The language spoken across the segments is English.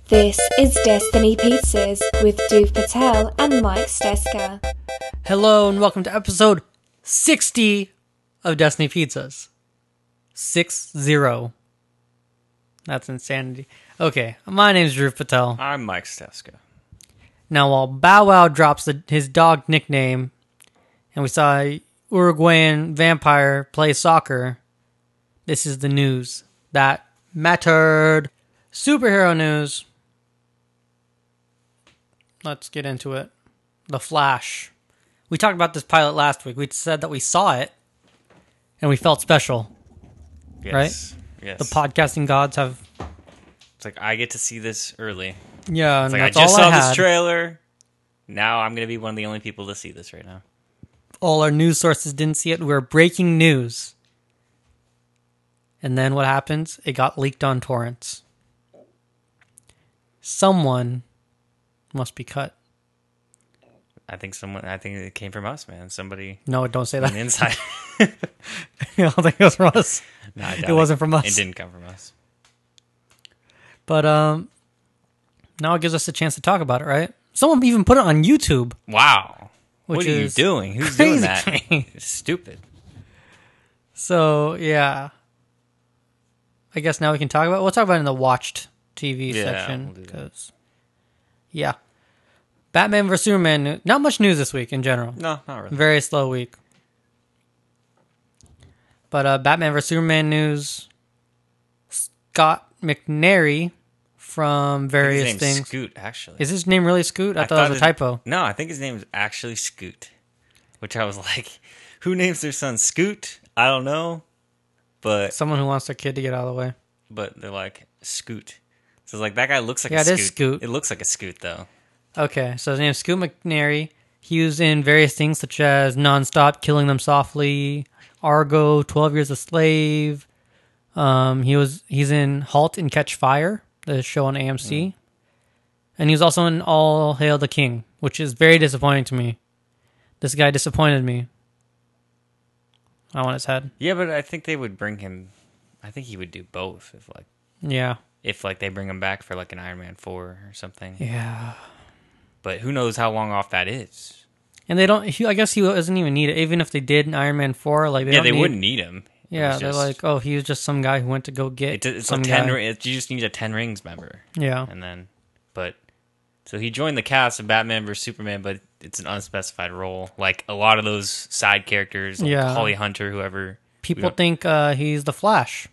This is Destiny Pizzas with Dhruv Patel and Mike Steska. Hello and welcome to episode 60 of Destiny Pizzas. 60. That's insanity. Okay, my name's Dhruv Patel. I'm Mike Steska. Now, while Bow Wow drops his dog nickname, and we saw a Uruguayan vampire play soccer, this is the news that mattered. Superhero news. Let's get into it. The Flash. We talked about this pilot last week. We said that we saw it, and we felt special. Yes. Right? Yes. The podcasting gods have... It's like, I get to see this early. Yeah, It's and like, that's I just all saw I this had. trailer. Now I'm going to be one of the only people to see this right now. All our news sources didn't see it. We were breaking news. And then what happens? It got leaked on torrents. Someone must be cut. I think it came from us, man. Somebody No, don't say on that. the inside. I don't think it was from us. No, I doubt It wasn't from us. It didn't come from us. But now it gives us a chance to talk about it, right? Someone even put it on YouTube. Wow. Which What are you is doing? Who's doing crazy that? to me. It's stupid. So, yeah. I guess now we can talk about it. We'll talk about it in the watched TV Yeah, section. we'll do that. 'Cause, yeah. Batman vs. Superman. Not much news this week in general. No, not really. Very slow week. But Batman vs. Superman news. Scott McNairy from various His name's things. Scoot, actually. Is his name really Scoot? I thought it was a typo. No, I think his name is actually Scoot. Which I was like, who names their son Scoot? I don't know. But Someone who wants their kid to get out of the way. they're like, Scoot. So it's like, that guy looks like Yeah, a it Scoot. is Scoot. It looks like a Scoot, though. Okay, so his name is Scoot McNairy. He was in various things such as Nonstop, Killing Them Softly, Argo, 12 Years a Slave. He's in Halt and Catch Fire, the show on AMC. And he was also in All Hail the King, which is very disappointing to me. This guy disappointed me. I want his head. Yeah, but I think they would bring him... I think he would do both Yeah. if they bring him back for like an Iron Man 4 or something. Yeah. But who knows how long off that is. And they don't... I guess he doesn't even need it. Even if they did in Iron Man 4, like They wouldn't need him. Yeah, they're like, oh, he was just some guy who went to go get It's some a guy. you just need a 10 Rings member. Yeah. And then... So he joined the cast of Batman vs. Superman, but it's an unspecified role. Like a lot of those side characters, like Yeah. Holly Hunter, whoever. People think he's the Flash.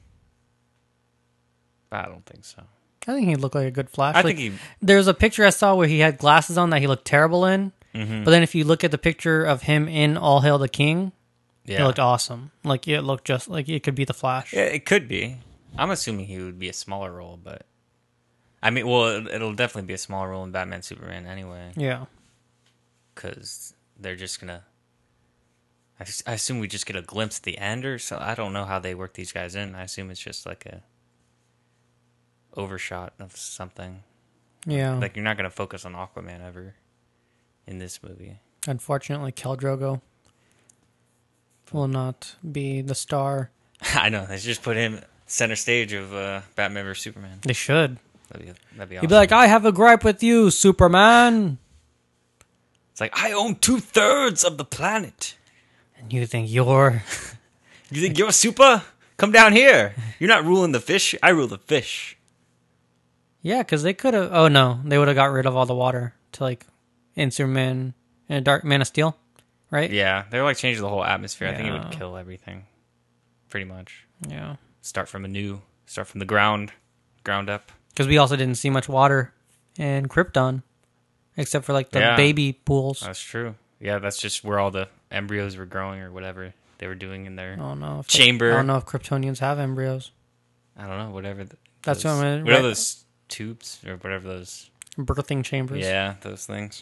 I don't think so. I think he'd look like a good Flash. I Like, think he... there's a picture I saw where he had glasses on that he looked terrible in. Mm-hmm. But then if you look at the picture of him in All Hail the King, Yeah. he looked awesome. Like, it looked just like it could be the Flash. Yeah, it could be. I'm assuming he would be a smaller role, but... I mean, well, it'll definitely be a smaller role in Batman Superman anyway. Yeah. Because they're just going to... I assume we just get a glimpse at the end or so. I don't know how they work these guys in. I assume it's just like a overshot of something. Yeah. Like, you're not going to focus on Aquaman ever in this movie. Unfortunately, Khal Drogo will not be the star. I know. They should just put him center stage of Batman vs. Superman. They should. That'd be awesome. He'd be like, I have a gripe with you, Superman. It's like, I own 2/3 of the planet. And you think you're... You think you're super? Come down here. You're not ruling the fish. I rule the fish. Yeah, because they could have... Oh, no. They would have got rid of all the water to, like, in Superman and Dark Man of Steel, right? Yeah, they're like changing the whole atmosphere. I think it Yeah. would kill everything. Pretty much. Yeah. Start from the ground up. Because we also didn't see much water in Krypton, except for, like, the Yeah. baby pools. That's true. Yeah, that's just where all the embryos were growing or whatever they were doing in their I don't know. chamber. I don't know if Kryptonians have embryos. I don't know, whatever. That's what I'm gonna- What are those tubes or whatever those? Birthing chambers. Yeah, those things.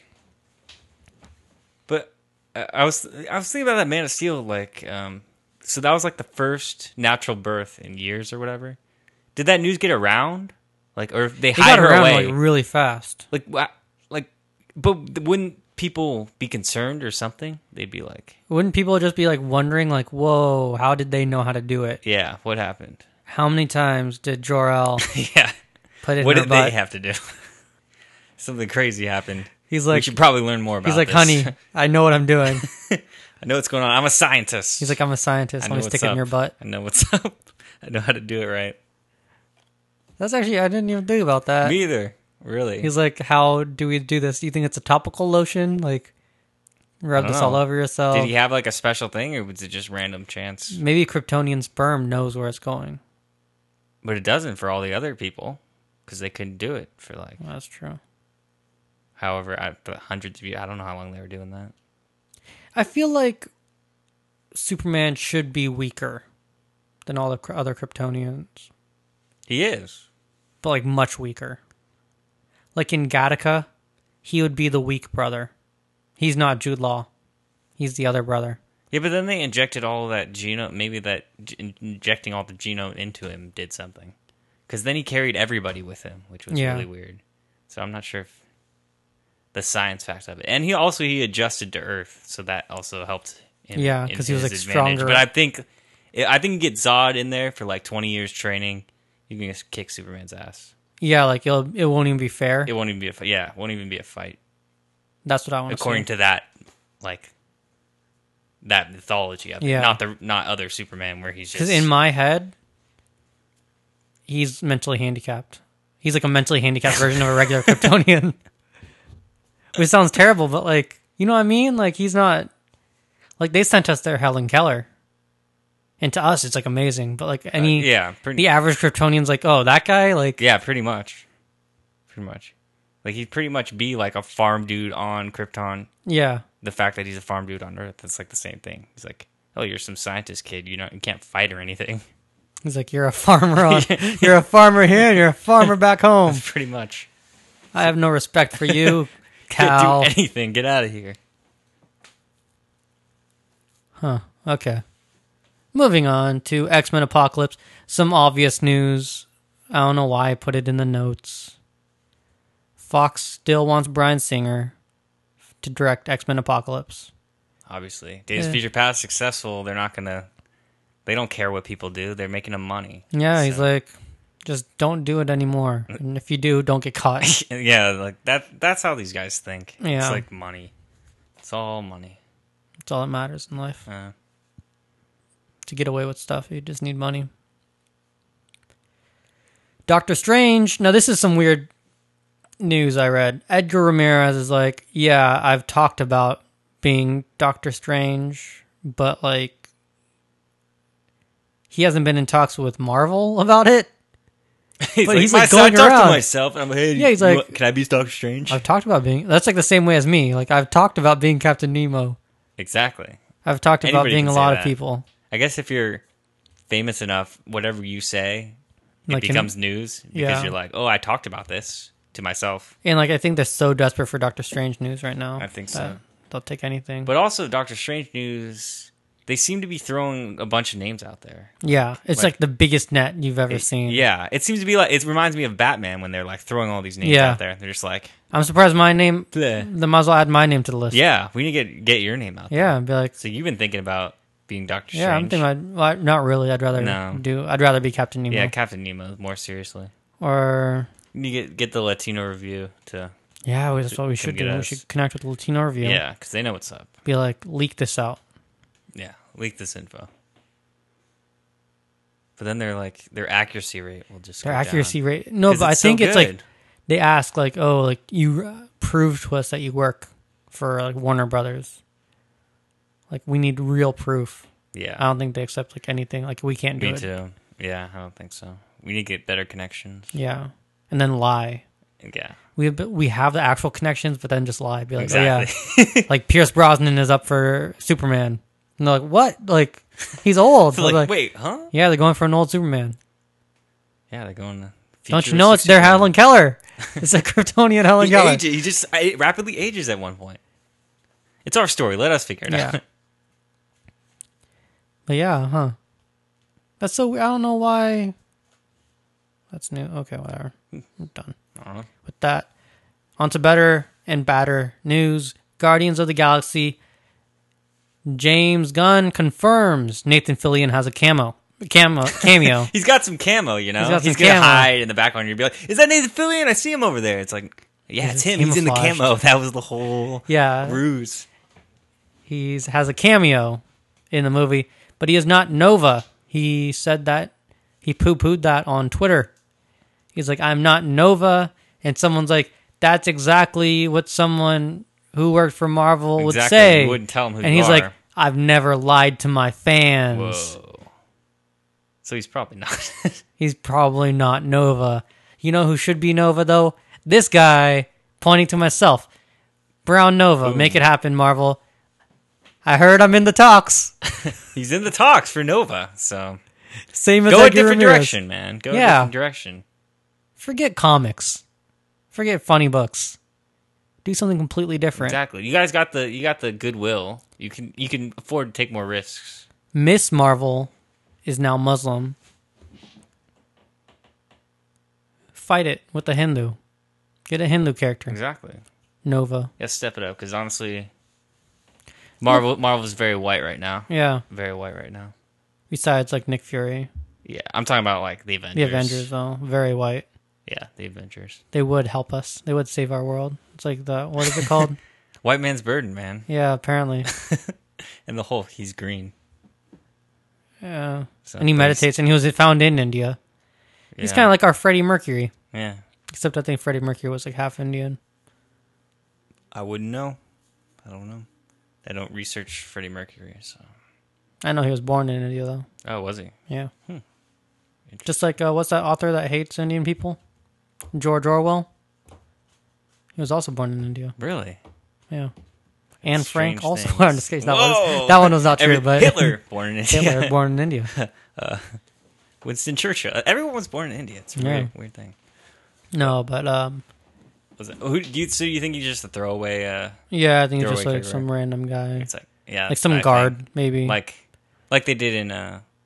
But I was thinking about that Man of Steel, like, so that was like the first natural birth in years or whatever. Did that news get around? Like, or they They hide got her around, away? like, really fast. But wouldn't people be concerned or something? They'd be like, Wouldn't people just be, like, wondering, like, whoa, how did they know how to do it? yeah, what happened? How many times did Jor-El Yeah. put it in What her did butt. they have to do? Something crazy happened. He's We like, should probably learn more about he's like, this. honey, I know what I'm doing. I know what's going on. I'm a scientist. He's like, I'm a scientist. I Let know me what's stick it in up. your butt. I know what's up. I know how to do it right. That's actually, I didn't even think about that. Me either. Really. He's like, how do we do this? Do you think it's a topical lotion? Like, rub I don't this all know. over yourself? Did he have like a special thing, or was it just random chance? Maybe Kryptonian sperm knows where it's going. But it doesn't for all the other people, because they couldn't do it for like That's true. however hundreds of years. I don't know how long they were doing that. I feel like Superman should be weaker than all the other Kryptonians, He is. but like much weaker. Like in Gattaca, he would be the weak brother. He's not Jude Law. He's the other brother. Yeah, but then they injected all that genome. Maybe that injecting all the genome into him did something. Because then he carried everybody with him, which was Yeah. really weird. So I'm not sure if the science fact of it. And he adjusted to Earth, so that also helped him. Yeah, in 'cause he was, his like, advantage. stronger. But I think you get Zod in there for like 20 years training, you can just kick Superman's ass. Yeah, like it won't even be fair. It won't even be a fight. Yeah, it won't even be a fight. That's what I want to see. According to that, like that mythology of it. Yeah. Not other Superman where he's just Because in my head, he's mentally handicapped. He's like a mentally handicapped version of a regular Kryptonian. Which sounds terrible, but like, you know what I mean? Like, he's not... Like, they sent us their Helen Keller. And to us, it's like amazing. But like, the average Kryptonian's like, oh, that guy? Like, yeah, pretty much. Like he'd pretty much be like a farm dude on Krypton. yeah. The fact that he's a farm dude on Earth, it's like the same thing. He's like, oh, you're some scientist kid. You can't fight or anything. He's like, you're a farmer you're a farmer here and you're a farmer back home. Pretty much. I have no respect for you, Can't cow. do anything. Get out of here. Okay. Moving on to X-Men Apocalypse. Some obvious news. I don't know why I put it in the notes. Fox still wants Bryan Singer to direct X-Men Apocalypse. Obviously, Days of Future Past successful. They're not gonna. They don't care what people do. They're making them money. Yeah, he's So- like, just don't do it anymore. And if you do, don't get caught. Yeah, like that. That's how these guys think. Yeah. It's like money. It's all money. That's all that matters in life. Uh, To get away with stuff, you just need money. Doctor Strange. Now, this is some weird news I read. Edgar Ramirez is like, yeah, I've talked about being Doctor Strange, but like, he hasn't been in talks with Marvel about it. But he's, like, going I talk around. to myself, and I'm like, hey, Yeah, he's like- can I be Doctor Strange? I've talked about being. That's like the same way as me. Like, I've talked about being Captain Nemo. Exactly. I've talked about Anybody being can a say lot of that. people. I guess if you're famous enough, whatever you say, it Like, becomes news because yeah. you're like, oh, I talked about this to myself. And like, I think they're so desperate for Doctor Strange news right now. I think that so. They'll take anything. But also, Doctor Strange news, they seem to be throwing a bunch of names out there. Yeah, it's like the biggest net you've ever seen. Yeah, it seems to be like, it reminds me of Batman when they're like throwing all these names Yeah. out there. They're just like, I'm surprised my name. bleh. They might as well add my name to the list. Yeah, we need to get your name out there. Yeah, and be like, So you've been thinking about being Doctor Strange? yeah, I'm thinking. Not really. I'd rather No. I'd rather be Captain Nemo. Yeah, Captain Nemo, more seriously. Or You get the Latino review to, yeah, that's what we should get do. We us. should connect with the Latino review. yeah, because they know what's up. Be like, leak this out. Yeah, leak this info. But then their accuracy rate will just Their go accuracy down. rate. No, 'Cause but I it's so think it's like good. they ask like, oh, like you prove to us that you work for like Warner Brothers. Like we need real proof. Yeah, I don't think they accept like anything. Like we can't do me it. too. Yeah, I don't think so. We need to get better connections. Yeah, and then lie. Yeah, We have the actual connections, but then just lie. Be like, exactly. oh yeah, like Pierce Brosnan is up for Superman. And they're like, what? Like he's old. like, Like, wait, huh? yeah, they're going for an old Superman. Yeah, they're going to. Don't you know it's their Helen Keller? It's a Kryptonian Helen Keller. He just rapidly ages at one point. It's our story. Let us figure it Yeah. out. But yeah, huh? That's so weird. I don't know why. That's new. Okay, whatever. I'm done I don't know. with that. On to better and badder news. Guardians of the Galaxy. James Gunn confirms Nathan Fillion has a cameo. cameo. He's got some camo, you know. He's got some He's gonna camo. hide in the background. You'll be like, "Is that Nathan Fillion? I see him over there." It's like, yeah, it's him. He's in the camouflaged. camo. That was the whole Yeah, ruse. he has a cameo in the movie, but he is not Nova. He said that he poo-pooed that on Twitter. He's like, "I'm not Nova," and someone's like, "That's exactly what someone who worked for Marvel would Exactly. say." You wouldn't tell him who and you he's are. like, "I've never lied to my fans." Whoa. So he's probably not. He's probably not Nova. You know who should be Nova, though? This guy, pointing to myself. Brown Nova. Boom. Make it happen, Marvel. I heard I'm in the talks. He's in the talks for Nova. So Same as go a Edgar different Ramirez. direction, man. Go a Yeah. different direction. Forget comics. Forget funny books. Do something completely different. Exactly. You guys got the goodwill. You can afford to take more risks. Miss Marvel is now Muslim. Fight it with a Hindu. Get a Hindu character. Exactly. Nova. Yeah, step it up because honestly, Marvel's very white right now. Yeah. Very white right now. Besides, like, Nick Fury. Yeah, I'm talking about like the Avengers. The Avengers, though. Very white. Yeah, the Avengers. They would help us. They would save our world. It's like what is it called? White man's burden, man. Yeah, apparently. And the Hulk, he's green. Yeah. So, And he meditates, and he was found in India. He's kind of like our Freddie Mercury. Yeah. Except I think Freddie Mercury was like half Indian. I wouldn't know. I don't know. I don't research Freddie Mercury, so. I know he was born in India, though. Oh, was he? Yeah. Just like, what's that author that hates Indian people? George Orwell. He was also born in India. Really? Yeah. Anne Frank Strange also. things. I'm just kidding. Whoa! That one was not true, but Hitler, born in India. Hitler born in India. Winston Churchill. Everyone was born in India. It's a Yeah. weird thing. No, but Was it? So you think you just a throwaway? yeah, I think it's Throwaway just like character. some random guy, It's like yeah, like some I guard think. maybe. like they did in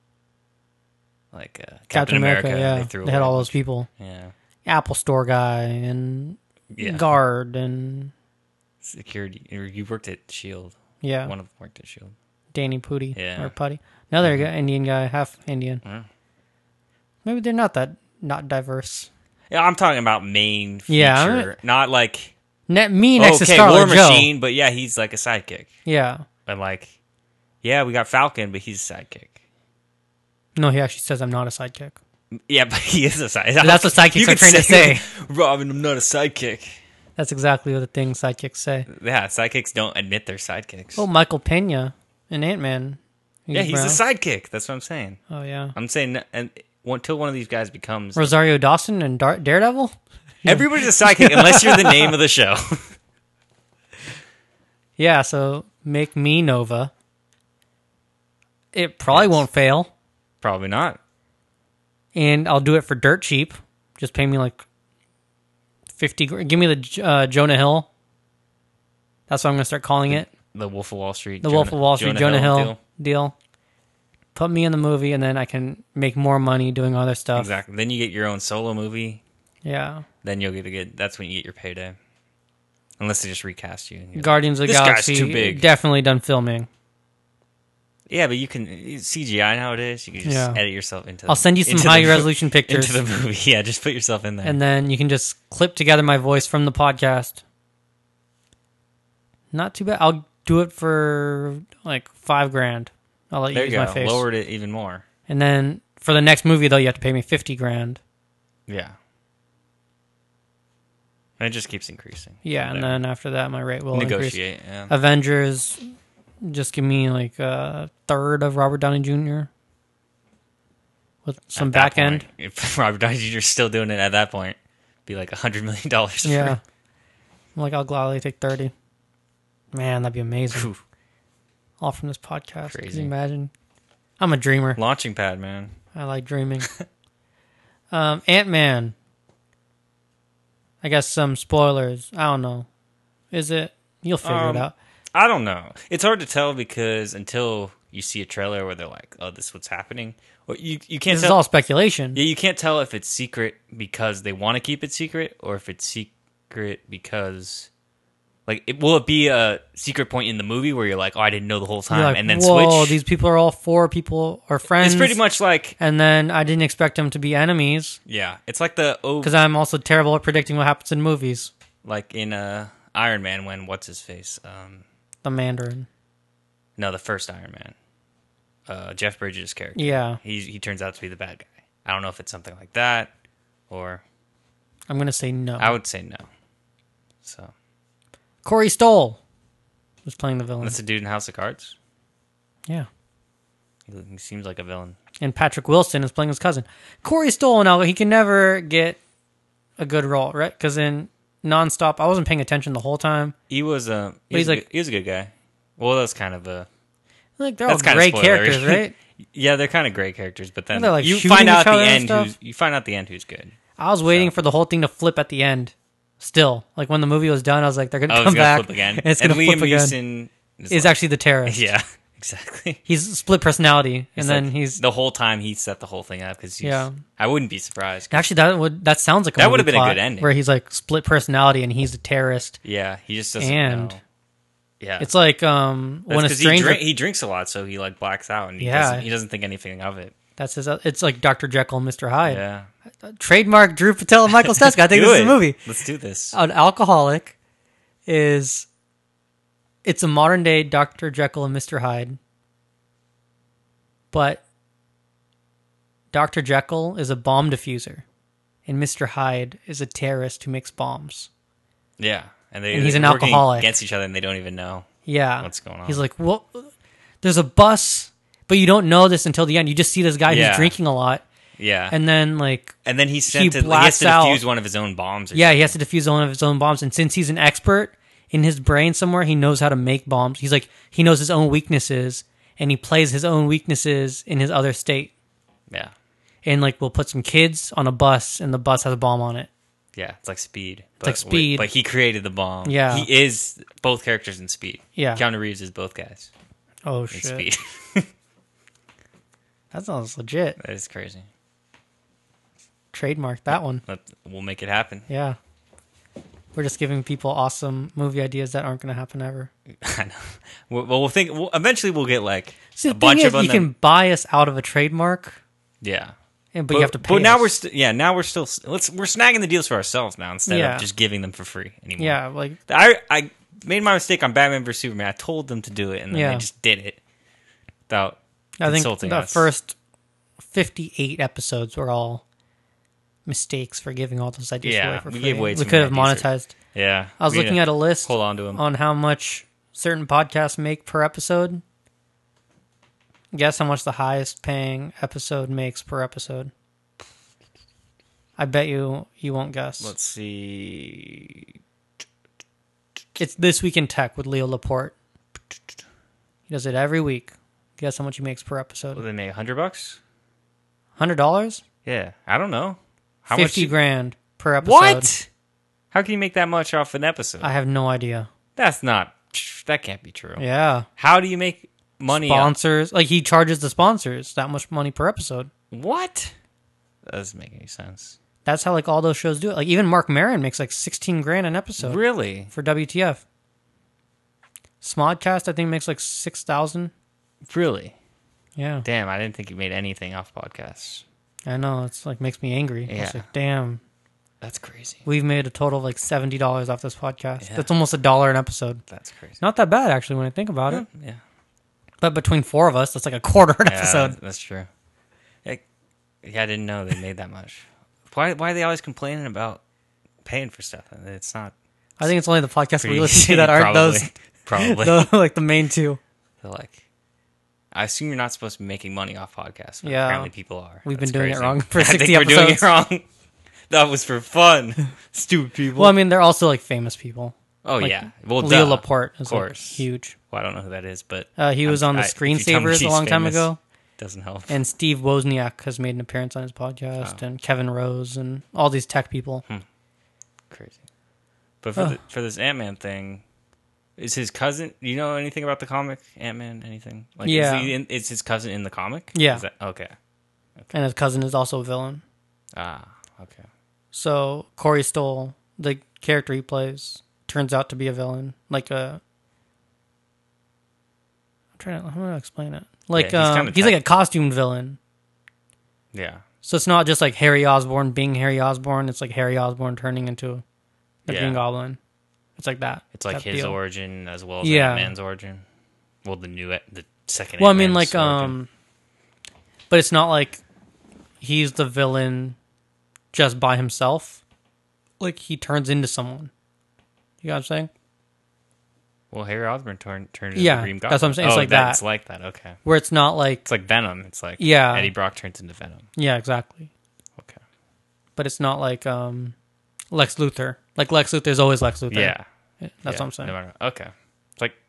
Captain America. Yeah, threw they had away all a those bunch. people. Yeah, Apple Store guy and yeah. guard and Security. You worked at Shield. yeah, One of them worked at Shield. Danny Pudi Yeah. or Putty. Another Indian guy, half Indian. Yeah. Maybe they're not diverse. Yeah, I'm talking about main feature, Yeah, not like Me next to okay, Scarlet War Joe. Machine, but yeah, he's like a sidekick. Yeah. But like, yeah, we got Falcon, but he's a sidekick. No, he actually says I'm not a sidekick. Yeah, but he is a sidekick. That's what sidekicks You are could trying to say. Robin, I'm not a sidekick. That's exactly what the thing sidekicks say. Yeah, sidekicks don't admit they're sidekicks. Oh, Michael Pena in Ant-Man. yeah, he's brown. a sidekick. That's what I'm saying. Oh, yeah. I'm saying, and until one of these guys becomes Rosario Dawson and Daredevil? everybody's a sidekick unless you're the name of the show. Yeah, so make me Nova. It probably Yes. won't fail. Probably not. And I'll do it for dirt cheap. Just pay me like 50. Give me the Jonah Hill. That's what I'm going to start calling it. The Wolf of Wall Street. The Wolf of Wall Street, Jonah Hill deal. Put me in the movie, and then I can make more money doing other stuff. Exactly. Then you get your own solo movie. Yeah. Then you'll get. That's when you get your payday. Unless they just recast you. And you're Guardians of the This guy's Galaxy. too big. Definitely done filming. like, yeah, but you can CGI nowadays. You can just Yeah. edit yourself into. I'll send you some into the high mo- resolution pictures. into the movie. Yeah, just put yourself in there. And then you can just clip together my voice from the podcast. Not too bad. I'll do it for like $5,000. I'll let you there use you go. my face. Lowered it even more. And then for the next movie, though, you have to pay me $50,000. Yeah. And it just keeps increasing. Yeah, and There. then after that, my rate will increase. Negotiate. Yeah. Avengers, just give me like a third of Robert Downey Jr. with some At that back end. point, if Robert Downey Jr. is still doing it at that point, be like $100 million. Yeah. I'm like, I'll gladly take 30. Man, that'd be amazing. Phew. All from this podcast. Can Crazy. you imagine? I'm a dreamer. Launching pad, man. I like dreaming. Ant-Man. I guess some spoilers. I don't know. Is it? You'll figure it out. I don't know. It's hard to tell because until you see a trailer where they're like, "Oh, this is what's happening," or you can't This is tell. all speculation. Yeah, you can't tell if it's secret because they want to keep it secret, or if it's secret because Like, will it be a secret point in the movie where you're like, oh, I didn't know the whole time, You're like, and then whoa, switch? these people are all 4 people or friends. It's pretty much like, And then I didn't expect them to be enemies yeah, it's like the because I'm also terrible at predicting what happens in movies. like in Iron Man when what's his face? The Mandarin. No, the first Iron Man. Jeff Bridges' character. Yeah. He turns out to be the bad guy. I don't know if it's something like that or I'm going to say no. I would say no. So Corey Stoll was playing the villain. that's the dude in House of Cards. Yeah. He seems like a villain. And Patrick Wilson is playing his cousin. Corey Stoll, now, he can never get a good role, right? Because in Nonstop, I wasn't paying attention the whole time. He was he's he was a good guy. Well, that's kind of a Like, they're all that's kind great of characters, right? Yeah, they're kind of great characters, but then They're, like, you shooting find out each at the other and end stuff. who's good. I was waiting for the whole thing to flip at the end. Still, like when the movie was done, I was like, "They're gonna Oh, come it's gonna back, flip again. and it's gonna Liam flip again." Neeson Is actually the terrorist. yeah, exactly. He's split personality, and then like, he's the whole time he set the whole thing up because Yeah. I wouldn't be surprised. actually that sounds like a That movie would've been a plot, good ending. where he's like split personality and he's a terrorist. Yeah, he just doesn't And know. Yeah, It's like That's when a 'cause stranger. he drinks a lot, so he like blacks out and Yeah. he doesn't think anything of it. That's his. It's like Dr. Jekyll and Mr. Hyde. Yeah, Trademark Drew Patel and Michael Steska. I think Do this is it. a movie. Let's do this. An alcoholic it's a modern day Dr. Jekyll and Mr. Hyde, but Dr. Jekyll is a bomb diffuser, and Mr. Hyde is a terrorist who makes bombs. Yeah, and he's an they're working alcoholic. against each other, and they don't even know. Yeah, What's going on? He's like, well, there's a bus, but you don't know this until the end. You just see this guy Yeah. who's drinking a lot, Yeah, and then like, and then he has to blasts out. defuse one of his own bombs. Or yeah, he has to defuse one of his own bombs, and since he's an expert in his brain somewhere, he knows how to make bombs. He's like, he knows his own weaknesses, and he plays his own weaknesses in his other state. Yeah, And like, we'll put some kids on a bus, and the bus has a bomb on it. yeah, it's like Speed. like Speed. but he created the bomb. Yeah. he is both characters in Speed. Yeah. Keanu Reeves is both guys Oh in shit, Speed. that sounds legit. That is crazy. Trademark that one. We'll make it happen. Yeah, we're just giving people awesome movie ideas that aren't going to happen ever. I know. We'll think. Eventually, we'll get like See, a the bunch thing of is, them. you can buy us out of a trademark, Yeah. but you have to pay. But now us. now we're still we're snagging the deals for ourselves now instead Yeah. of just giving them for free anymore. Yeah, like I made my mistake on Batman vs Superman. I told them to do it, and then Yeah. they just did it without I think consulting the us. first 58 episodes were all mistakes for giving all those ideas Yeah, away for we free. gave way we too could have many ideas. monetized. Yeah, I was we looking need at to a list hold on to them. on how much certain podcasts make per episode. Guess how much the highest paying episode makes per episode. I bet you won't guess. Let's see. It's This Week in Tech with Leo Laporte. He does it every week. Guess how much he makes per Will episode? they make $100? $100? Yeah, I don't know. How 50 much? grand per episode. What? How can you make that much off an episode? I have no idea. That's not. That can't be true. Yeah. How do you make money? Sponsors. Like, he charges the sponsors that much money per episode. What? That doesn't make any sense. That's how, like, all those shows do it. Like, even Mark Maron makes, like, 16 grand an episode Really? for WTF. Smodcast, I think, makes, like, 6,000. Really? Yeah. Damn, I didn't think you made anything off podcasts. I know. It's, like, makes me angry. Yeah. It's like, damn. That's crazy. We've made a total of, like, $70 off this podcast. Yeah. That's almost $1 an episode. That's crazy. Not that bad, actually, when I think about it. Yeah. But between 4 of us, that's like a quarter an episode. That's true. Yeah, I didn't know they made that much. Why are they always complaining about paying for stuff? It's not. I think it's only the podcasts we pretty- listen to that aren't those, Probably. like, the main two. They're like, I assume you're not supposed to be making money off podcasts. But Yeah. apparently people are. We've That's been doing it crazy. wrong for I 60 think we're doing it episodes. wrong. That was for fun. Stupid people. Well, I mean, they're also, like, famous people. oh, like, yeah. Well, Leo duh. Laporte is, Of like, course. huge. Well, I don't know who that is, but He was on the if you tell me Screensavers a she's long time famous, ago. Doesn't help. And Steve Wozniak has made an appearance on his podcast, and Kevin Rose, and all these tech people. Crazy. But for this Ant-Man thing, is his cousin? Do you know anything about the comic Ant-Man? Anything? Like, Yeah. Is his cousin in the comic? Yeah. Is that, okay. And his cousin is also a villain. Ah. Okay. So Corey Stoll, the character he plays, turns out to be a villain. Like a, how do I explain it? Like he's like a costumed villain. Yeah. So it's not just like Harry Osborn being Harry Osborn. It's like Harry Osborn turning into the Green Goblin. It's like that. It's like his origin as well as Yeah. Ant-Man's origin. Well, the second. Well, I mean, Ant-Man's like, origin. but it's not like he's the villain just by himself. Like he turns into someone. You know what I'm saying? Well, Harry Osborn turned into Yeah, the Green Goblin. that's what I'm saying. It's like that. It's like that. Okay. Where it's not like It's like Venom. It's like Eddie Brock turns into Venom. Yeah, exactly. Okay. But it's not like Lex Luthor. Like Lex Luthor is always Lex Luthor. Yeah. That's what I'm saying. No matter, okay. It's like,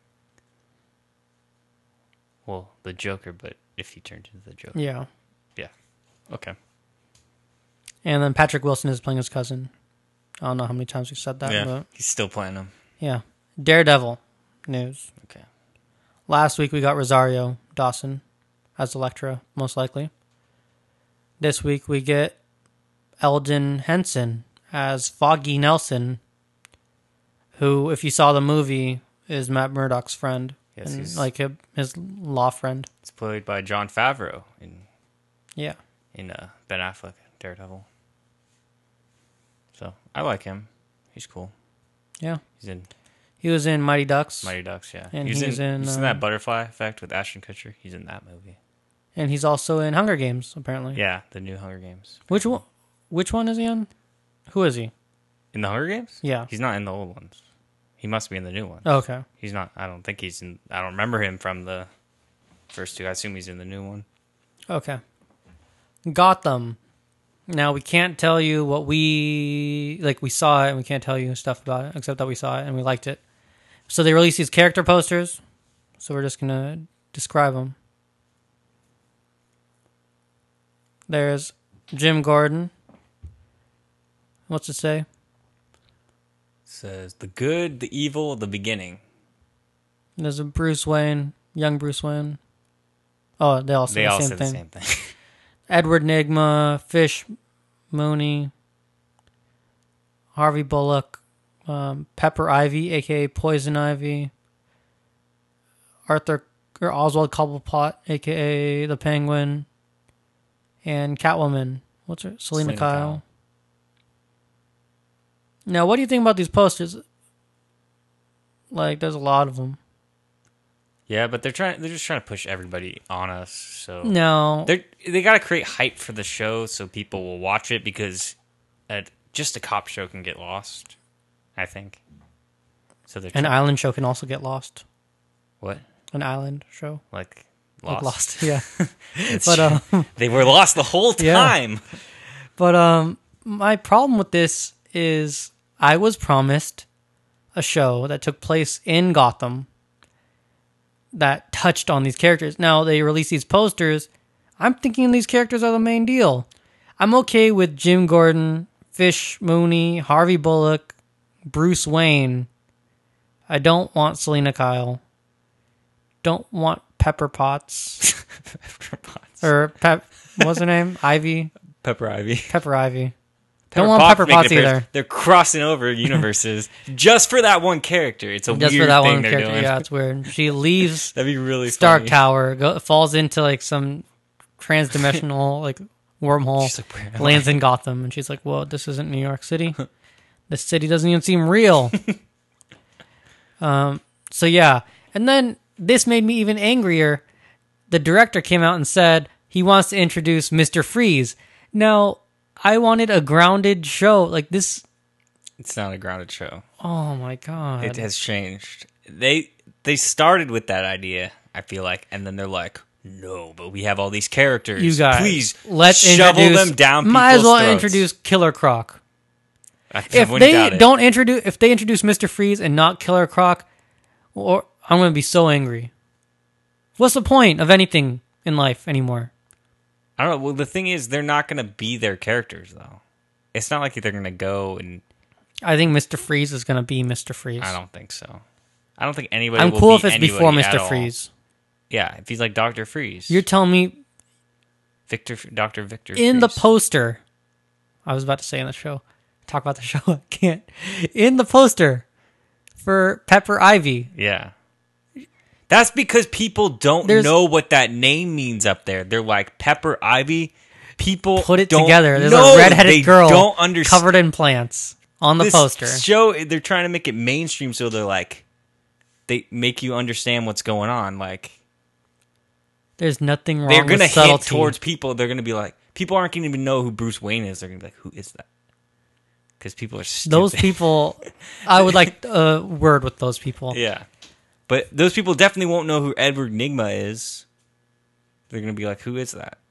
well, the Joker, but if he turned into the Joker. Yeah. Yeah. Okay. And then Patrick Wilson is playing his cousin. I don't know how many times we said that. Yeah. But He's still playing him. yeah. Daredevil news. Okay. Last week we got Rosario Dawson as Elektra, most likely. This week we get Eldon Henson as Foggy Nelson, who, if you saw the movie, is Matt Murdock's friend. Yes, and he's like his law friend. It's played by Jon Favreau in Yeah. Ben Affleck Daredevil. So I like him. He's cool. Yeah. He's in He was in Mighty Ducks. Mighty Ducks. Yeah, And he's he's in, he's in that Butterfly Effect with Ashton Kutcher. He's in that movie. And he's also in Hunger Games, apparently. Yeah, the new Hunger Games. Which one is he in? Who is he? In the Hunger Games? Yeah. He's not in the old ones. He must be in the new ones. Oh, okay. He's not. I don't think he's in. I don't remember him from the first two. I assume he's in the new one. Okay. Gotham. Now, we can't tell you what we saw it, and we can't tell you stuff about it, except that we saw it and we liked it. So they released these character posters, so we're just going to describe them. There's Jim Gordon. What's it say? It says the good, the evil, the beginning. There's a Bruce Wayne, young Bruce Wayne. Oh, they all say the same thing. Edward Nygma, Fish Mooney, Harvey Bullock, Pepper Ivy, aka Poison Ivy, Oswald Cobblepot, aka the Penguin, and Catwoman. What's her? Selena Kyle. Now, what do you think about these posters? Like, there's a lot of them. Yeah, but they're just trying to push everybody on us. So No, they got to create hype for the show so people will watch it because just a cop show can get lost. I think. So an island show can also get lost. What? An island show, Like like Lost. Yeah, It's but they were lost the whole Yeah. time. But my problem with this is I was promised a show that took place in Gotham that touched on these characters. Now they release these posters. I'm thinking these characters are the main deal. I'm okay with Jim Gordon, Fish Mooney, Harvey Bullock, Bruce Wayne. I don't want Selena Kyle. Don't want Pepper Potts. Or what's her name? Ivy? Pepper Ivy. Pepper Ivy. Don't want Pepper Potts either. They're crossing over universes just for that one character. It's a Just weird for that thing one they're character. doing. Yeah, it's weird. She leaves That'd be really Stark funny. Tower, falls into like some trans-dimensional like wormhole, She's like, where am lands in Gotham, and she's like, "Well, this isn't New York City. This city doesn't even seem real." So yeah, and then this made me even angrier. The director came out and said he wants to introduce Mr. Freeze. Now, I wanted a grounded show like this. It's not a grounded show. Oh my god! It has changed. They started with that idea, I feel like, and then they're like, no, but we have all these characters. You guys, please let's shovel introduce, them down. Might as well throats. introduce Killer Croc. I If wouldn't doubt they it. don't introduce, if they introduce Mr. Freeze and not Killer Croc, or I'm going to be so angry. What's the point of anything in life anymore? I don't know. Well, the thing is, they're not going to be their characters, though. It's not like they're going to go and. I think Mr. Freeze is going to be Mr. Freeze. I don't think so. I don't think anybody. I'm will cool be if it's before anybody at Mr. all. Freeze. Yeah, if he's like Dr. Freeze. You're telling me Dr. Victor in the Freeze. poster, I was about to say in the show, talk about the show, I can't. In the poster, for Pepper Ivy. Yeah. That's because people don't know what that name means up there. They're like, Pepper Ivy. People Put it don't together. There's know. a redheaded They girl don't understand. covered in plants on the This poster. show, they're trying to make it mainstream, so they're like, they make you understand what's going on. Like, There's nothing wrong they're going to with hint subtlety. towards people. They're going to be like, people aren't going to even know who Bruce Wayne is. They're going to be like, who is that? Because people are stupid. Those people, I would like a word with those people. Yeah. But those people definitely won't know who Edward Nygma is. They're going to be like, who is that?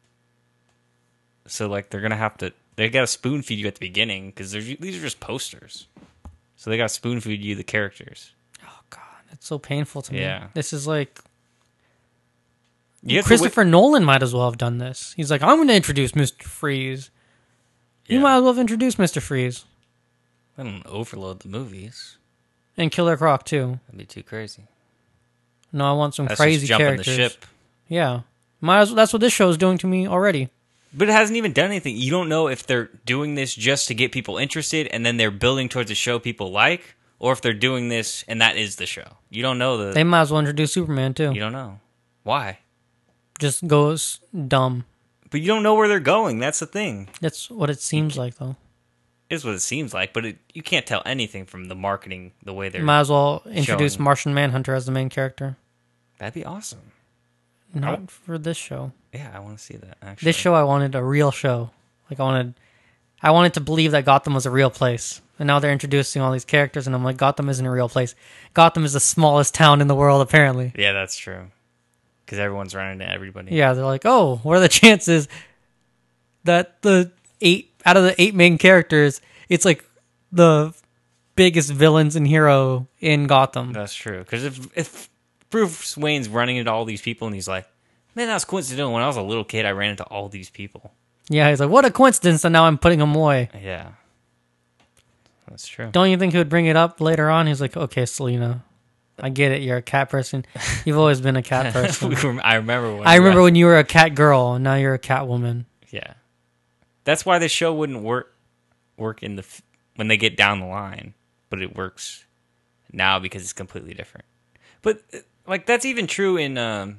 So, like, they're going to have to... They got to spoon feed you at the beginning, because these are just posters. So they got to spoon feed you the characters. Oh, God. It's so painful to me. Yeah. This is like... You have to Christopher Nolan might as well have done this. He's like, I'm going to introduce Mr. Freeze. You Yeah. might as well have introduced Mr. Freeze. I don't overload the movies. And Killer Croc, too. That'd be too crazy. No, I want some That's crazy just jumping characters. the ship. Yeah. Might as well, that's what this show is doing to me already. But it hasn't even done anything. You don't know if they're doing this just to get people interested and then they're building towards a show people like, or if they're doing this and that is the show. You don't know They might as well introduce Superman, too. You don't know. Why? Just goes dumb. But you don't know where they're going. That's the thing. That's what it seems like, though. Is what it seems like, but you can't tell anything from the marketing, the way they're... Might as well introduce showing. Martian Manhunter as the main character. That'd be awesome. Not for this show. Yeah, I want to see that, actually. This show, I wanted a real show. Like, I wanted to believe that Gotham was a real place. And now they're introducing all these characters, and I'm like, Gotham isn't a real place. Gotham is the smallest town in the world, apparently. Yeah, that's true. Because everyone's running to everybody. Yeah, they're like, oh, what are the chances that out of the 8 main characters, it's like the biggest villains and hero in Gotham. That's true. Because if Bruce Wayne's running into all these people and he's like, man, that was coincidental. When I was a little kid, I ran into all these people. Yeah, he's like, what a coincidence that now I'm putting him away. Yeah. That's true. Don't you think he would bring it up later on? He's like, okay, Selena, I get it. You're a cat person. You've always been a cat person. I remember when you were a cat girl, and now you're a cat woman. Yeah. That's why this show wouldn't work in when they get down the line, but it works now because it's completely different. But like that's even true in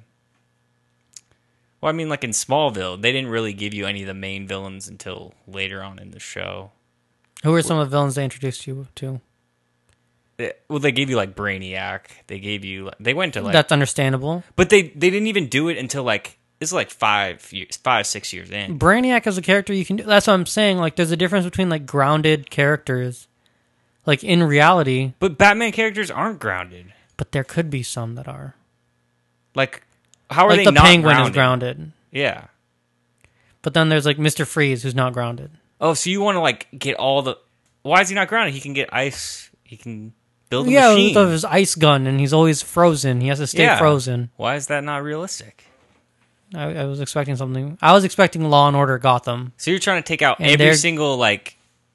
well, I mean, like in Smallville, they didn't really give you any of the main villains until later on in the show. Who are some of the villains they introduced you to? Well, they gave you like Brainiac. They went to like That's understandable. but they didn't even do it until like this is like 6 years in. Brainiac as a character you can do. That's what I'm saying. Like, there's a difference between like grounded characters, like in reality. But Batman characters aren't grounded. But there could be some that are. Like, how are Like they the not Penguin grounded? is grounded. Yeah. But then there's like Mr. Freeze who's not grounded. Oh, so you want to like get all the? Why is he not grounded? He can get ice. He can build a Yeah, machine. with his ice gun, and he's always frozen. He has to stay frozen. Why is that not realistic? I was expecting something. I was expecting Law and Order Gotham. So you're trying to take out And every they're- single like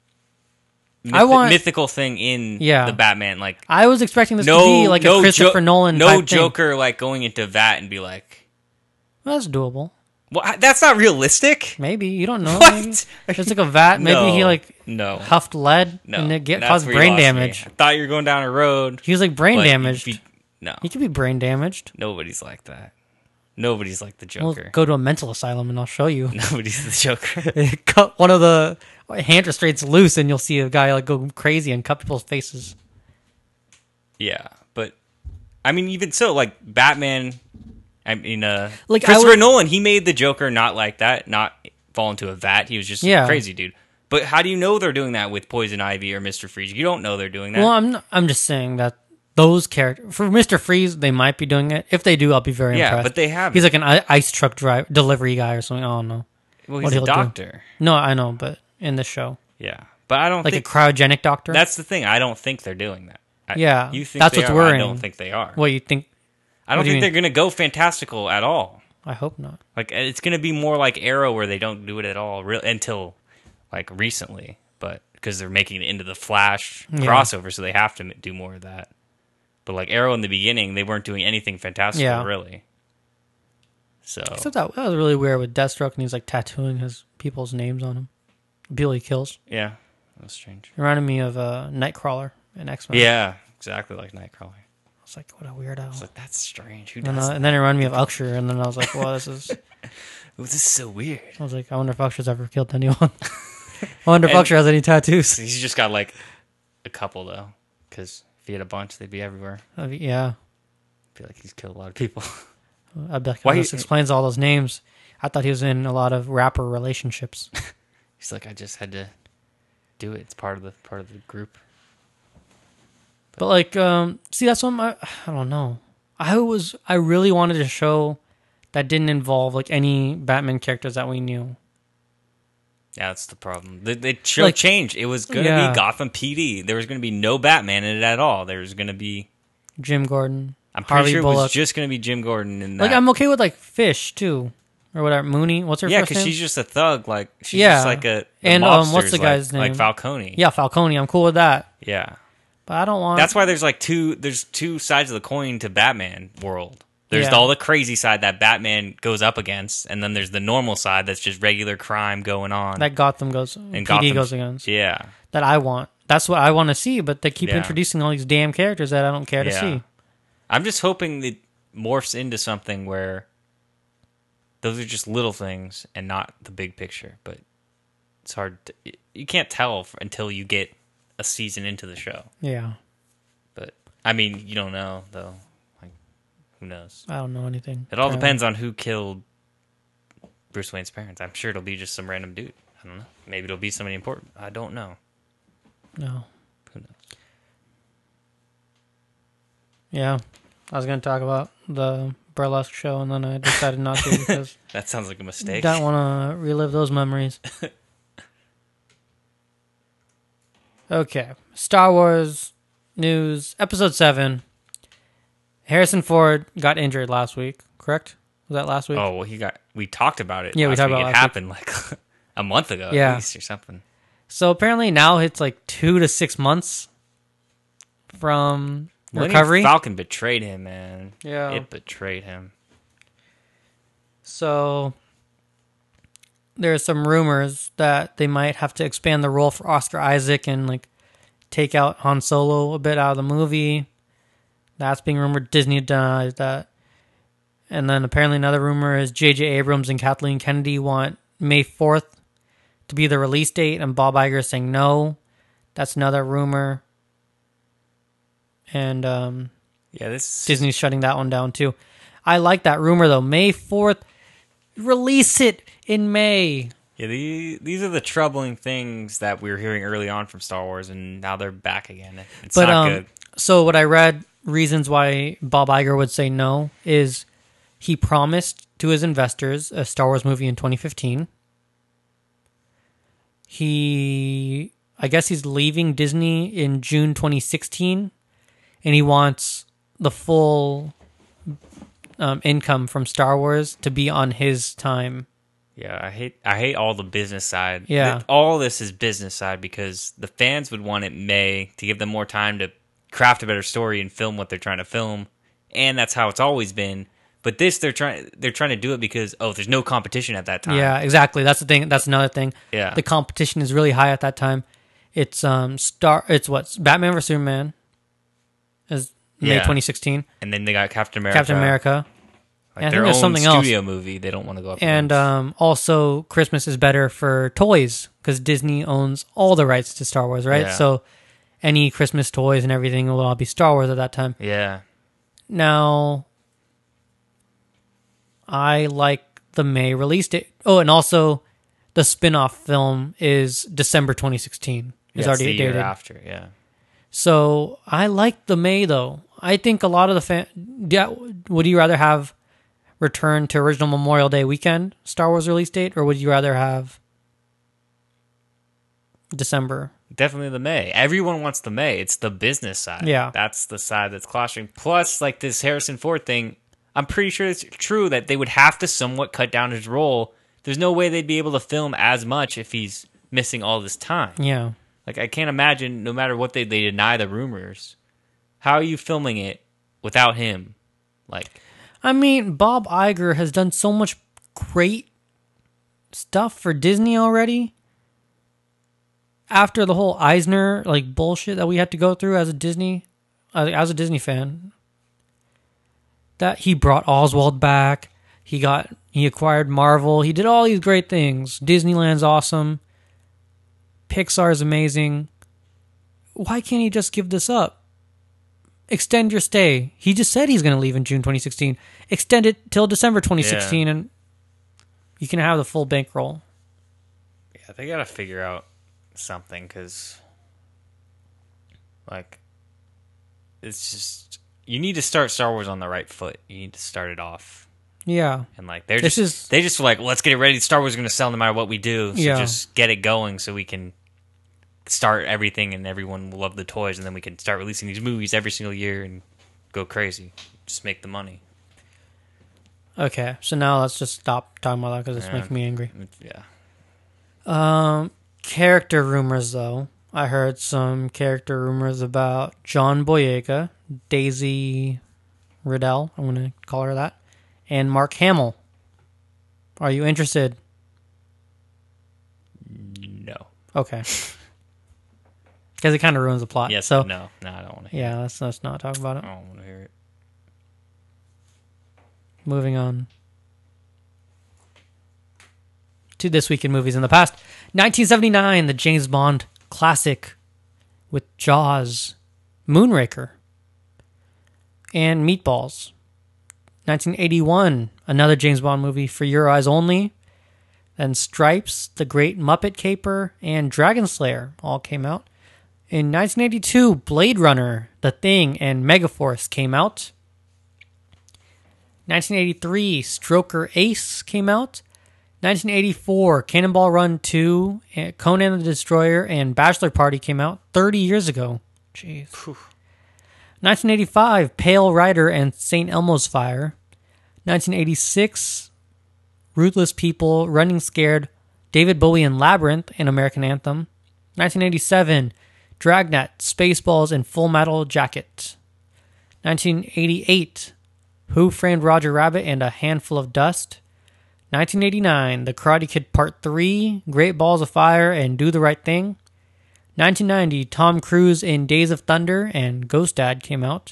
mythical thing in the Batman. Like I was expecting this to be like a Christopher Nolan no type thing. Joker like going into Vat and be like, Well, that's doable. well, that's not realistic. Maybe you don't know. What? Maybe. It's like a vat. Maybe he like no huffed lead no and it That's caused where you brain lost me. damage. I thought you were going down a road. He was like brain but damaged. No, He could be brain damaged. nobody's like that. Nobody's like the We'll Joker. go to a mental asylum and I'll show you. Nobody's the Joker. Cut one of the hand restraints loose and you'll see a guy like go crazy and cut people's faces. Yeah, but I mean, even so, like Batman. I mean, Like, Christopher Nolan, he made the Joker not like that, not fall into a vat. He was just a crazy dude. But how do you know they're doing that with Poison Ivy or Mr. Freeze? You don't know they're doing that. Well, I'm just saying that those characters for Mr. Freeze, they might be doing it. If they do, I'll be very impressed. But they haven't. He's like an ice truck delivery guy or something. I don't know. Well, what he's a he'll do. doctor. No, I know, but in this show, Yeah, but I don't like think a cryogenic doctor. that's the thing. I don't think they're doing that. Yeah, you think that's they what's are. worrying. I don't think they are. What you think? I don't what do you think mean? they're going to go fantastical at all. I hope not. Like it's going to be more like Arrow, where they don't do it at all, until like recently. But because they're making it into the Flash crossover, so they have to do more of that. But like Arrow in the beginning, they weren't doing anything fantastical, really. So Except that was really weird with Deathstroke, and he's like tattooing his people's names on him. People he kills. yeah, that was strange. It reminded me of Nightcrawler in X-Men. Yeah, exactly like Nightcrawler. I was like, what a weirdo. I was like, that's strange. Who And, does and then it reminded me of Usher, and then I was like, well, this is... This is so weird. I was like, I wonder if Usher's ever killed anyone. I wonder if Usher has any tattoos. He's just got like a couple though, because if he had a bunch, they'd be everywhere. Yeah. I feel like he's killed a lot of people. I bet this explains all those names. I thought he was in a lot of rapper relationships. He's like, I just had to do it. It's part of the group. But like, see, that's what I don't know. I really wanted a show that didn't involve like any Batman characters that we knew. Yeah, that's the problem. The show changed. It was going to be Gotham PD. There was going to be no Batman in it at all. There was going to be Jim Gordon. I'm pretty Harley sure Bullock. it was just going to be Jim Gordon in that. Like, I'm okay with like Fish too, or whatever. Mooney. What's her first name? Yeah, because she's just a thug. Like she's just like a and what's the guy's name? Like Falcone. Yeah, Falcone. I'm cool with that. Yeah, but I don't want. That's why there's like two sides of the coin to Batman world. There's all the crazy side that Batman goes up against, and then there's the normal side that's just regular crime going on. That Gotham goes and PD goes against. Yeah, that I want. That's what I want to see. But they keep introducing all these damn characters that I don't care to see. I'm just hoping it morphs into something where those are just little things and not the big picture. But it's hard. You can't tell until you get a season into the show. Yeah. But I mean, you don't know though. Like, who knows? I don't know anything. It all depends on who killed Bruce Wayne's parents. I'm sure it'll be just some random dude. I don't know. Maybe it'll be somebody important. I don't know. No. Who knows? Yeah. I was going to talk about the burlesque show, and then I decided not to because that sounds like a mistake. Don't want to relive those memories. Okay. Star Wars news, Episode 7. Harrison Ford got injured last week, correct? Was that last week? Oh, well, we talked about it. Yeah, we talked about it. It happened like a month ago at least or something. So apparently now it's like 2 to 6 months from recovery. Falcon betrayed him, man. Yeah. It betrayed him. So there's some rumors that they might have to expand the role for Oscar Isaac and like take out Han Solo a bit out of the movie. That's being rumored. Disney denies that. And then apparently another rumor is J.J. Abrams and Kathleen Kennedy want May 4th to be the release date, and Bob Iger is saying no. That's another rumor. And Disney's shutting that one down too. I like that rumor though. May 4th, release it in May. Yeah, these are the troubling things that we were hearing early on from Star Wars, and now they're back again. It's not good. So what I read, reasons why Bob Iger would say no, is he promised to his investors a Star Wars movie in 2015. I guess he's leaving Disney in June 2016, and he wants the full income from Star Wars to be on his time. Yeah, I hate all the business side. Yeah. All this is business side because the fans would want it May to give them more time to craft a better story and film what they're trying to film, and that's how it's always been. But this, they're trying to do it because there's no competition at that time. Yeah, exactly. That's the thing. That's another thing. Yeah, the competition is really high at that time. It's It's what Batman vs Superman is May 2016, and then they got Captain America. Like their own studio movie, they don't want to go up and also, Christmas is better for toys because Disney owns all the rights to Star Wars, right? Yeah. So any Christmas toys and everything will all be Star Wars at that time. Yeah. Now, I like the May release date. Oh, and also the spin-off film is December 2016. It's already the dated. year after, yeah. So I like the May, though. I think a lot of the would you rather have return to original Memorial Day weekend Star Wars release date, or would you rather have December? Definitely the May. Everyone wants the May. It's the business side. Yeah. That's the side that's clashing. Plus, like this Harrison Ford thing, I'm pretty sure it's true that they would have to somewhat cut down his role. There's no way they'd be able to film as much if he's missing all this time. Yeah. Like, I can't imagine, no matter what they deny the rumors, how are you filming it without him? Like, I mean, Bob Iger has done so much great stuff for Disney already. After the whole Eisner bullshit that we had to go through as a Disney as a Disney fan, that he brought Oswald back. He acquired Marvel. He did all these great things. Disneyland's awesome. Pixar's amazing. Why can't he just give this up? Extend your stay. He just said he's going to leave in June 2016. Extend it till December 2016, and you can have the full bankroll. Yeah, they got to figure out something, because, like, it's just, you need to start Star Wars on the right foot. You need to start it off. Yeah. And, like, they just were like, let's get it ready. Star Wars is going to sell no matter what we do. So just get it going so we can start everything and everyone will love the toys, and then we can start releasing these movies every single year and go crazy. Just make the money. Okay, so now let's just stop talking about that because it's making me angry. Yeah. Character rumors, though. I heard some character rumors about John Boyega, Daisy Ridley, I'm going to call her that, and Mark Hamill. Are you interested? No. Okay. Because it kind of ruins the plot. Yes. So, no, I don't want to hear it. Yeah, let's not talk about it. I don't want to hear it. Moving on to This Week in Movies in the Past. 1979, the James Bond classic with Jaws, Moonraker, and Meatballs. 1981, another James Bond movie, For Your Eyes Only. Then Stripes, The Great Muppet Caper, and Dragon Slayer all came out. In 1982, Blade Runner, The Thing, and Megaforce came out. 1983, Stroker Ace came out. 1984, Cannonball Run 2, Conan the Destroyer, and Bachelor Party came out 30 years ago. Jeez. 1985, Pale Rider and St. Elmo's Fire. 1986, Ruthless People, Running Scared, David Bowie and Labyrinth, an American Anthem. 1987, Dragnet, Spaceballs, and Full Metal Jacket. 1988, Who Framed Roger Rabbit and A Handful of Dust. 1989, The Karate Kid Part 3, Great Balls of Fire, and Do the Right Thing. 1990, Tom Cruise in Days of Thunder and Ghost Dad came out.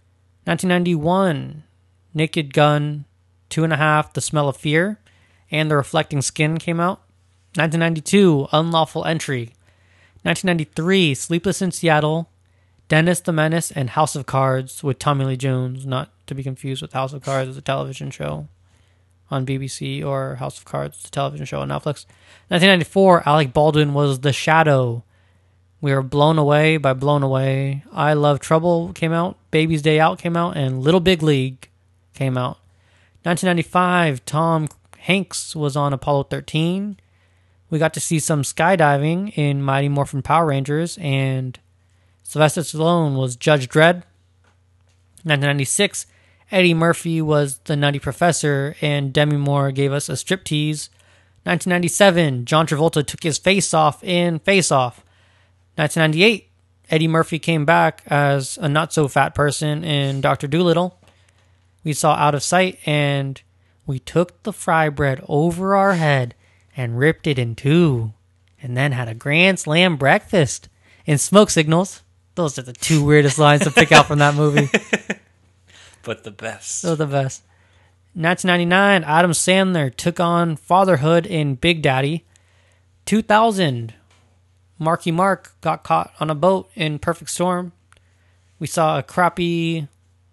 1991, Naked Gun, 2.5, The Smell of Fear, and The Reflecting Skin came out. 1992, Unlawful Entry. 1993, Sleepless in Seattle, Dennis the Menace, and House of Cards with Tommy Lee Jones, not to be confused with House of Cards, a television show on BBC, or House of Cards, the television show on Netflix. 1994, Alec Baldwin was The Shadow. We Are Blown Away by Blown Away. I Love Trouble came out. Baby's Day Out came out. And Little Big League came out. 1995, Tom Hanks was on Apollo 13. We got to see some skydiving in Mighty Morphin Power Rangers. And Sylvester Stallone was Judge Dredd. 1996, Eddie Murphy was the Nutty Professor, and Demi Moore gave us a striptease. 1997, John Travolta took his face off in Face Off. 1998, Eddie Murphy came back as a not-so-fat person in Dr. Dolittle. We saw Out of Sight, and we took the fry bread over our head and ripped it in two, and then had a grand slam breakfast in Smoke Signals. Those are the two weirdest lines to pick out from that movie. But the best. They're the best. 1999, Adam Sandler took on fatherhood in Big Daddy. 2000, Marky Mark got caught on a boat in Perfect Storm. We saw a crappy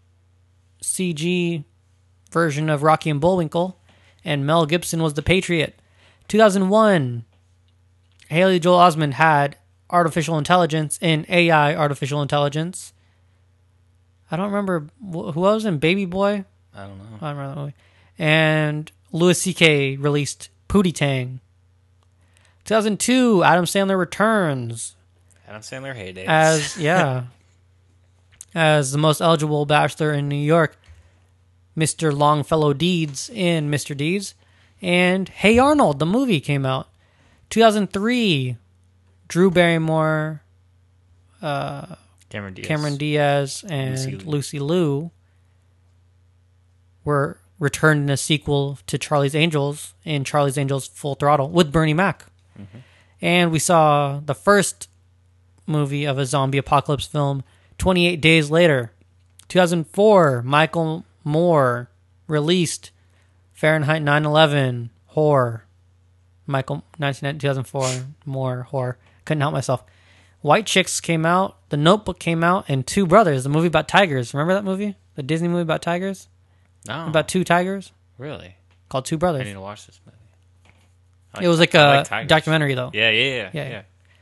CG version of Rocky and Bullwinkle, and Mel Gibson was the Patriot. 2001, Haley Joel Osment had artificial intelligence in AI artificial intelligence. I don't remember who was in Baby Boy. I don't know. I don't remember that movie. And Louis C.K. released Pootie Tang. 2002, Adam Sandler returns Adam Sandler heyday. as the most eligible bachelor in New York, Mr. Longfellow Deeds in Mr. Deeds. And Hey Arnold, the movie, came out. 2003, Drew Barrymore, Cameron Diaz, and Lucy Liu were returned in a sequel to Charlie's Angels in Charlie's Angels Full Throttle with Bernie Mac. Mm-hmm. And we saw the first movie of a zombie apocalypse film, 28 days later, 2004, Michael Moore released Fahrenheit 9/11 horror. 2004, Moore horror. Couldn't help myself. White Chicks came out, The Notebook came out, and Two Brothers, the movie about tigers. Remember that movie? The Disney movie about tigers? No. About two tigers? Really? Called Two I Brothers. need to watch this movie. It was like I a tigers. documentary, though. Yeah.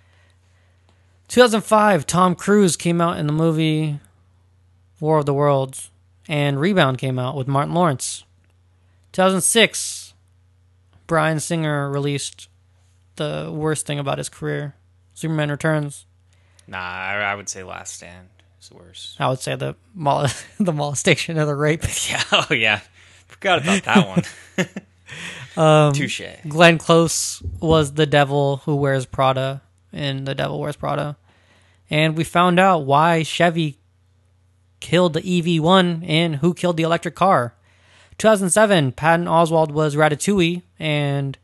2005, Tom Cruise came out in the movie War of the Worlds, and Rebound came out with Martin Lawrence. 2006, Bryan Singer released the worst thing about his career, Superman Returns. Nah, I would say Last Stand is worse. I would say the molestation or the rape. Yeah, oh yeah. Forgot about that one. Touche. Glenn Close was the devil who wears Prada in The Devil Wears Prada. And we found out why Chevy killed the EV1 and who killed the electric car. 2007, Patton Oswalt was Ratatouille, and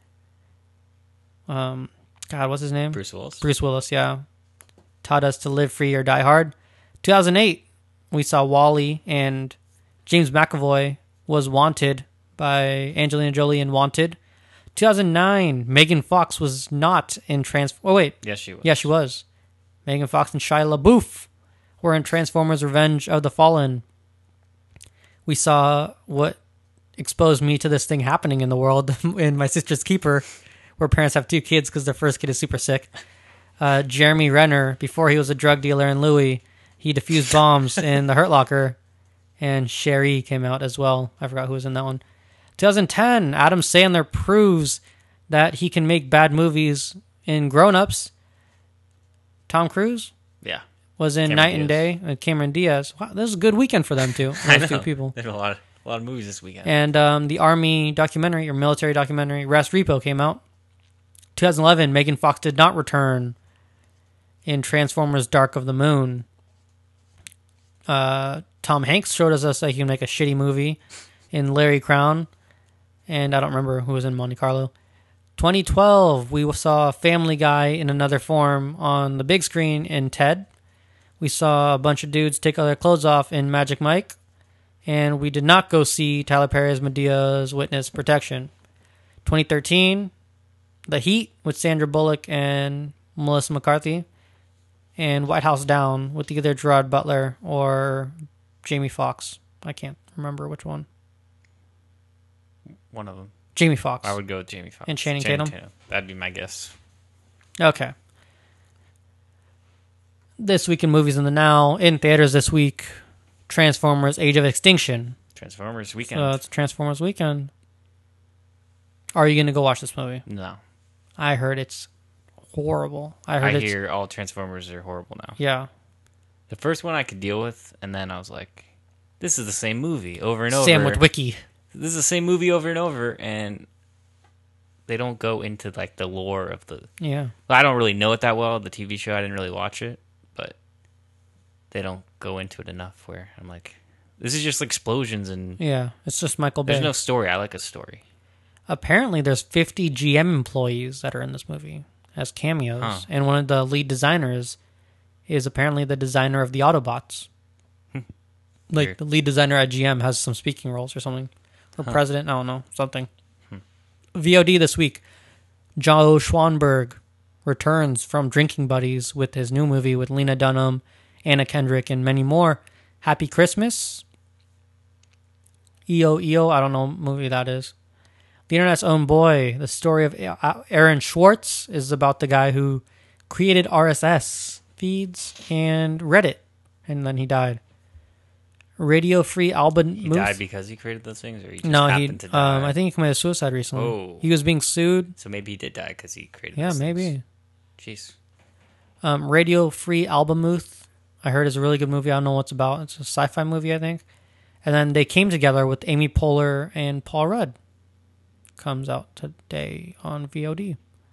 what's his name? Bruce Willis. Bruce Willis, yeah. Taught us to live free or die hard. 2008, we saw WALL-E, and James McAvoy was Wanted by Angelina Jolie in Wanted. 2009, Megan Fox was not in Yes, she was. Yeah, she was. Megan Fox and Shia LaBeouf were in Transformers Revenge of the Fallen. We saw what exposed me to this thing happening in the world in My Sister's Keeper, where parents have two kids because their first kid is super sick. Jeremy Renner, before he was a drug dealer in Louis, he defused bombs in the Hurt Locker, and Sherry came out as well. I forgot who was in that one. 2010, Adam Sandler proves that he can make bad movies in Grown Ups. Tom Cruise Yeah. was in Cameron Night and Diaz. Day with Cameron Diaz. Wow, this is a good weekend for them too. I Those two know. people. There's a lot of movies this weekend. And the Army documentary or military documentary, Rest Repo, came out. 2011, Megan Fox did not return in Transformers Dark of the Moon. Tom Hanks showed us that he can make a shitty movie in Larry Crown. And I don't remember who was in Monte Carlo. 2012, we saw Family Guy in another form on the big screen in Ted. We saw a bunch of dudes take all their clothes off in Magic Mike. And we did not go see Tyler Perry's Medea's Witness Protection. 2013, The Heat with Sandra Bullock and Melissa McCarthy. And White House Down with either Gerard Butler or Jamie Foxx. I can't remember which one. One of them. Jamie Foxx. I would go with Jamie Foxx. And Channing Tatum? That'd be my guess. Okay. This week in movies in the now, in theaters this week, Transformers Age of Extinction. Transformers weekend. So it's Transformers weekend. Are you going to go watch this movie? No. I heard it's horrible. I hear all Transformers are horrible now. Yeah. The first one I could deal with, and then I was like, this is the same movie over and over. Sam with Wiki. This is the same movie over and over, and they don't go into like the lore of the... Yeah. I don't really know it that well, the TV show. I didn't really watch it, but they don't go into it enough where I'm like, this is just explosions and Yeah. It's just Michael Bay. there's no story. I like a story. Apparently, there's 50 GM employees that are in this movie as cameos, Huh. and one of the lead designers is apparently the designer of the Autobots. Like, Weird. the lead designer at GM has some speaking roles or something. Or president, I don't know, something. VOD this week. Joe Schwanberg returns from Drinking Buddies with his new movie with Lena Dunham, Anna Kendrick, and many more. Happy Christmas. EO, I don't know what movie that is. The Internet's Own Boy, the story of Aaron Schwartz, is about the guy who created RSS feeds and Reddit, and then he died. Radio Free Album He died because he created those things, or he just happened to die? I think he committed suicide recently. Oh. He was being sued. So maybe he did die because he created Yeah, those maybe. things. Jeez. Radio Free Albemuth, I heard is a really good movie. I don't know what it's about. It's a sci-fi movie, I think. And then they came together with Amy Poehler and Paul Rudd. Comes out today on VOD.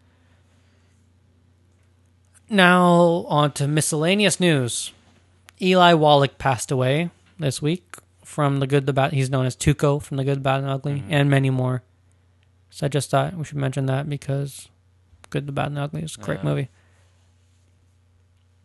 Now on to miscellaneous news. Eli Wallach passed away this week from The Good, the Bad. He's known as Tuco from The Good, the Bad, and the Ugly, and many more. So I just thought we should mention that because Good, the Bad, and the Ugly is a great movie.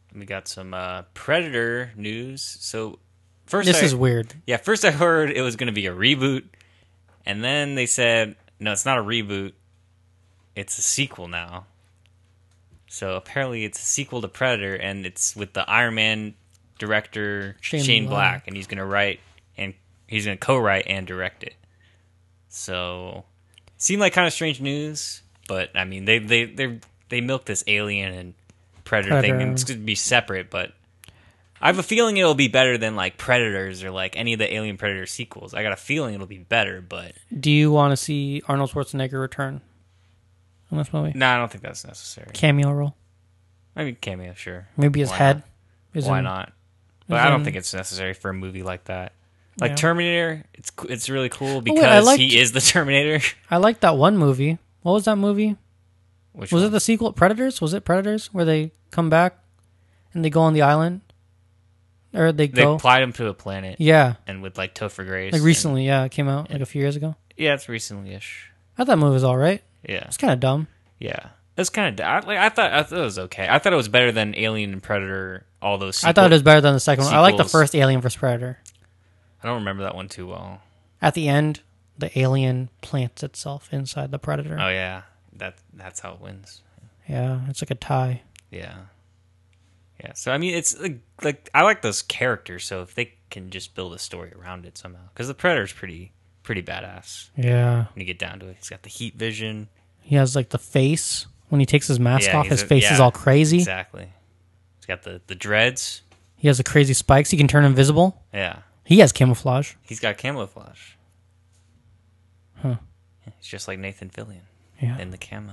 We got some Predator news. So first, This is weird. Yeah, first I heard it was going to be a reboot, and then they said no, it's not a reboot. It's a sequel now. So apparently, it's a sequel to Predator, and it's with the Iron Man director Shane Black, and he's going to co-write and direct it. So, seemed like kind of strange news, but I mean, they milked this Alien and Predator thing, and it's going to be separate. But I have a feeling it'll be better than like Predators or like any of the Alien Predator sequels. I got a feeling it'll be better, but Do you want to see Arnold Schwarzenegger return in this movie? no, I don't think that's necessary. Cameo role. I mean, cameo, sure. Maybe his Why head. not? Is Why in- not? But is I don't in- think it's necessary for a movie like that. Like Yeah. Terminator, it's really cool I because liked- he is the Terminator. I like that one movie. What was that movie? Which Was one? it the sequel? Predators? Was it Predators? Where they come back and they go on the island? Or they They go? applied him to a planet, Yeah. and with like Topher Grace. Like and- recently, yeah. It came out like a few years ago. yeah, it's recently-ish. I thought that movie was alright. Yeah, It's kind of dumb. yeah. It's kind of I thought it was okay. I thought it was better than Alien and Predator. All those. I thought it was better than the second one. I like the sequels. first Alien vs. Predator. I don't remember that one too well. At the end, the alien plants itself inside the Predator. Oh yeah, that's how it wins. Yeah, it's like a tie. Yeah, yeah. So I mean, it's like I like those characters. So if they can just build a story around it somehow, because the Predator's pretty badass Yeah. when you get down to it. He's got the heat vision. He has like the face. When he takes his mask Yeah, off, he's his face is yeah, all crazy. Exactly. He's got the dreads. He has the crazy spikes. He can turn invisible. Yeah, He has camouflage. he's got camouflage. Huh. Yeah, he's just like Nathan Fillion Yeah. in the camo.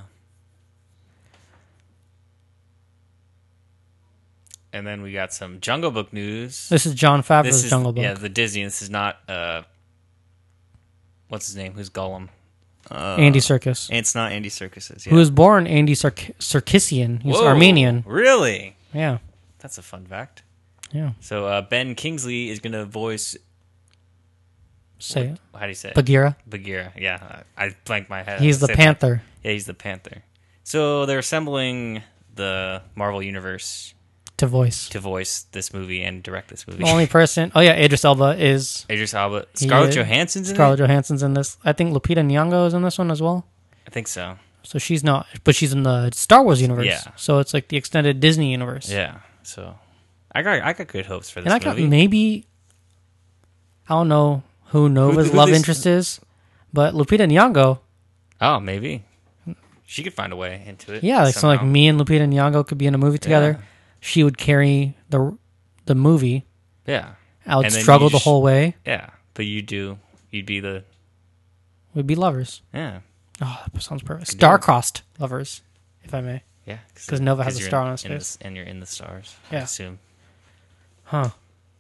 And then we got some Jungle Book news. This is John Favreau's This is Jungle Book. yeah, the Disney. This is not what's his name? Who's Gollum? Andy Serkis, It's not Andy Serkis's. Yeah. who was born Andy Sarkisian. He's Whoa, Armenian. Really? Yeah. That's a fun fact. Yeah. So Ben Kingsley is going to voice. Say it. How do you say it? Bagheera. Bagheera. Yeah, I blanked my head. He's the Say that. Panther. Yeah, he's the Panther. So they're assembling the Marvel Universe To voice. to voice this movie and direct this movie. The only person. Oh yeah, Idris Elba is Idris Elba, Scarlett is- Johansson's in Scarlett it. Johansson's in this. I think Lupita Nyong'o is in this one as well. I think so. So she's not, but she's in the Star Wars universe. Yeah. So it's like the extended Disney universe. Yeah. So I got good hopes for this And I got movie. maybe, I don't know who Nova's who love they- interest is, but Lupita Nyong'o. Oh, maybe she could find a way into it. Yeah, like so, like somehow. me and Lupita Nyong'o could be in a movie together. Yeah. She would carry the movie. Yeah, I would And then struggle you the just- whole way. yeah. But you'd be the We'd be lovers. yeah. Oh, that sounds perfect. Could do it. Star-crossed lovers, if I may. Yeah, 'Cause Nova has a you're star in- on his in face. and you're in the stars. I Yeah. assume. Huh.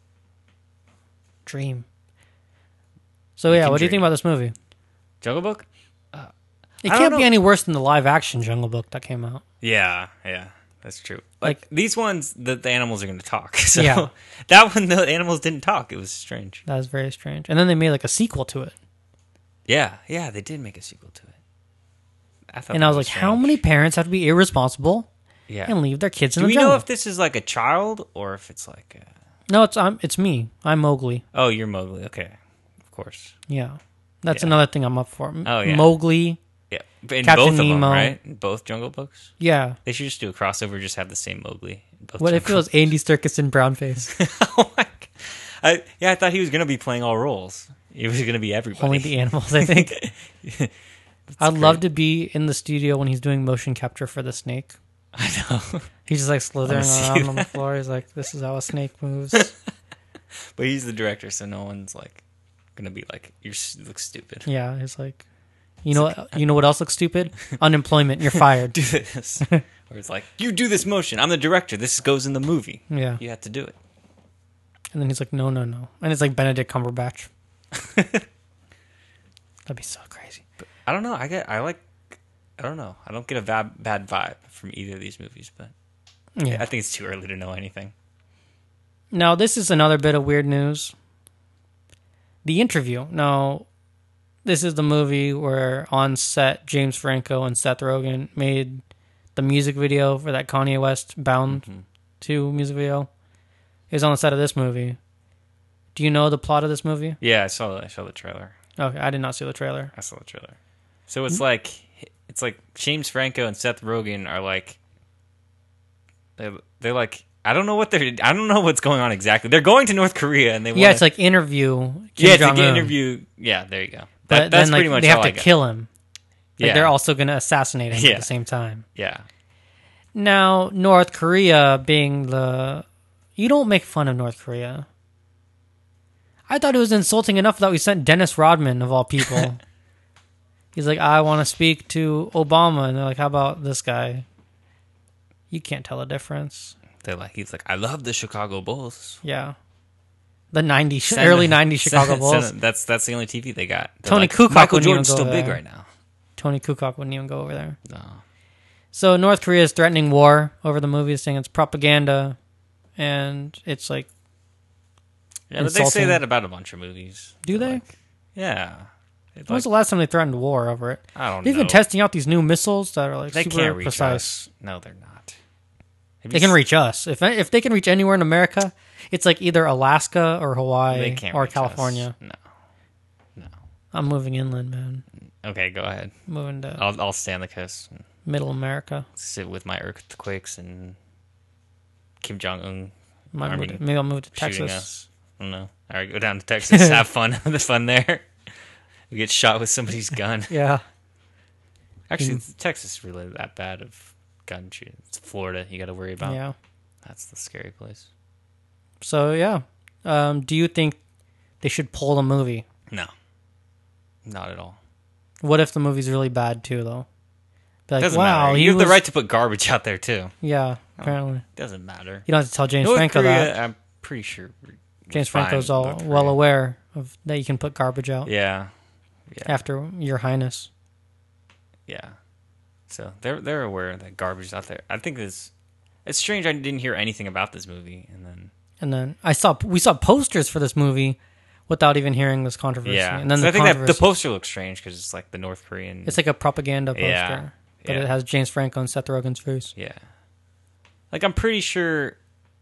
Dream. So yeah, can what do you think dream. about this movie? Jungle Book. It I don't can't be know. any worse than the live-action Jungle Book that came out. Yeah, that's true. Like- Like these ones, the animals are going to talk. So Yeah. that one, the animals didn't talk. It was strange. That was very strange. And then they made like a sequel to it. Yeah, they did make a sequel to it. I thought And that I was like, how strange. many parents have to be irresponsible Yeah. and leave their kids in Do the we jungle? know if this is like a child or if it's like? No, it's me. I'm Mowgli. Oh, you're Mowgli. Okay, of course. Yeah. That's Yeah. another thing I'm up for. Oh, yeah. Mowgli. Yeah, but in Captain both of them, Nemo. right? In both Jungle Books. Yeah. They should just do a crossover. Just have the same Mowgli. In both What if it Jungle was Andy Serkis in brown face? oh my God. I thought he was going to be playing all roles. He was going to be everybody. Only the animals, I think. I'd love to be in the studio when he's doing motion capture for the snake. I know. He's just like slithering see around on the that. floor. He's like, this is how a snake moves. But he's the director, so no one's like going to be like, you look stupid. Yeah, he's like, you know what else looks stupid? Unemployment. You're fired. Do this. Or it's like, you do this motion. I'm the director. This goes in the movie. Yeah. You have to do it. And then he's like, no. And it's like Benedict Cumberbatch. That'd be so crazy. I don't know. I don't know. I don't get a bad vibe from either of these movies, but Yeah. I think it's too early to know anything. Now, this is another bit of weird news. The Interview. Now, this is the movie where on set, James Franco and Seth Rogen made the music video for that Kanye West Bound 2 music video. It was on the set of this movie. Do you know the plot of this movie? Yeah, I saw the trailer. Okay, I did not see the trailer. I saw the trailer. So it's like James Franco and Seth Rogen are like they're like I don't know what's going on exactly. They're going to North Korea and it's like interview Kim Jong-un. It's like interview. Yeah, there you go. But that's then like pretty much they have all to I got. kill him. Like Yeah. they're also going to assassinate him Yeah. at the same time. Yeah. Now, North Korea being you don't make fun of North Korea. I thought it was insulting enough that we sent Dennis Rodman, of all people. He's like, I want to speak to Obama. And they're like, how about this guy? You can't tell the difference. He's like, I love the Chicago Bulls. Yeah. The early 90s Chicago Bulls. That's the only TV they got. They're Tony like, Kukoc Michael wouldn't even Jordan's go still there. big right now. Tony Kukoc wouldn't even go over there. No. So North Korea is threatening war over the movie, saying it's propaganda. And it's like, Yeah, but they say insulting. that about a bunch of movies. Do They're they? like, yeah. When was the last time they threatened war over it? I don't They've know. been testing out these new missiles that are like They super can't reach precise. us. No, they're not. They can reach us. If they can reach anywhere in America, it's like either Alaska or They Hawaii can't or reach California. us. No. I'm moving inland, man. Okay, go ahead. Moving to I'll stay on the coast and middle America. sit with my earthquakes and Kim Jong Un Maybe I'll move to shooting Texas. us. I don't know. All right, go down to Texas. Have fun. Have the fun there. We get shot with somebody's gun. Yeah. Actually, Texas is really that bad of gun shooting. It's Florida you got to worry about. Yeah. That's the scary place. So, yeah. Do you think they should pull the movie? No. Not at all. What if the movie's really bad, too, though? Be like, Doesn't wow, matter. he You have was... the right to put garbage out there, too. Yeah, apparently. Doesn't matter. You don't have to tell James North Franco Korea, that. I'm pretty sure. James fine Franco's with all North well Korea. aware of that you can put garbage out Yeah. Yeah. after Your Highness. Yeah. So they're aware that garbage is out there. I think it's strange I didn't hear anything about this movie And then we saw posters for this movie without even hearing this controversy. yeah. And then So the I think that the controversy, poster looks strange because it's like the North Korean. it's like a propaganda poster, Yeah, but yeah. it has James Franco and Seth Rogen's face. Yeah. Like I'm pretty sure.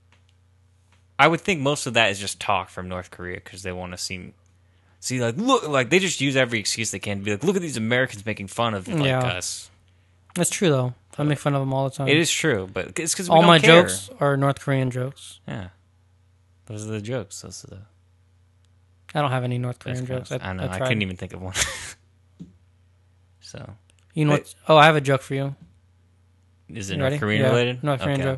I would think most of that is just talk from North Korea because they want to see like look like they just use every excuse they can to be like look at these Americans making fun of like Yeah. us. That's true though. I make fun of them all the time. It is true, but it's because all my care. jokes are North Korean jokes. Yeah. Those are the jokes. Those are the. I don't have any North Korean jokes. I know. I tried. couldn't even think of one. So, You know what? Oh, I have a joke for you. is it You North ready? Korean Yeah, related? North Korean Okay. joke.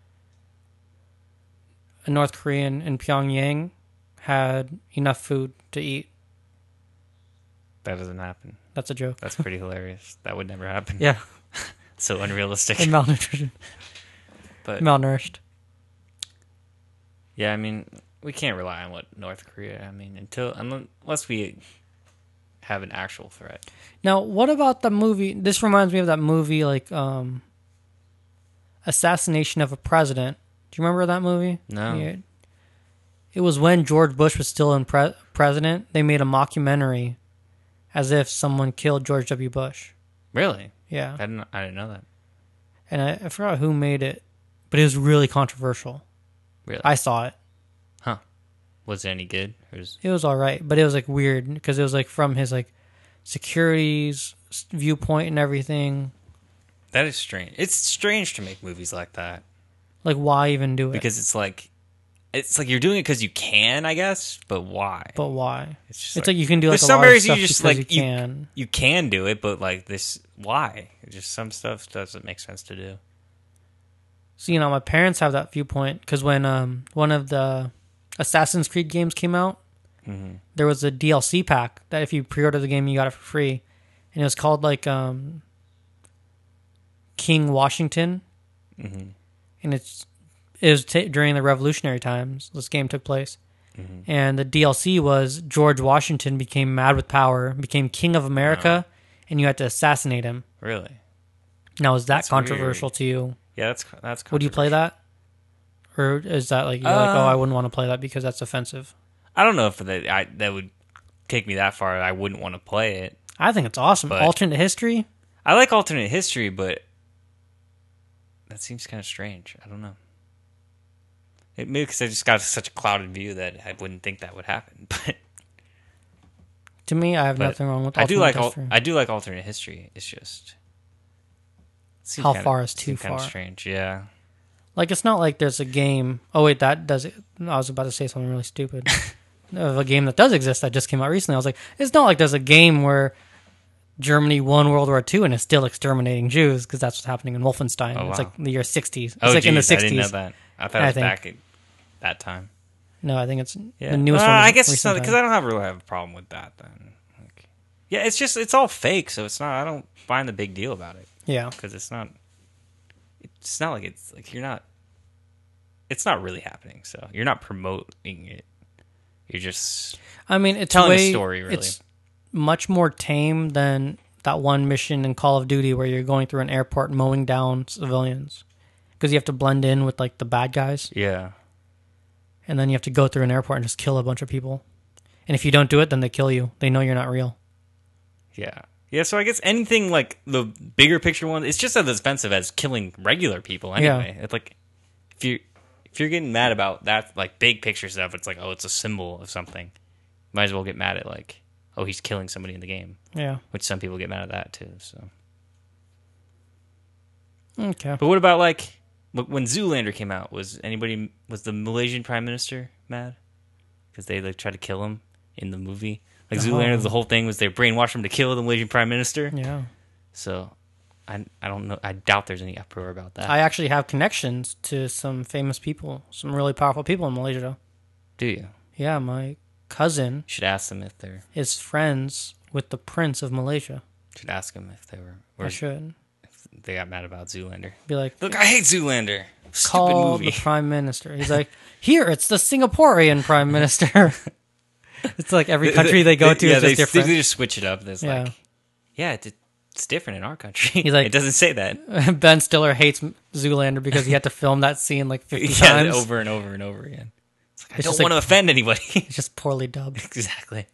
A North Korean in Pyongyang had enough food to eat. That doesn't happen. That's a joke. That's pretty hilarious. That would never happen. Yeah, So unrealistic. and malnutrition, But malnourished. yeah, I mean, we can't rely on what North Korea. I mean, unless we have an actual threat. Now, what about the movie? This reminds me of that movie, like Assassination of a President. Do you remember that movie? No. Yeah. It was when George Bush was still in president. They made a mockumentary as if someone killed George W. Bush. Really? Yeah. I didn't know that. And I forgot who made it, but it was really controversial. Really? I saw it. Huh? Was it any good? Or was... It was all right, but it was like weird because it was like from his like security's viewpoint and everything. That is strange. It's strange to make movies like that Like, why even do it? because it's like you're doing it because you can, I guess. But why? But why? It's just It's like you can do like there's a some lot of areas you stuff just because like you can. you can do it, but like this, why? It's just some stuff doesn't make sense to do. So, my parents have that viewpoint because when one of the Assassin's Creed games came out, Mm-hmm. there was a DLC pack that if you pre-order the game, you got it for free. And it was called like King Washington. Mm-hmm. And it was during the Revolutionary times. This game took place. Mm-hmm. And the DLC was George Washington became mad with power, became king of America, and you had to assassinate him. Really? Now, is that That's controversial weird. to you? Yeah, that's. Would you play that? Or is that like, you're like, oh, I wouldn't want to play that because that's offensive? I don't know if that would take me that far. I wouldn't want to play it. I think it's awesome. But- Alternate history? I like alternate history, but that seems kind of strange. I don't know. Maybe because I just got such a clouded view that I wouldn't think that would happen. But To me, I have nothing wrong with I do like history. I do like alternate history. It's just How far is too kind far? of strange. Yeah. Like, it's not like there's a game. Oh, wait, that does it. I was about to say something really stupid. Of a game that does exist that just came out recently. I was like, it's not like there's a game where Germany won World War II and is still exterminating Jews, because that's what's happening in Wolfenstein. Oh, It's wow. like the year 60s. It's Oh, like in the 60s. I didn't know that. I thought it was back at that time. No, I think it's Yeah. the newest one. I guess it's recent not because time. I don't really have a problem with that. Then, like, yeah, it's all fake, so it's not. I don't find the big deal about it Yeah. because it's not. It's not like it's like you're not. It's not really happening, so you're not promoting it. You're just I mean, it's telling way, a story. Really, It's much more tame than that one mission in Call of Duty where you're going through an airport mowing down civilians, because you have to blend in with like the bad guys, yeah. and then you have to go through an airport and just kill a bunch of people. And if you don't do it, then they kill you. They know you're not real. Yeah. Yeah, so I guess anything like the bigger picture one, it's just as expensive as killing regular people anyway. It's like if you're getting mad about that like big picture stuff, it's like, oh, it's a symbol of something. Might as well get mad at like, oh, he's killing somebody in the game. Yeah. Which some people get mad at that too, so. Okay. But what about like when Zoolander came out, was the Malaysian Prime Minister mad? Because they like tried to kill him in the movie. Like Zoolander, the whole thing was they brainwashed him to kill the Malaysian Prime Minister. Yeah. So, I don't know. I doubt there's any uproar about that. I actually have connections to some famous people, some really powerful people in Malaysia. Do you? Yeah, my cousin You should ask them if they're. is friends with the Prince of Malaysia. Should ask them if they were. I should If they got mad about Zoolander. be like, Look, I hate Zoolander. Stupid call movie. the Prime Minister. He's like, here, it's the Singaporean Prime Minister. It's like every country they go to is just different. They just switch it up. There's Yeah. like, yeah, it's different in our country. He's like- it doesn't say that. Ben Stiller hates Zoolander because he had to film that scene like 50 Yeah, times. over and over and over again. It's like, I It's don't just want to like- offend anybody. It's just poorly dubbed. Exactly.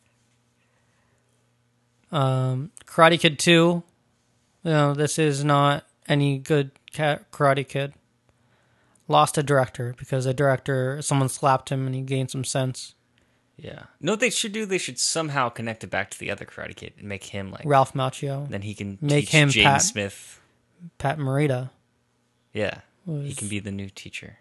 Karate Kid 2. This is not any good Karate Kid. Lost a director because someone slapped him and he gained some sense. Yeah. No, what they should do? They should somehow connect it back to the other Karate Kid and make him like. Ralph Macchio, Then he can Make teach him Jaden Pat. Smith. Pat Morita. Yeah, he Was- can be the new teacher.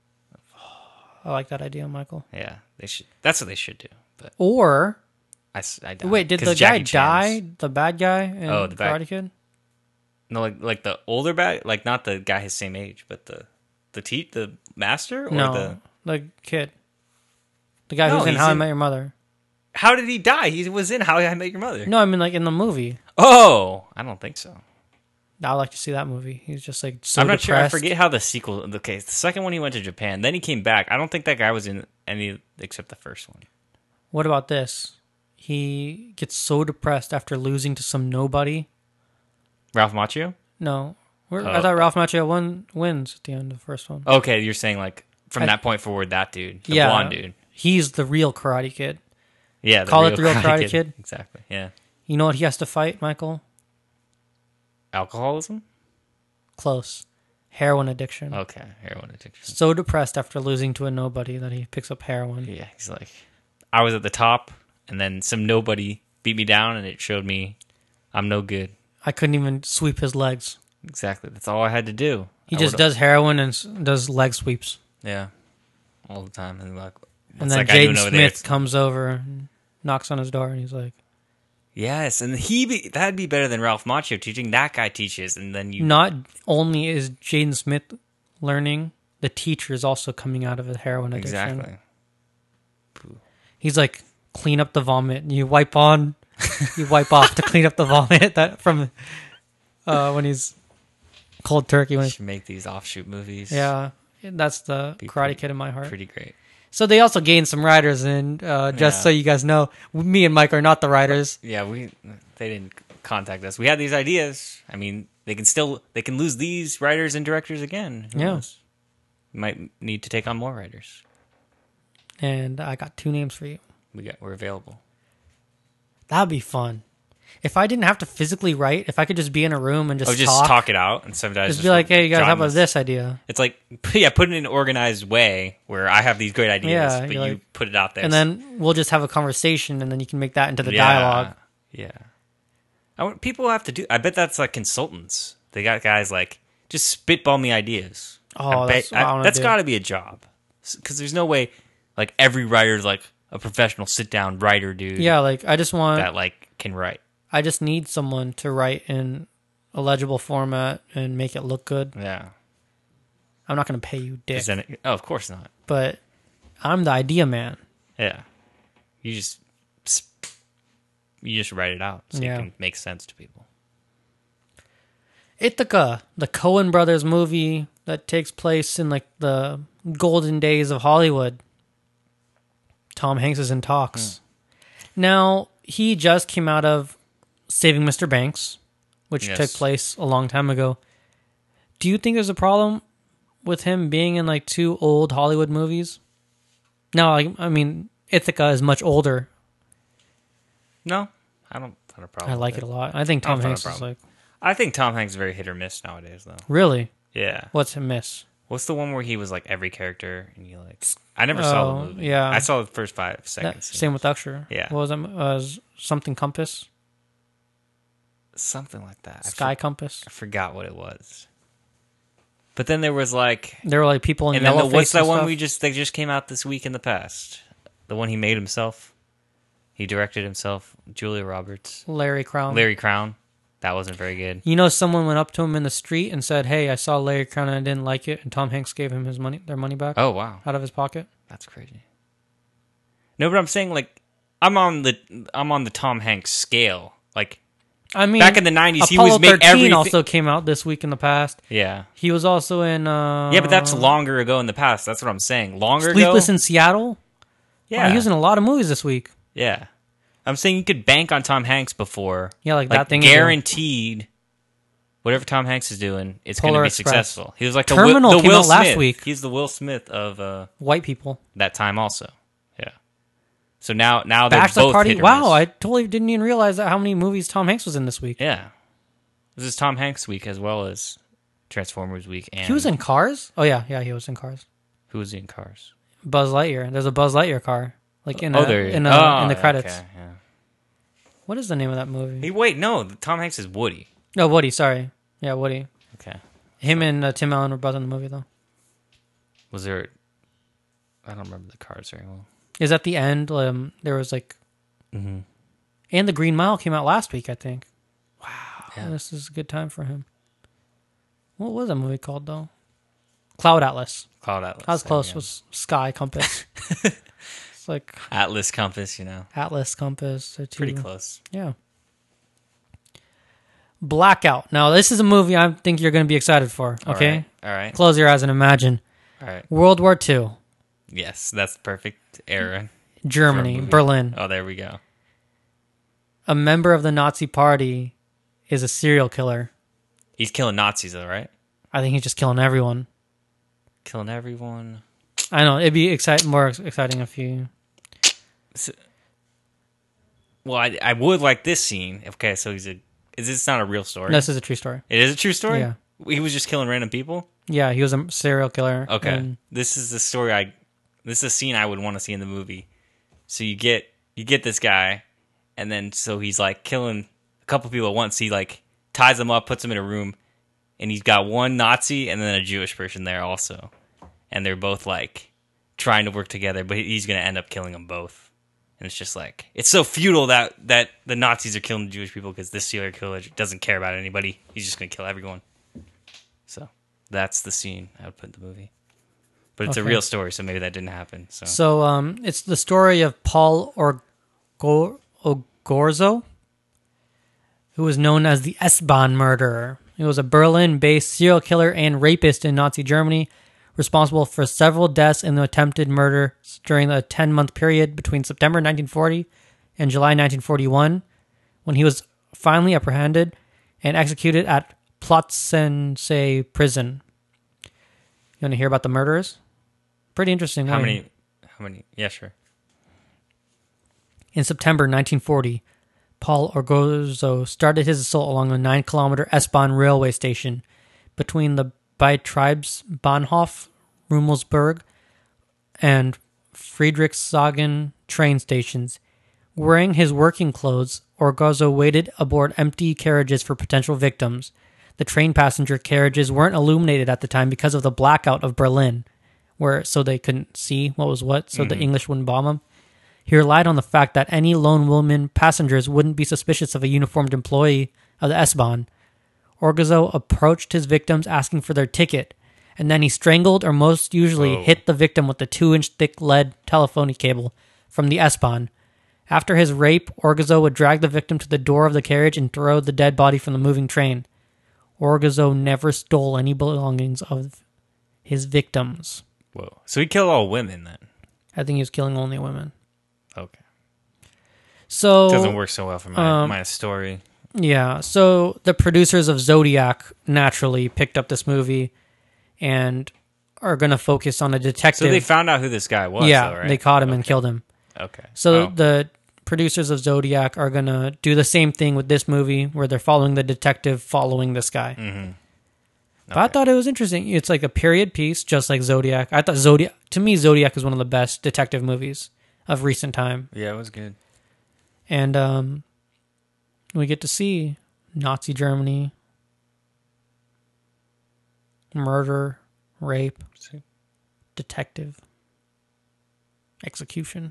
I like that idea, Michael. Yeah, they should. That's what they should do. But Or I doubt wait, it, did 'cause the guy Jackie Chan's- die? The bad guy in Oh, the bad- Karate Kid? No, like the older bad, like not the guy his same age, but the master or No, the kid. The guy No, who's in he's How I in- Met Your Mother. How did he die? He was in How I Met Your Mother. No, I mean like in the movie. Oh, I don't think so. I like to see that movie. He's just like so I'm not sure. I depressed. forget how the sequel. Okay, the second one he went to Japan, then he came back. I don't think that guy was in any except the first one. What about this? He gets so depressed after losing to some nobody. Ralph Macchio. No, I Oh. thought Ralph Macchio wins at the end of the first one. Okay, you're saying like from that point forward, that dude, the blonde dude. He's the real Karate Kid. Yeah, Call it the real Karate Kid. Exactly. Yeah. You know what he has to fight, Michael? Alcoholism. Close. Heroin addiction. Okay, heroin addiction. So depressed after losing to a nobody that he picks up heroin. Yeah, he's like, I was at the top, and then some nobody beat me down, and it showed me I'm no good. I couldn't even sweep his legs. Exactly. That's all I had to do. He I just would've- does heroin and does leg sweeps. Yeah, all the time. And like, And what's then that guy doing Jaden over there? Smith comes over and knocks on his door, and he's like, Yes, and that'd be better than Ralph Macchio teaching. That guy teaches, and then you. not only is Jaden Smith learning, the teacher is also coming out of a heroin addiction. Exactly. He's like, clean up the vomit. You wipe off to clean up the vomit that from when he's cold turkey. When We he's, should make these offshoot movies. yeah, that's the Be Karate Kid in my heart. Pretty great. So they also gained some writers, and just Yeah. so you guys know, me and Mike are not the writers. Yeah, they didn't contact us. We had these ideas. I mean, they can lose these writers and directors again. Who Yeah. knows? We might need to take on more writers. And I got 2 names for you. We're available. That'd be fun. If I didn't have to physically write, if I could just be in a room and just talk it out, and sometimes just be like, "Hey, you guys, how about this idea?" It's like, yeah, put it in an organized way where I have these great ideas, Yeah, but you like, put it out there, and then we'll just have a conversation, and then you can make that into the dialogue. Yeah, people have to do. I bet that's like consultants. They got guys like just spitball me ideas. Oh, that's got to be a job, because there's no way like every writer's like a professional sit down writer dude. Yeah, like I just want that like can write. I just need someone to write in a legible format and make it look good. Yeah. I'm not going to pay you dick. Of course not. But I'm the idea man. Yeah. You just write it out so it can make sense to people. Ithaca, the Coen brothers movie that takes place in like the golden days of Hollywood. Tom Hanks is in talks. Now, he just came out of Saving Mr. Banks, which took place a long time ago. Do you think there's a problem with him being in like 2 old Hollywood movies? No, I mean, Ithaca is much older. No, I don't have a problem. I like it a lot. I think Tom Hanks is like... I think Tom Hanks is very hit or miss nowadays, though. Really? Yeah. What's a miss? What's the one where he was like every character and you like... I never saw the movie. Yeah. I saw the first 5 seconds. Same with Usher. Yeah. What was it? Something Compass? Something like that. Sky Compass? I forgot what it was. But then there was like... There were like people in yellow face. What's that one they just came out this week in the past? The one he made himself. He directed himself. Julia Roberts. Larry Crown. That wasn't very good. You know, someone went up to him in the street and said, "Hey, I saw Larry Crown and I didn't like it," and Tom Hanks gave him their money back. Oh, wow. Out of his pocket. That's crazy. No, but I'm saying like I'm on the Tom Hanks scale. Like, I mean, back in the 90s, he Apollo was made 13 everything. Also came out this week in the past. Yeah. He was also in... yeah, but that's longer ago in the past. That's what I'm saying. Longer ago? Sleepless in Seattle? Yeah. Wow, he was in a lot of movies this week. Yeah. I'm saying you could bank on Tom Hanks before. Yeah, like that thing. Guaranteed, whatever Tom Hanks is doing, it's going to be successful. He was like Terminal the came Will out Smith. last week. He's the Will Smith of... white people. That time also. Yeah. So now they're Bachelor both Party. hit or Wow, miss. I totally didn't even realize how many movies Tom Hanks was in this week. Yeah. This is Tom Hanks week as well as Transformers week. And He was in Cars? Oh, yeah, he was in Cars. Who was in Cars? Buzz Lightyear. There's a Buzz Lightyear car. Like in the credits. Okay, yeah. What is the name of that movie? No, Tom Hanks is Woody. No, Woody, sorry. Yeah, Woody. Okay. Him and Tim Allen were both in the movie, though. Was there... I don't remember the Cars very well. Is at the end, there was like... Mm-hmm. And The Green Mile came out last week, I think. Wow. Yeah. This is a good time for him. What was that movie called, though? Cloud Atlas. Cloud Atlas. I was close. It was Sky Compass. It's like... Atlas Compass, Atlas Compass. Pretty close. Yeah. Blackout. Now, this is a movie I think you're going to be excited for, okay? All right. Close your eyes and imagine. All right. World War II. Yes, that's the perfect era. Germany, Berlin. Oh, there we go. A member of the Nazi party is a serial killer. He's killing Nazis, though, right? I think he's just killing everyone. Killing everyone. I know. It'd be more exciting if you... Well, I would like this scene. Okay, so is this not a real story? No, this is a true story. It is a true story? Yeah. He was just killing random people? Yeah, he was a serial killer. Okay. This is the story this is a scene I would want to see in the movie. So you get this guy, and then so he's like killing a couple people at once. He like ties them up, puts them in a room, and he's got one Nazi and then a Jewish person there also. And they're both like trying to work together, but he's going to end up killing them both. And it's just like, it's so futile that the Nazis are killing the Jewish people because this serial killer doesn't care about anybody. He's just going to kill everyone. So that's the scene I would put in the movie. But it's a real story, so maybe that didn't happen. So it's the story of Paul Ogorzo, who was known as the S-Bahn murderer. He was a Berlin-based serial killer and rapist in Nazi Germany, responsible for several deaths in the attempted murder during the 10-month period between September 1940 and July 1941, when he was finally apprehended and executed at Plötzensee prison. You want to hear about the murderers? Pretty interesting. How many? Yeah, sure. In September 1940, Paul Orgozzo started his assault along a 9-kilometer S-Bahn railway station between the Betriebsbahnhof Rummelsburg and Friedrichshagen train stations. Wearing his working clothes, Orgozzo waited aboard empty carriages for potential victims. The train passenger carriages weren't illuminated at the time because of the blackout of Berlin, so they couldn't see what was what, so the English wouldn't bomb them. He relied on the fact that any lone woman passengers wouldn't be suspicious of a uniformed employee of the S-Bahn. Orgozzo approached his victims asking for their ticket, and then he strangled or most usually hit the victim with the 2-inch thick lead telephony cable from the S-Bahn. After his rape, Orgozzo would drag the victim to the door of the carriage and throw the dead body from the moving train. Orgozzo never stole any belongings of his victims. Whoa. So he killed all women then? I think he was killing only women. Okay. So doesn't work so well for my story. Yeah, so the producers of Zodiac naturally picked up this movie and are going to focus on a detective. So they found out who this guy was, yeah, though, right? They caught him and killed him. Okay. So the producers of Zodiac are going to do the same thing with this movie where they're following the detective following this guy. Mm-hmm. Okay. But I thought it was interesting. It's like a period piece, just like Zodiac. I thought to me, Zodiac is one of the best detective movies of recent time. Yeah, it was good. And we get to see Nazi Germany, murder, rape, detective, execution.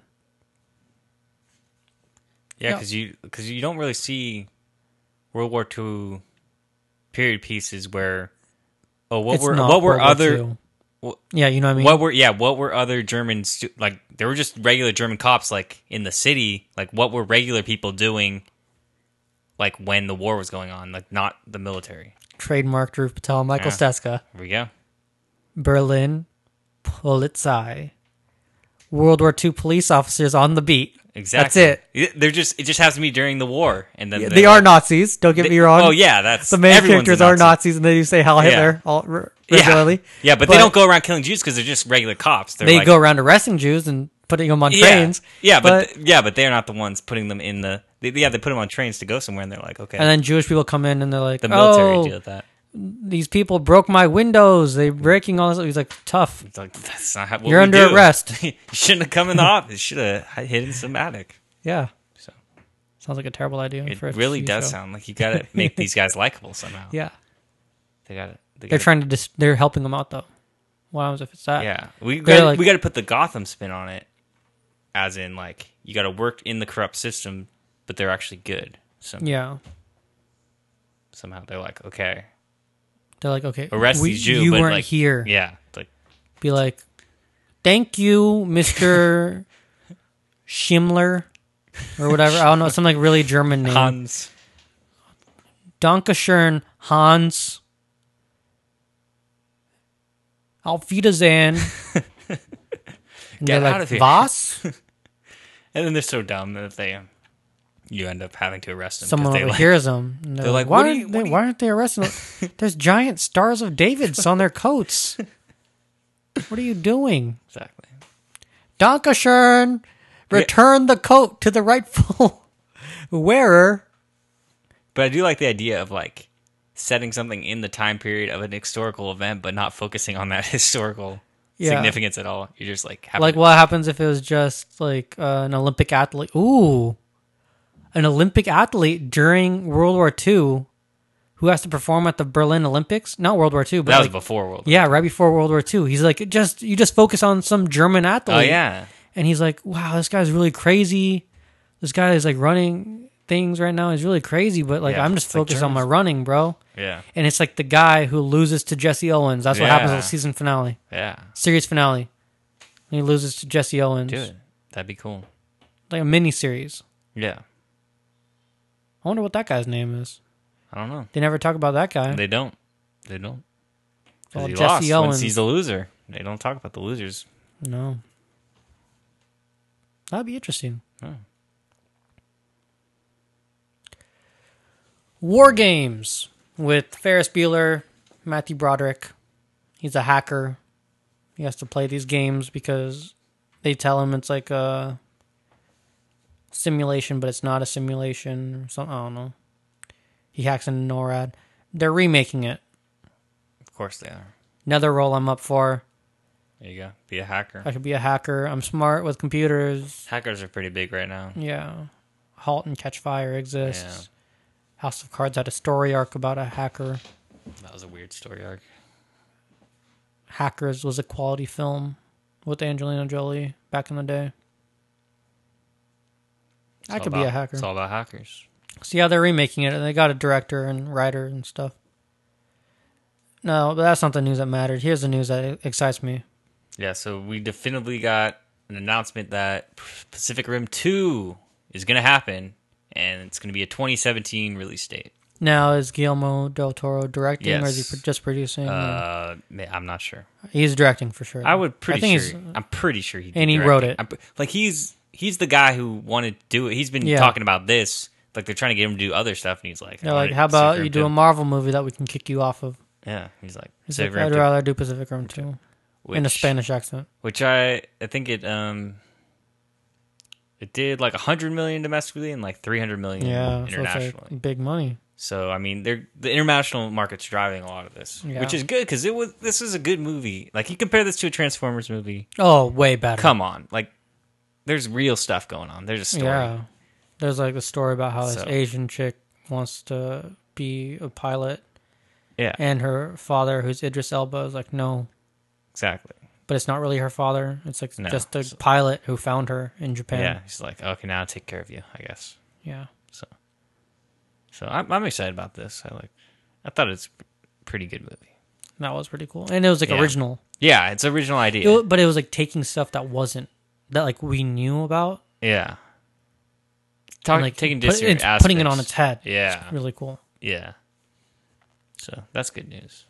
Yeah, because you don't really see World War II period pieces where what were other yeah, you know what I mean? What were other Germans like? They were just regular German cops, like in the city. Like, what were regular people doing, like when the war was going on? Like, not the military. Trademark Drew Patel, Michael Steska. Here we go. Berlin Polizei. World War II police officers on the beat. Exactly. That's it. It just has to be during the war, and then they are Nazis. Don't get me wrong. Oh yeah, that's the main characters are Nazis, and they say Heil Hitler regularly. Yeah, but they don't go around killing Jews because they're just regular cops. They go around arresting Jews and putting them on trains. Yeah, but they're not the ones putting them in the. They put them on trains to go somewhere, and they're like, okay. And then Jewish people come in, and they're like, the military deal with that. These people broke my windows. They're breaking all this. He's like, tough. It's like, that's not what You're under arrest. You shouldn't have come in the office. You should have hidden some attic. Yeah. So sounds like a terrible idea. It really does sound like you got to make these guys likable somehow. Yeah. They're trying to they're helping them out though. What happens if it's that? Yeah, we got to put the Gotham spin on it, as in like you got to work in the corrupt system, but they're actually good. Somehow they're like okay. They're like okay, arrest these Jews. You but weren't like, here. Yeah, like be like, thank you, Mr. Schimmler, or whatever. I don't know, some like really German name. Hans. Dankeschön, Hans. Auf Wiedersehen. And Get they're out like, of here. Was? And then they're so dumb that you end up having to arrest them. Someone overhears them. And they're like, why aren't they arresting them? There's giant stars of Davids on their coats. What are you doing? Exactly. Dankeschön. Return the coat to the rightful wearer. But I do like the idea of like setting something in the time period of an historical event, but not focusing on that historical significance at all. You're just like what happens if it was just like an Olympic athlete? Ooh, an Olympic athlete during World War II who has to perform at the Berlin Olympics? Not World War II, but that was before World War II. Yeah, right before World War II. He's like, you just focus on some German athlete. Oh yeah. And he's like, wow, this guy's really crazy. This guy is like running things right now. He's really crazy, but like I'm just focused on my running, bro. Yeah. And it's like the guy who loses to Jesse Owens. That's what happens in the season finale. Yeah. Series finale. And he loses to Jesse Owens. Dude, that'd be cool. Like a mini series. Yeah. I wonder what that guy's name is. I don't know. They never talk about that guy. They don't. Well, he Jesse lost Owens. once he's the loser. They don't talk about the losers. No. That'd be interesting. Oh. War Games with Ferris Bueller, Matthew Broderick. He's a hacker. He has to play these games because they tell him it's like simulation, but it's not a simulation or something. I don't know. He hacks into NORAD. They're remaking it. Of course they are. Another role I'm up for. There you go. Be a hacker. I could be a hacker. I'm smart with computers. Hackers are pretty big right now. Yeah. Halt and Catch Fire exists. House of Cards had a story arc about a hacker. That was a weird story arc. Hackers was a quality film with Angelina Jolie back in the day. I could be a hacker. It's all about hackers. So yeah, they're remaking it, and they got a director and writer and stuff. No, but that's not the news that mattered. Here's the news that excites me. Yeah, so we definitively got an announcement that Pacific Rim 2 is going to happen, and it's going to be a 2017 release date. Now, is Guillermo del Toro directing, or is Yes. he just producing? I'm not sure. He's directing for sure. I'm pretty sure he did And he direct wrote it. Like he's the guy who wanted to do it. He's been talking about this. Like they're trying to get him to do other stuff, and he's like, They're like, how about you do a Marvel movie that we can kick you off of? Yeah, he's like, I'd rather do Pacific Rim 2 in a Spanish accent. Which I think it did like $100 million domestically and like $300 million internationally. So it's like big money. So I mean, the international market's driving a lot of this, which is good because this is a good movie. Like you compare this to a Transformers movie. Oh, way better. Come on, like there's real stuff going on. There's a story. Yeah, there's like a story about how this Asian chick wants to be a pilot. Yeah, and her father, who's Idris Elba, is like, no, exactly. But it's not really her father. It's like just a pilot who found her in Japan. Yeah, he's like, okay, now I'll take care of you, I guess. Yeah. So I'm excited about this. I thought it's a pretty good movie. That was pretty cool, and it was like original. Yeah, it's original idea. But it was like taking stuff that like we knew about. Yeah. Taking different aspects, putting it on its head. Yeah, it's really cool. Yeah. So that's good news.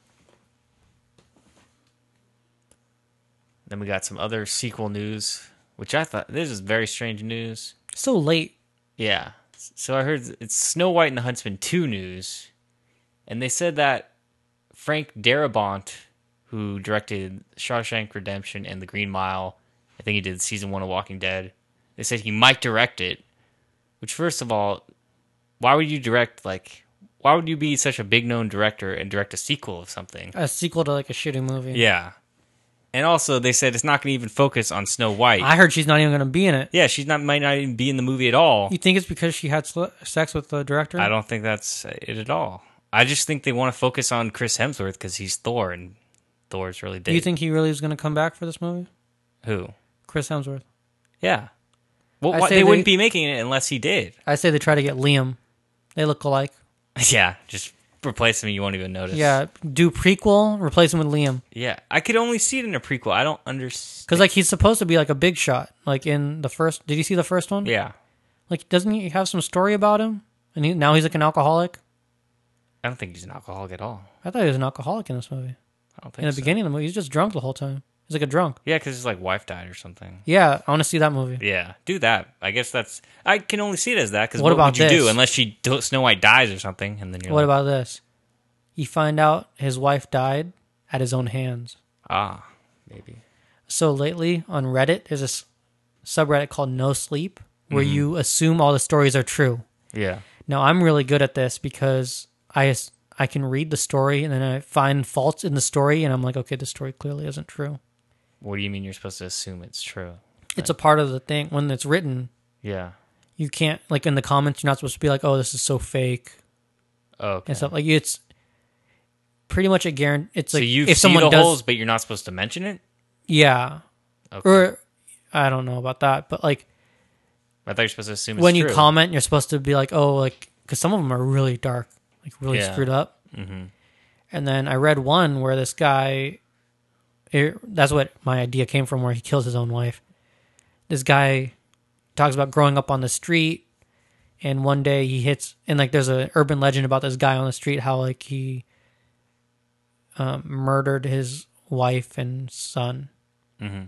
Then we got some other sequel news, which I thought this is very strange news. So late. Yeah. So I heard it's Snow White and the Huntsman 2 news, and they said that Frank Darabont, who directed Shawshank Redemption and The Green Mile, I think he did season 1 of Walking Dead, they said he might direct it. Which, first of all, why would you why would you be such a big known director and direct a sequel of something? A sequel to like a shitty movie. Yeah. And also, they said it's not going to even focus on Snow White. I heard she's not even going to be in it. Yeah, might not even be in the movie at all. You think it's because she had sex with the director? I don't think that's it at all. I just think they want to focus on Chris Hemsworth because he's Thor, and Thor's really big. Do you think he really is going to come back for this movie? Who? Chris Hemsworth. Yeah. Well, they wouldn't be making it unless he did. I say they try to get Liam. They look alike. Yeah, just replace him and you won't even notice. Yeah, do prequel, replace him with Liam. Yeah, I could only see it in a prequel. I don't understand. Because like he's supposed to be like a big shot. Like in the first, did you see the first one? Yeah. Like doesn't he have some story about him? And now he's like an alcoholic? I don't think he's an alcoholic at all. I thought he was an alcoholic in this movie. I don't think in the beginning of the movie, he's just drunk the whole time. He's like a drunk. Yeah, because his wife died or something. Yeah, I want to see that movie. Yeah, do that. I guess I can only see it as that because what would you this? do unless Snow White dies or something, and then you're what about this? You find out his wife died at his own hands. Ah, maybe. So lately on Reddit, there's a subreddit called No Sleep where you assume all the stories are true. Yeah. Now I'm really good at this because I can read the story and then I find faults in the story and I'm like, okay, the story clearly isn't true. What do you mean you're supposed to assume it's true? It's a part of the thing. When it's written, yeah, you can't, like in the comments, you're not supposed to be like, oh, this is so fake. Oh, okay. And stuff. Like it's pretty much a guarantee. It's so like you if see someone the does, holes, but you're not supposed to mention it? Yeah. Okay. Or I don't know about that, but like I thought you're supposed to assume it's when true. you comment, you're supposed to be like, oh, like, because some of them are really dark, like really screwed up. Mm-hmm. And then I read one where this guy, that's what my idea came from, where he kills his own wife. This guy talks about growing up on the street, and one day he hits, and like there's an urban legend about this guy on the street, how like he murdered his wife and son. Mm-hmm.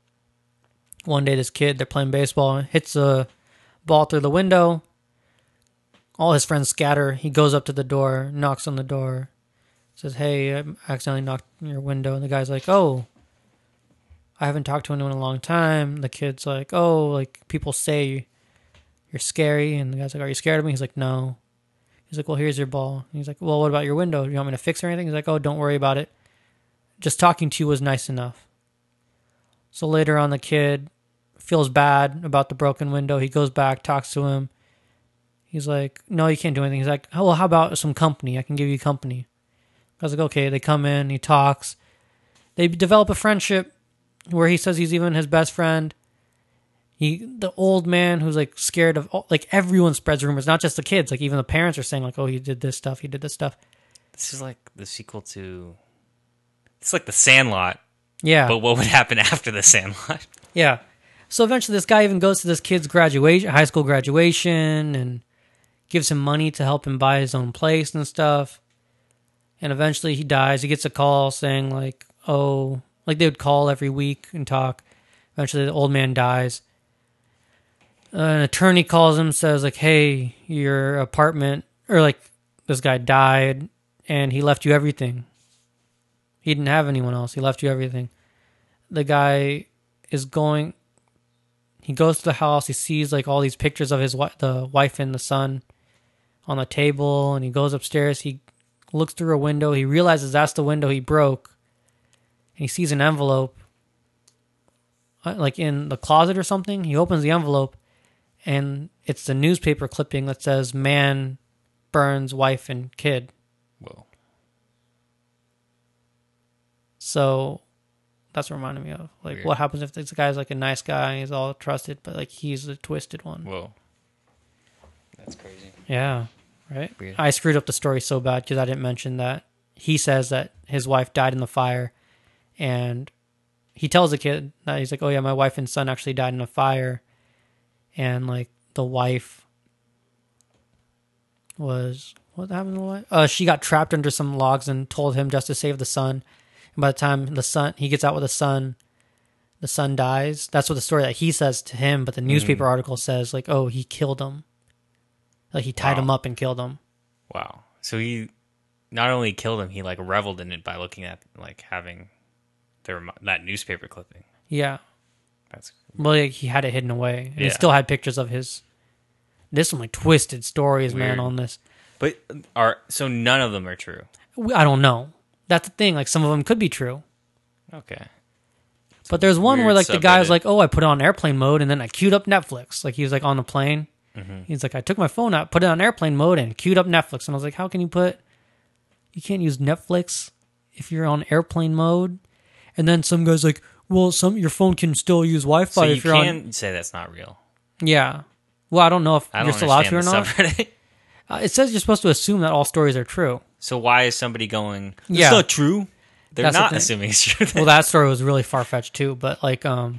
One day this kid, they're playing baseball, hits a ball through the window. All his friends scatter. He goes up to the door, knocks on the door, says, hey, I accidentally knocked on your window. And the guy's like, oh, I haven't talked to anyone in a long time. The kid's like, oh, like people say you're scary. And the guy's like, are you scared of me? He's like, no. He's like, well, here's your ball. And he's like, well, what about your window? Do you want me to fix or anything? He's like, oh, don't worry about it. Just talking to you was nice enough. So later on, the kid feels bad about the broken window. He goes back, talks to him. He's like, no, you can't do anything. He's like, oh, well, how about some company? I can give you company. I was like, okay. They come in, he talks. They develop a friendship where he says he's even his best friend. The old man who's like scared of, like everyone spreads rumors, not just the kids. Like even the parents are saying like, oh, he did this stuff. This is like the sequel to, it's like The Sandlot. Yeah. But what would happen after The Sandlot? Yeah. So eventually this guy even goes to this kid's graduation, high school graduation, and gives him money to help him buy his own place and stuff. And eventually he dies. He gets a call saying like, oh, like they would call every week and talk. Eventually the old man dies. An attorney calls him, says like, hey, your apartment, or like this guy died and he left you everything. He didn't have anyone else. He left you everything. The guy is going, he goes to the house. He sees like all these pictures of the wife and the son on the table, and he goes upstairs. He looks through a window. He realizes that's the window he broke. And he sees an envelope like in the closet or something. He opens the envelope, and it's the newspaper clipping that says man burns wife and kid. Whoa. So that's what reminded me of. Like, Weird. what happens if this guy's like a nice guy and he's all trusted, but like he's the twisted one? Whoa. That's crazy. Yeah, right? Weird. I screwed up the story so bad because I didn't mention that. He says that his wife died in the fire, and he tells the kid that he's like, oh yeah, my wife and son actually died in a fire. And like the wife was, what happened to the wife? She got trapped under some logs and told him just to save the son. And by the time he gets out with the son dies. That's what the story that he says to him, but the newspaper article says like, oh, he killed him. Like he tied him up and killed him. Wow. So he not only killed him, he like reveled in it by looking at like having that newspaper clipping. Yeah. That's Well, like, he had it hidden away. And Yeah. he still had pictures of his. There's some like twisted stories, Weird. man, on this. But so none of them are true. I don't know. That's the thing. Like some of them could be true. Okay. But there's one weird where like the guy was subreddit. like, oh, I put it on airplane mode and then I queued up Netflix. Like he was like on the plane. He's like, I took my phone out, put it on airplane mode and queued up Netflix. And I was like, how can you can't use Netflix if you're on airplane mode? And then some guy's like, well, your phone can still use Wi-Fi So you if you're can on. say that's not real. Yeah. Well, I don't know if I don't you're still allowed to or understand not. the subreddit. It says you're supposed to assume that all stories are true. So why is somebody going, "It's Yeah. not true"? They're That's the not thing. assuming it's true. Well, that story was really far-fetched too, but like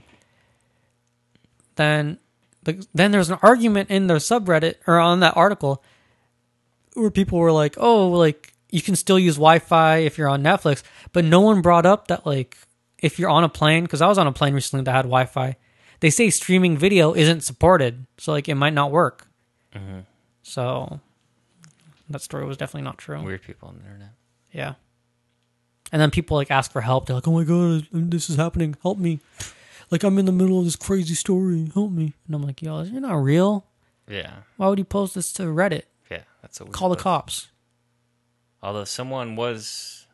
then there's an argument in the subreddit or on that article where people were like, oh, like you can still use Wi-Fi if you're on Netflix, but no one brought up that like if you're on a plane, because I was on a plane recently that had Wi-Fi, they say streaming video isn't supported, so like it might not work. So that story was definitely not true. Weird people on the internet. Yeah. And then people like ask for help. They're like, oh my God, this is happening. Help me. Like I'm in the middle of this crazy story. Help me. And I'm like, yo, you're not real. Yeah. Why would you post this to Reddit? Yeah. That's a weird Call the post. cops. Although someone was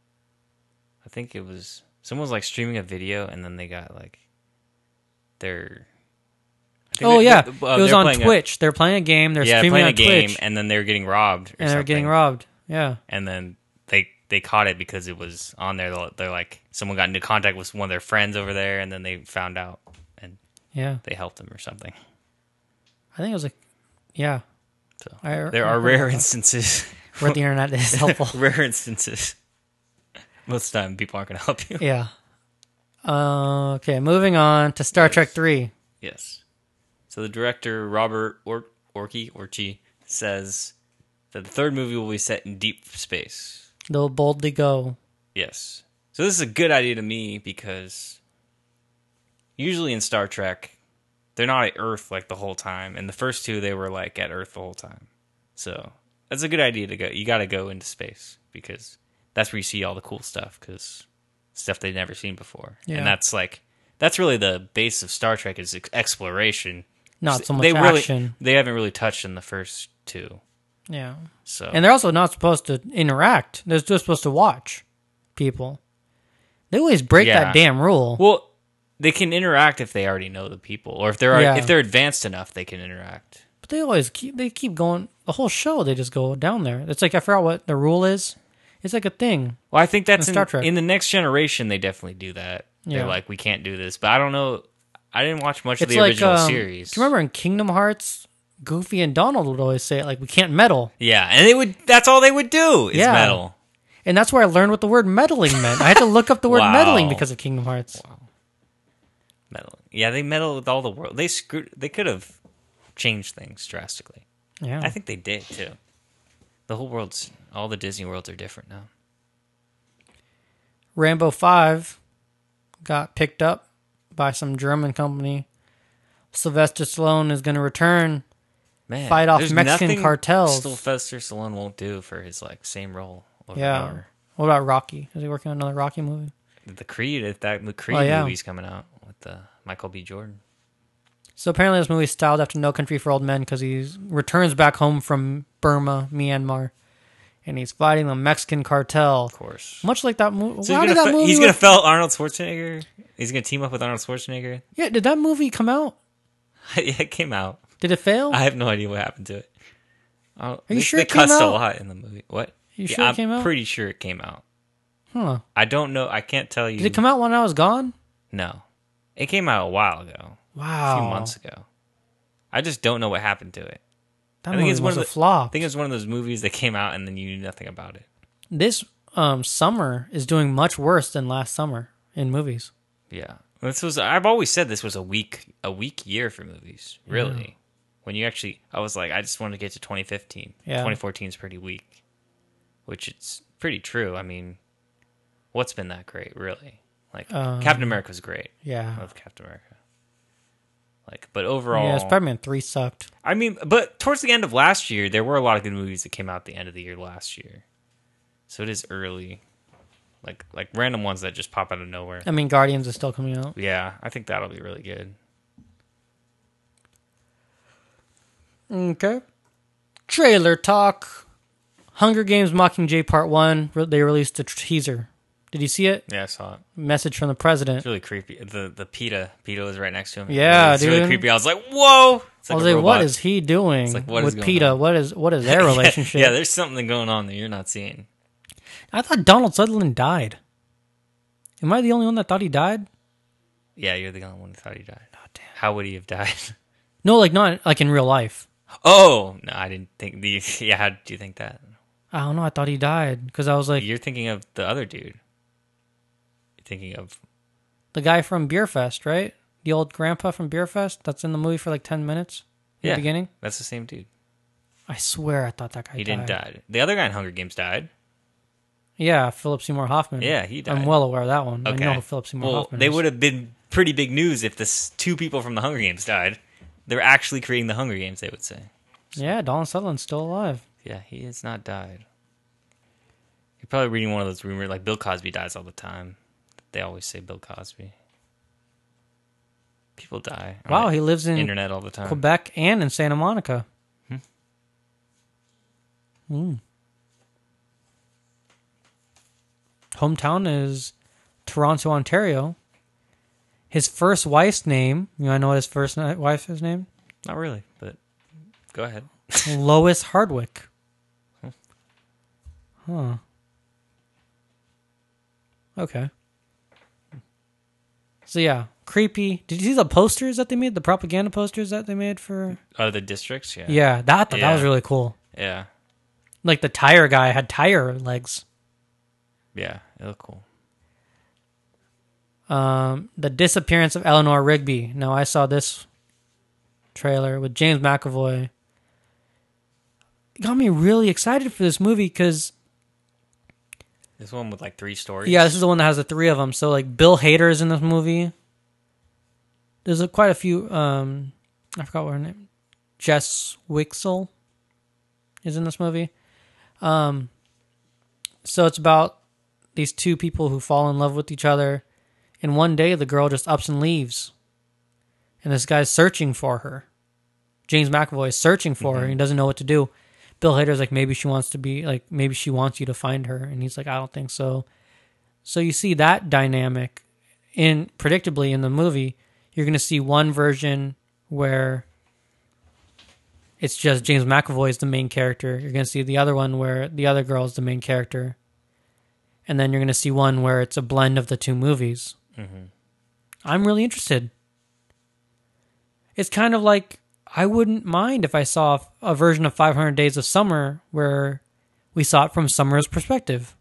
like streaming a video and then they got like their. Oh yeah, it was they're on playing Twitch. They're playing a game. They're streaming playing on a game Twitch, and then they were getting robbed. and they're getting robbed. Yeah. And then they caught it because it was on there. They're like someone got into contact with one of their friends over there, and then they found out and Yeah. they helped them or something. I think it was like, yeah. So I there are heard rare about that. instances. Where the internet is helpful. Rare instances. Most of the time, people aren't going to help you. Yeah. Okay, moving on to Star Trek 3. Yes. So the director, Robert Orci, says that the third movie will be set in deep space. They'll boldly go. Yes. So this is a good idea to me because usually in Star Trek, they're not at Earth like the whole time. And the first two, they were like at Earth the whole time. So that's a good idea to go. You got to go into space because that's where you see all the cool stuff because stuff they've never seen before. Yeah. And that's really the base of Star Trek is exploration. not so much they action. They haven't really touched in the first two. Yeah. So And they're also not supposed to interact. They're just supposed to watch people. They always break that damn rule. Well, they can interact if they already know the people, or if they're advanced enough, they can interact. But they keep going the whole show. They just go down there. It's like I forgot what the rule is. It's like a thing. Well, I think that's Star Trek. In the next generation. They definitely do that. Yeah. They're like, we can't do this, but I don't know. I didn't watch much of the original series. Do you remember in Kingdom Hearts, Goofy and Donald would always say it like, we can't meddle. Yeah, and they would. That's all they would do is meddle. And that's where I learned what the word meddling meant. I had to look up the word meddling because of Kingdom Hearts. Wow. Meddling. Yeah, they meddle with all the world. They could have changed things drastically. Yeah, I think they did too. The whole all the Disney worlds are different now. Rambo 5 got picked up by some German company. Sylvester Stallone is going to return, Man, fight off Mexican cartels. Sylvester Stallone won't do for his same role. Over and Yeah. over. What about Rocky? Is he working on another Rocky movie? The Creed movie's coming out with Michael B. Jordan. So apparently this movie is styled after No Country for Old Men because he returns back home from Burma, Myanmar, and he's fighting the Mexican cartel. Of course. Much like that movie. So he's going to fell Arnold Schwarzenegger? He's going to team up with Arnold Schwarzenegger? Yeah, did that movie come out? Yeah, it came out. Did it fail? I have no idea what happened to it. Are you sure they it came cussed out? a lot in the movie. What? You sure it came out? I'm pretty sure it came out. Huh. I don't know. I can't tell you. Did it come out when I was gone? No. It came out a while ago. Wow. A few months ago. I just don't know what happened to it. That movie was a flop. I think it's one of those movies that came out and then you knew nothing about it. This summer is doing much worse than last summer in movies. Yeah. I've always said this was a weak year for movies. Really. Yeah. When you actually, I was like, I just wanted to get to 2015. Yeah. 2014 is pretty weak, which it's pretty true. I mean, what's been that great, really? Like, Captain America's great. Yeah. I love Captain America. Like, but overall, yeah, Spider-Man 3 sucked. I mean, but towards the end of last year, there were a lot of good movies that came out at the end of the year last year. So it is early. Like random ones that just pop out of nowhere. I mean, Guardians is still coming out. Yeah, I think that'll be really good. Okay. Trailer talk. Hunger Games Mockingjay Part 1. They released a teaser. Did you see it? Yeah, I saw it. Message from the president. It's really creepy. The PETA was right next to him. Yeah, it's dude. really creepy. I was like, whoa! I was like, what is he doing with PETA? What is their relationship? Yeah, there's something going on that you're not seeing. I thought Donald Sutherland died. Am I the only one that thought he died? Yeah, you're the only one that thought he died. Oh, damn. How would he have died? No, not like in real life. Oh, no, I didn't think yeah, how did you think that? I don't know. I thought he died because I was like, you're thinking of the other dude. You're thinking of the guy from Beerfest, right? The old grandpa from Beerfest that's in the movie for like 10 minutes in the beginning. That's the same dude. I swear I thought that guy died. He didn't die. The other guy in Hunger Games died. Yeah, Philip Seymour Hoffman. Yeah, he died. I'm well aware of that one. Okay. I know who Philip Seymour Hoffman they is. would have been pretty big news if the two people from the Hunger Games died. They're actually creating the Hunger Games, they would say. So, yeah, Donald Sutherland's still alive. Yeah, he has not died. You're probably reading one of those rumors, like Bill Cosby dies all the time. They always say Bill Cosby. People die. Wow, he lives in internet all the time. Quebec and in Santa Monica. Hometown is Toronto, Ontario. His first wife's name, I know what his first wife's name? Not really, but go ahead. Lois Hardwick. Huh. Okay. So yeah, creepy. Did you see the posters that they made? The propaganda posters that they made for... the districts? Yeah. Yeah, that was really cool. Yeah. Like the tire guy had tire legs. Yeah, it looked cool. The disappearance of Eleanor Rigby. Now, I saw this trailer with James McAvoy. It got me really excited for this movie because... This one with like 3 stories? Yeah, this is the one that has the 3 of them. So, like, Bill Hader is in this movie. There's quite a few... I forgot what her name... Jess Wixel is in this movie. So it's about these 2 people who fall in love with each other. And one day the girl just ups and leaves. And this guy's searching for her. James McAvoy is searching for her and he doesn't know what to do. Bill Hader's like, maybe she wants you to find her. And he's like, I don't think so. So you see that dynamic predictably in the movie. You're going to see one version where it's just James McAvoy is the main character. You're going to see the other one where the other girl is the main character. And then you're going to see one where it's a blend of the two movies. Mm-hmm. I'm really interested. It's kind of like, I wouldn't mind if I saw a version of 500 Days of Summer where we saw it from Summer's perspective.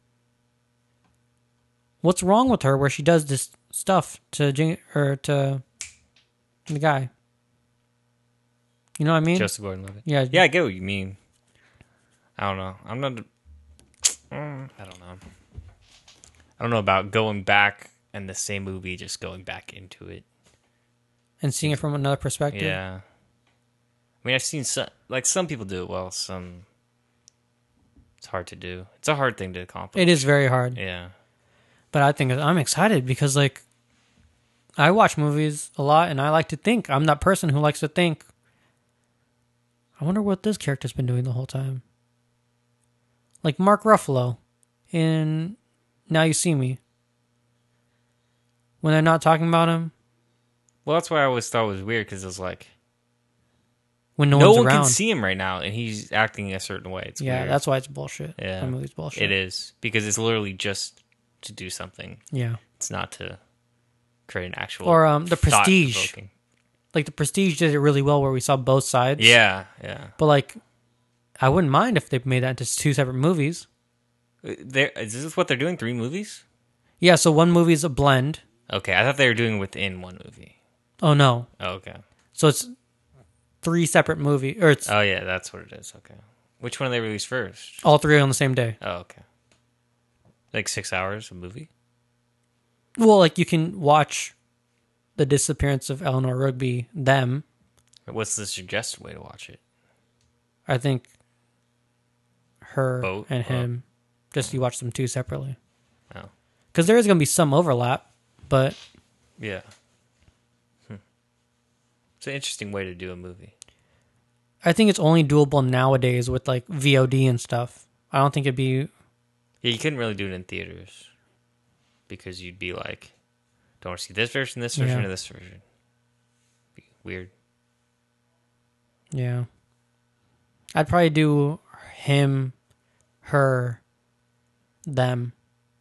What's wrong with her where she does this stuff to the guy? You know what I mean? Joseph Gordon-Levitt. Yeah. Yeah, I get what you mean. I don't know. I don't know. I don't know about going back and the same movie, just going back into it. And seeing it from another perspective? Yeah. I mean, I've seen some people do it well, some it's hard to do. It's a hard thing to accomplish. It is very hard. Yeah. But I think I'm excited because, like, I watch movies a lot and I like to think. I'm that person who likes to think. I wonder what this character's been doing the whole time. Like Mark Ruffalo in Now You See Me. When they're not talking about him. Well, that's why I always thought it was weird, because it was like, when no one around. can see him right now, and he's acting a certain way. It's weird. That's why it's bullshit. Yeah, that movie's bullshit. It is, because it's literally just to do something. Yeah, it's not to create an actual. Or The Prestige. Like The Prestige did it really well, where we saw both sides. Yeah. But like, I wouldn't mind if they made that into two separate movies. Is this what they're doing? 3 movies? Yeah. So one movie is a blend. Okay, I thought they were doing within one movie. Oh no. Oh, okay. So it's 3 separate movies, or it's. Oh yeah, that's what it is. Okay. Which one did they release first? All 3 on the same day. Oh, okay. Like 6 hours a movie? Well, like you can watch The Disappearance of Eleanor Rigby, them. What's the suggested way to watch it? I think her Both? and him. Just you watch them 2 separately. Oh. Because there is going to be some overlap, but... Yeah. It's an interesting way to do a movie. I think it's only doable nowadays with like VOD and stuff. I don't think it'd be... Yeah, you couldn't really do it in theaters. Because you'd be like, don't want to see this version, or this version. Be weird. Yeah. I'd probably do him, her, them.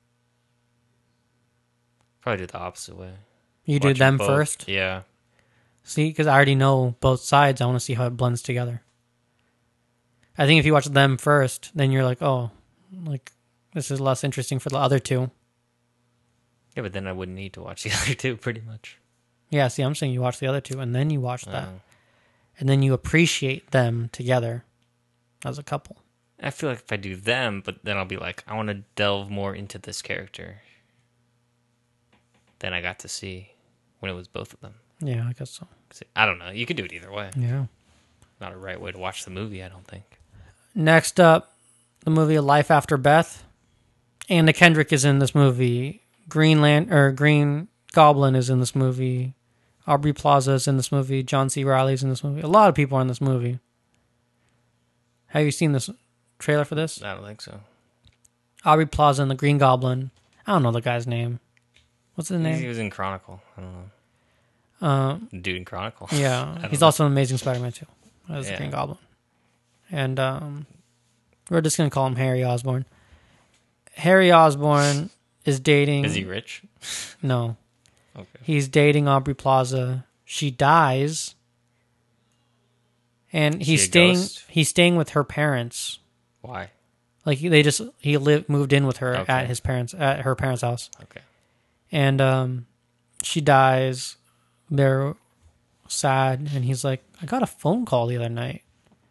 Probably do the opposite way. You do them both. first? Yeah. See, because I already know both sides. I want to see how it blends together. I think if you watch them first, then you're like, oh, like this is less interesting for the other 2. Yeah, but then I wouldn't need to watch the other 2, pretty much. Yeah, see, I'm saying you watch the other 2, and then you watch that. And then you appreciate them together as a couple. I feel like if I do them, but then I'll be like, I want to delve more into this character than I got to see when it was both of them. Yeah, I guess so. I don't know. You could do it either way. Yeah. Not a right way to watch the movie, I don't think. Next up, the movie Life After Beth. Anna Kendrick is in this movie. Green Goblin is in this movie. Aubrey Plaza is in this movie. John C. Reilly is in this movie. A lot of people are in this movie. Have you seen this trailer for this? I don't think so. Aubrey Plaza and the Green Goblin. I don't know the guy's name. What's his name? He was in Chronicle. I don't know. Dude in Chronicle. Yeah. He's also in Amazing Spider-Man 2 as the Green Goblin. And we're just going to call him Harry Osborn. Harry Osborn is dating... Is he rich? No. Okay. He's dating Aubrey Plaza. She dies. And he's staying with her parents. Why? Like he moved in with her at her parents' house. Okay. And she dies. They're sad, and he's like, I got a phone call the other night.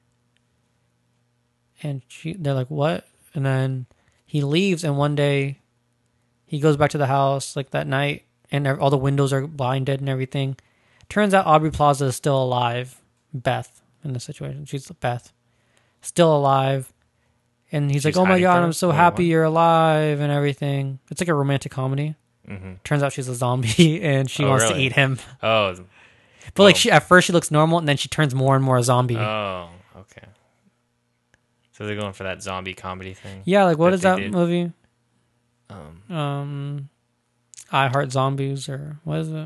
And they're like, what? And then he leaves, and one day he goes back to the house like that night, and all the windows are blinded and everything. Turns out Aubrey Plaza is still alive. Beth in the situation. She's Beth. Still alive. And he's like, oh my God, I'm so happy you're alive and everything. It's like a romantic comedy. Mm-hmm. Turns out she's a zombie and she wants to eat him. Oh, But like at first she looks normal, and then she turns more and more a zombie. Oh, okay. So they're going for that zombie comedy thing. Yeah, like what is that movie? I Heart Zombies, or what is it?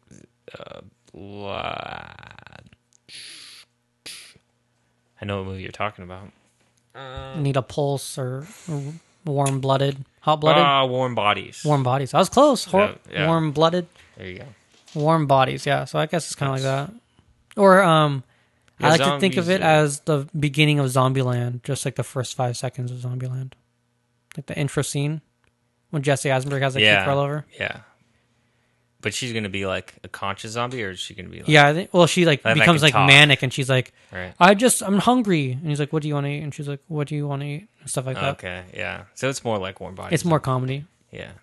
I know what movie you're talking about. Need a Pulse or Warm Blooded, Hot Blooded. Warm Bodies. Warm Bodies. I was close. Yeah. Warm Blooded. There you go. Warm Bodies. Yeah. So I guess it's kind of like that. Or I like to think of it as the beginning of Zombieland, just like the first 5 seconds of Zombieland, like the intro scene when Jesse Eisenberg has a kick roll over. Yeah. But she's gonna be like a conscious zombie, or is she gonna be like? Yeah, I think. Well, she like becomes like manic, and she's like, right. I'm hungry, and he's like, what do you want to eat? And she's like, what do you want to eat? And stuff like that. Okay, yeah. So it's more like Warm Bodies. It's more comedy. Yeah.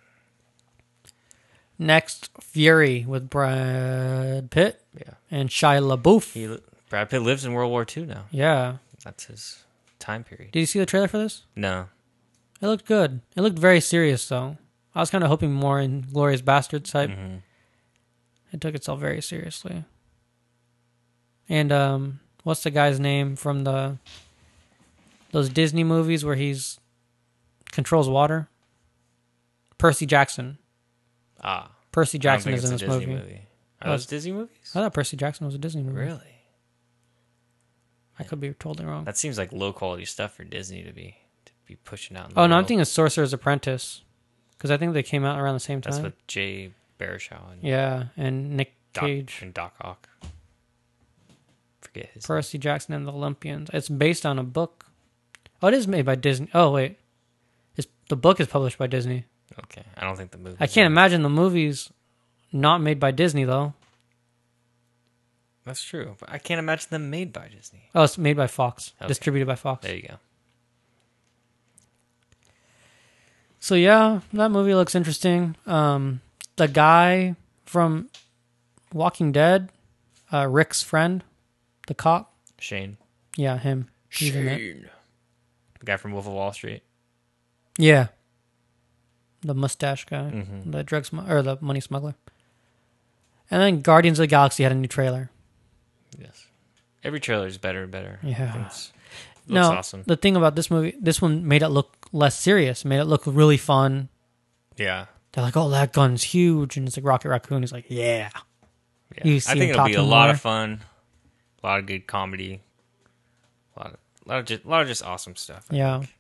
Next, Fury with Brad Pitt. Yeah. And Shia LaBeouf. Brad Pitt lives in World War II now. Yeah. That's his time period. Did you see the trailer for this? No. It looked good. It looked very serious, though. I was kind of hoping more in Glorious Bastards type. Mm-hmm. It took itself very seriously. And what's the guy's name from those Disney movies where he's controls water? Percy Jackson. Percy Jackson is in this movie. Are those Disney movies? I thought Percy Jackson was a Disney movie. Really? I could be totally wrong. That seems like low quality stuff for Disney to be pushing out. No, I'm thinking Sorcerer's Apprentice, because I think they came out around the same time. That's with Jay Baruchel and Nick Cage and Doc Ock. Forget his Percy Jackson and the Olympians. It's based on a book. Oh, it is made by Disney. Oh wait, the book is published by Disney. Okay, I don't think the movie. I can't imagine the movie's not made by Disney though. That's true, but I can't imagine them made by Disney. Oh, it's made by Fox, distributed by Fox. There you go. So yeah, that movie looks interesting. The guy from Walking Dead, Rick's friend, the cop. Shane. Yeah, him. Shane. The guy from Wolf of Wall Street. Yeah. The mustache guy. Mm-hmm. The the money smuggler. And then Guardians of the Galaxy had a new trailer. Yes. Every trailer is better and better. Yeah. Looks awesome. The thing about this movie, this one made it look less serious. Made it look really fun. Yeah. They're like, oh, that gun's huge. And it's like Rocket Raccoon. He's like, yeah. I think it'll be a lot of fun. A lot of good comedy. A lot of just awesome stuff. I think.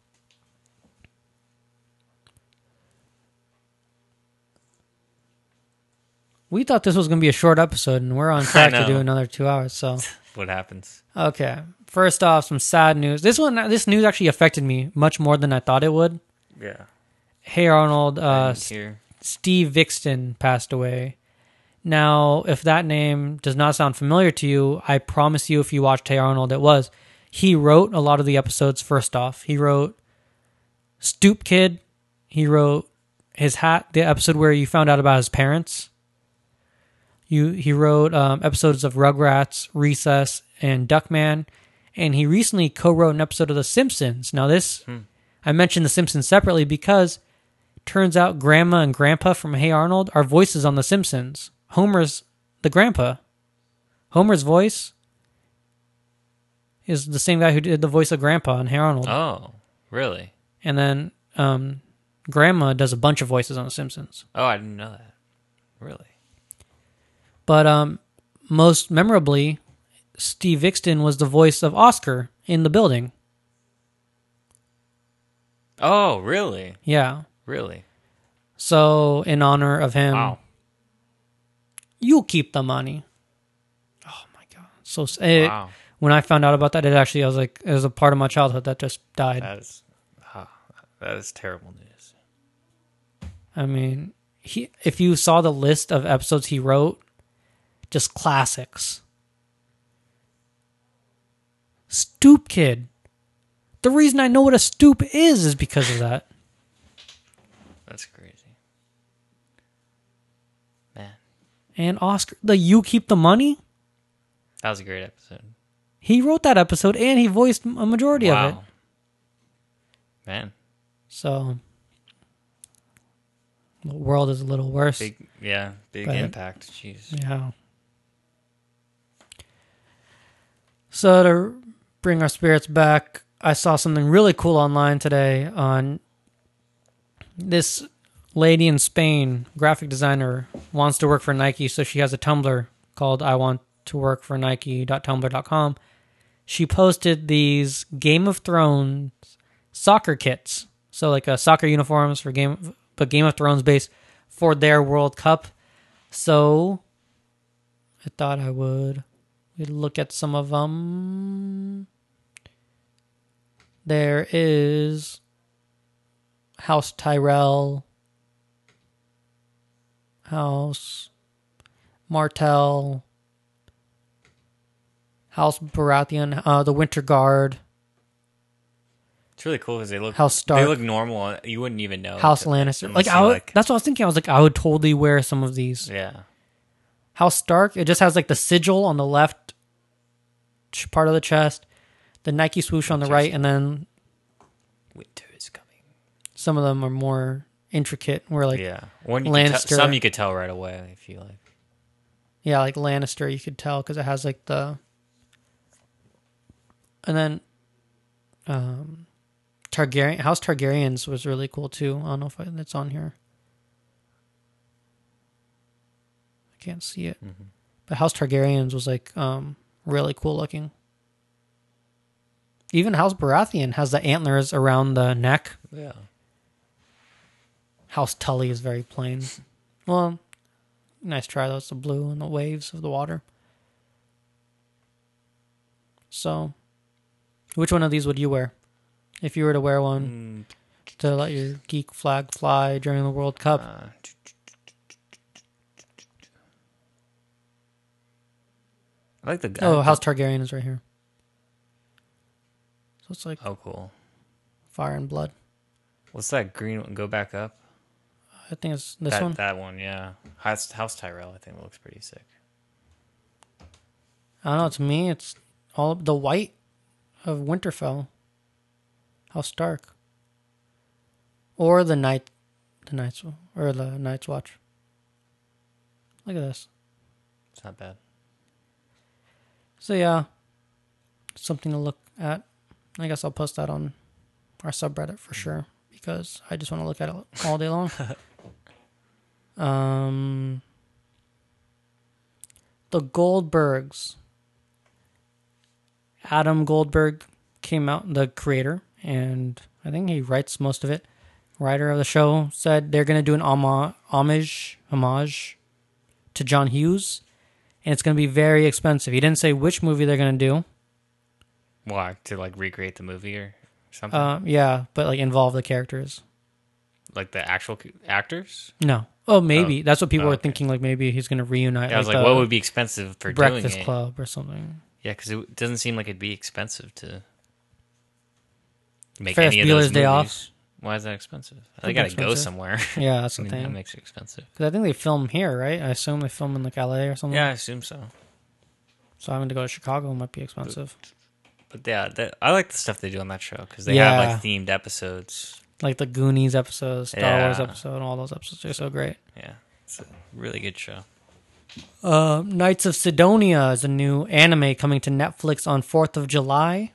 We thought this was going to be a short episode, and we're on track to do another 2 hours. So what happens? Okay. First off, some sad news. This news actually affected me much more than I thought it would. Yeah. Hey Arnold, Steve Viksten passed away. Now, if that name does not sound familiar to you, I promise you if you watched Hey Arnold, it was. He wrote a lot of the episodes first off. He wrote Stoop Kid. He wrote the episode where you found out about his parents. He wrote episodes of Rugrats, Recess, and Duckman. And he recently co-wrote an episode of The Simpsons. Now I mentioned The Simpsons separately because it turns out Grandma and Grandpa from Hey Arnold are voices on The Simpsons. Homer's the grandpa. Homer's voice is the same guy who did the voice of Grandpa on Hey Arnold. Oh, really? And then Grandma does a bunch of voices on The Simpsons. Oh, I didn't know that. Really? But most memorably, Steve Viksten was the voice of Oscar in The Building. Oh, really? Yeah. Really? So, in honor of him, wow. You keep the money. Oh my god! So wow. When I found out about that, I was like, it was a part of my childhood that just died. That is terrible news. I mean, if you saw the list of episodes he wrote, just classics. Stoop Kid. The reason I know what a stoop is because of that. That's crazy. Man. And Oscar, You Keep the Money? That was a great episode. He wrote that episode and he voiced a majority of it. Man. So, the world is a little worse. Big impact. Jeez. Yeah. So to bring our spirits back, I saw something really cool online today on this lady in Spain, graphic designer, wants to work for Nike, so she has a Tumblr called I want to work for Nike.tumblr.com. She posted these Game of Thrones soccer kits. So like soccer uniforms for Game of Thrones based for their World Cup. So I thought we'd look at some of them. There is House Tyrell, House Martell, House Baratheon, the Winter Guard. It's really cool because they look House Stark. They look normal. You wouldn't even know. House Lannister. Like that's what I was thinking. I was like, I would totally wear some of these. Yeah. House Stark. It just has like the sigil on the left part of the chest, the Nike swoosh on the right, and then winter is coming. Some of them are more intricate. Where like One Lannister. Some you could tell right away. I feel like. Yeah, like Lannister, you could tell because it has like the, and then, Targaryen. House Targaryens was really cool too. I don't know if it's on here. I can't see it, but House Targaryens was like really cool looking. Even House Baratheon has the antlers around the neck. Yeah. House Tully is very plain. Well, nice try though. It's the blue and the waves of the water. So, which one of these would you wear? If you were to wear one to let your geek flag fly during the World Cup. I like the... House Targaryen is right here. So it's like... Oh, cool. Fire and blood. What's that green one? Go back up? I think it's this one. That one, yeah. House Tyrell, I think looks pretty sick. I don't know, to me, it's all the white of Winterfell. House Stark. Or the Night's Watch. Look at this. It's not bad. So yeah, something to look at. I guess I'll post that on our subreddit for sure because I just want to look at it all day long. The Goldbergs. Adam Goldberg came out, the creator, and I think he writes most of it. Writer of the show said they're going to do an homage to John Hughes, and it's going to be very expensive. He didn't say which movie they're going to do. Why? To like recreate the movie or something? Yeah, but like involve the characters. Like the actual actors? No. Oh, maybe. That's what people were thinking, like maybe he's going to reunite. Yeah, I was like, what would be expensive for doing it? Breakfast Club or something. Yeah, because it doesn't seem like it'd be expensive to make Ferris any of Bueller's those Day movies. Off. Why is that expensive? They got to go somewhere. Yeah, that's the That thing. makes it expensive. Because I think they film here, right? I assume they film in like LA or something. Yeah, I assume so. So having to go to Chicago might be expensive. But yeah, I like the stuff they do on that show because they have like themed episodes. Like the Goonies episode, Star Wars episode, all those episodes are so great. Yeah, it's a really good show. Knights of Sidonia is a new anime coming to Netflix on 4th of July.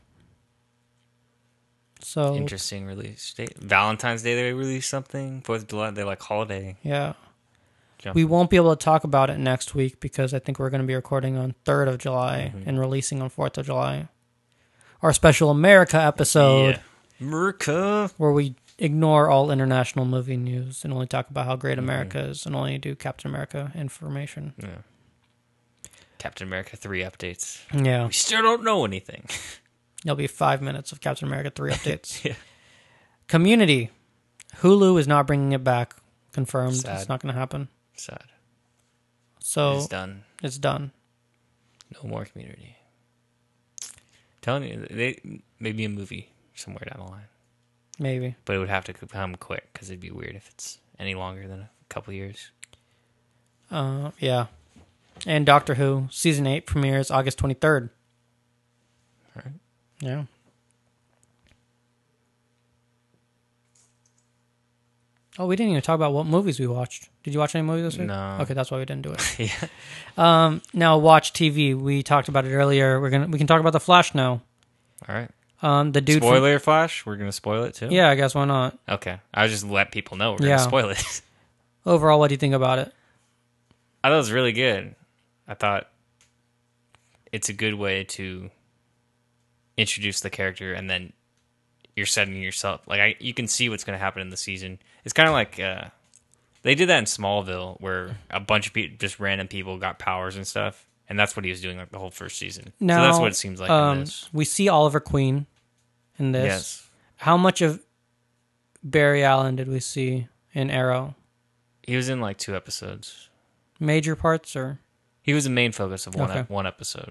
So Interesting release date. Valentine's Day they release something. 4th of July, they like holiday. Yeah. Jump. We won't be able to talk about it next week because I think we're going to be recording on 3rd of July and releasing on 4th of July. Our special America episode. Yeah. America. Where we ignore all international movie news and only talk about how great America is and only do Captain America information. Yeah. Captain America 3 updates. Yeah. We still don't know anything. There'll be 5 minutes of Captain America 3 updates. Yeah. Community. Hulu is not bringing it back. Confirmed. Sad. It's not going to happen. Sad. So It's done. It's done. No more Community. Telling you, maybe a movie somewhere down the line. Maybe. But it would have to come quick because it'd be weird if it's any longer than a couple years. Yeah. And Doctor Who season 8 premieres August 23rd. All right. Yeah. Oh, we didn't even talk about what movies we watched. Did you watch any movies this week? No. Okay, that's why we didn't do it. Yeah. Now, watch TV. We talked about it earlier. We can talk about The Flash now. All right. The dude. Spoiler Flash? We're going to spoil it too? Yeah, I guess why not? Okay. I'll just let people know we're going to spoil it. Overall, what do you think about it? I thought it was really good. I thought it's a good way to introduce the character, and then you're setting yourself you can see what's going to happen in the season. It's kind of like they did that in Smallville, where a bunch of people, just random people, got powers and stuff, and that's what he was doing like the whole first season. Now, so that's what it seems like in this. We see Oliver Queen in this. Yes. How much of Barry Allen did we see in Arrow? He was in like 2 episodes. Major parts, or he was the main focus of Okay. one episode.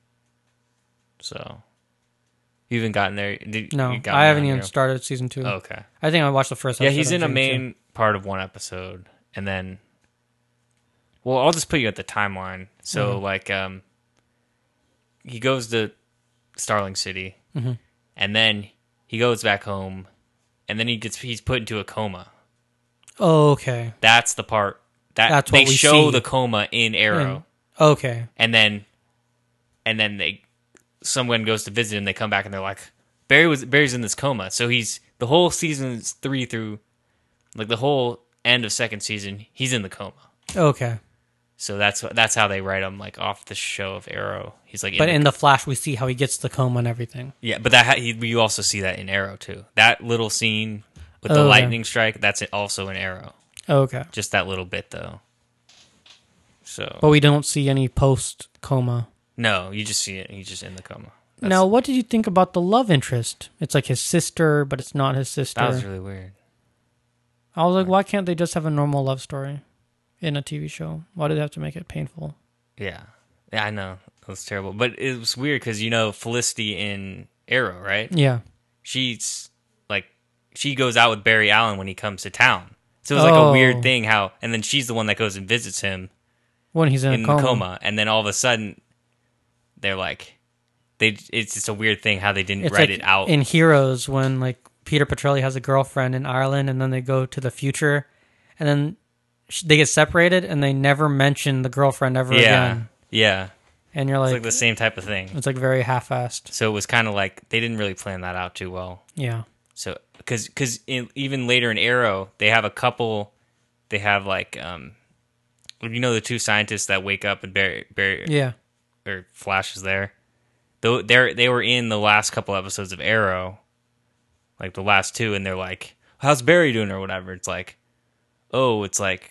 So you haven't gotten there? no? You got I haven't down even here? started season 2. Okay. I think I watched the first Yeah, episode. he's in a of season main part of one episode, and then, well, I'll just put you at the timeline. So, he goes to Starling City, and then he goes back home, and then he's put into a coma. 2. Oh, okay. That's the part That's they what we show see. the coma in Arrow, Okay. and then someone goes to visit him. They come back and they're like, Barry's in this coma. So he's the whole seasons 3 through like the whole end of second season. He's in the coma. Okay. So that's how they write him like off the show of Arrow. He's like, But in the Flash, we see how he gets the coma and everything. yeah, but you also see that in Arrow too. That little scene with the Okay. lightning strike, that's also in Arrow. Okay. Just that little bit though. So But we don't see any post coma. no, you just see it. He's just in the coma. Now, what did you think about the love interest? It's like his sister, but it's not his sister. That was really weird. I was like, why can't they just have a normal love story in a TV show? Why do they have to make it painful? Yeah, I know it was terrible, but it was weird because Felicity in Arrow, right? Yeah. She's like she goes out with Barry Allen when he comes to town. So it was like a weird thing and then she's the one that goes and visits him When he's in a the coma. coma, and then all of a sudden they're like, it's just a weird thing how they didn't It's write like it out. in Heroes when like Peter Petrelli has a girlfriend in Ireland, and then they go to the future, and then they get separated, and they never mention the girlfriend ever again. Yeah, And you're it's like, like the same type of thing. it's like very half-assed. So it was kind of like they didn't really plan that out too well. Yeah. So because even later in Arrow, they have a couple. They have like the 2 scientists that wake up and Barry Yeah. or Flash is there. Though they were in the last couple episodes of Arrow, like the last 2, and they're like, "How's Barry doing?" or whatever. It's like, oh, it's like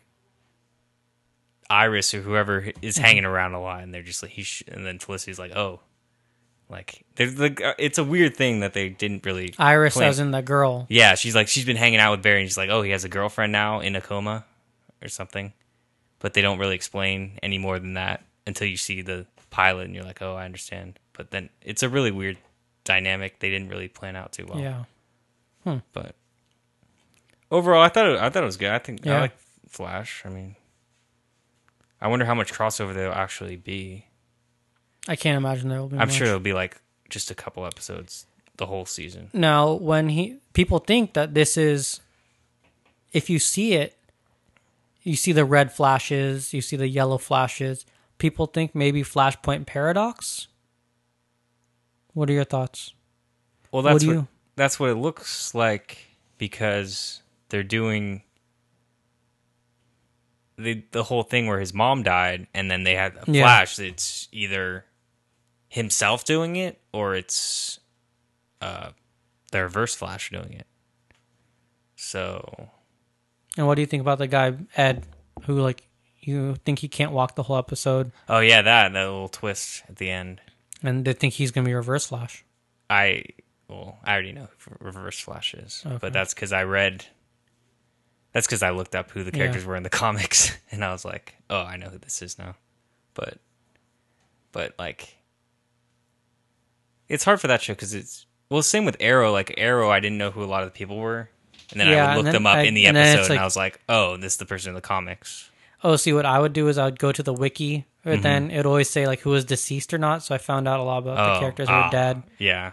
Iris or whoever is hanging around a lot, and they're just like and then Felicity's like, oh, like it's a weird thing that they didn't really Iris plan. as in the girl. Yeah, she's been hanging out with Barry, and she's like, oh, he has a girlfriend now in a coma or something. But they don't really explain any more than that until you see the pilot, and you're like, oh, I understand. But then it's a really weird dynamic they didn't really plan out too well. Yeah. But overall, I thought it was good. I think Yeah. I like Flash. I mean, I wonder how much crossover there'll actually be. I can't imagine there will be I'm much. sure it'll be like just a couple episodes the whole season. Now, when people think that this is, if you see it, you see the red flashes, you see the yellow flashes, people think maybe Flashpoint Paradox. What are your thoughts? Well, that's what it looks like because they're doing the whole thing where his mom died, and then they had a Flash. It's either himself doing it or it's the Reverse Flash doing it. So, And what do you think about the guy, Ed, who, like, you think he can't walk the whole episode, oh yeah, that little twist at the end. and they think he's going to be Reverse Flash? I already know who Reverse Flash is, Okay. but that's because I looked up who the characters were in the comics, and I was like, oh, I know who this is now. But like, it's hard for that show because same with Arrow. Like Arrow, I didn't know who a lot of the people were, and then I would look them up in the episode, and I was like, oh, this is the person in the comics. Oh, see, what I would do is I would go to the wiki, but then it would always say, like, who was deceased or not, so I found out a lot about the characters who were dead. Yeah.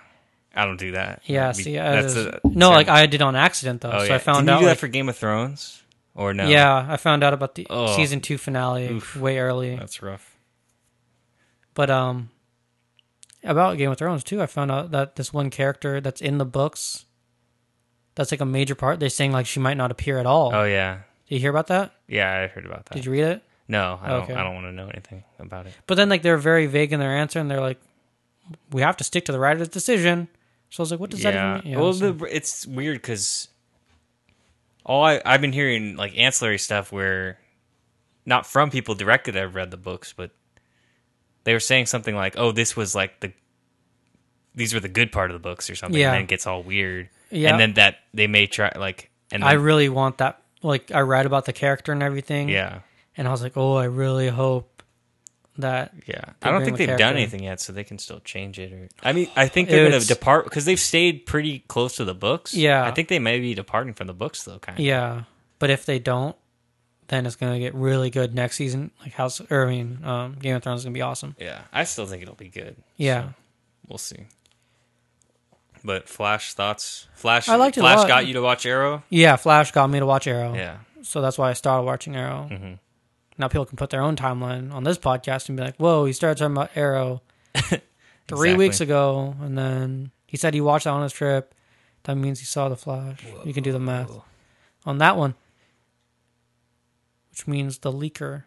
I don't do that. Yeah, That's no, like I did on accident though. Oh, So yeah. I found Didn't out you do like, that for Game of Thrones? Or no? yeah, I found out about the Oh. season 2 finale Oof. way early. That's rough. But about Game of Thrones too, I found out that this one character that's in the books, that's like a major part. They're saying like she might not appear at all. Oh yeah, Did you hear about that? yeah. I heard about that. Did you read it? No, I don't. Okay. I don't want to know anything about it. But then like they're very vague in their answer, and they're like, "We have to stick to the writer's decision." So I was like, "What does that even mean?" Yeah, well, so- it's weird because I've been hearing like ancillary stuff where not from people directly that have read the books, but they were saying something like, "Oh, this was like these were the good part of the books or something," Yeah. and then it gets all weird. Yeah. And then that they may try like, and then, I really want that. Like I read about the character and everything. yeah, And I was like, "Oh, I really hope that." yeah. They I don't bring think the they've done character. anything yet, so they can still change it. Or I mean, I think they're going It's- to depart because they've stayed pretty close to the books. Yeah. I think they may be departing from the books though, kind of. Yeah, but if they don't, then it's gonna get really good next season. Like Game of Thrones is gonna be awesome. Yeah, I still think it'll be good. Yeah. So, we'll see. But Flash thoughts? Flash. I liked it a Flash lot. got you to watch Arrow. Yeah, Flash got me to watch Arrow. Yeah. So that's why I started watching Arrow. Mm-hmm. Now people can put their own timeline on this podcast and be like, "Whoa, he started talking about Arrow 3 Exactly. weeks ago, and then he said he watched that on his trip. That means he saw the Flash." You can do the math on that one, which means the leaker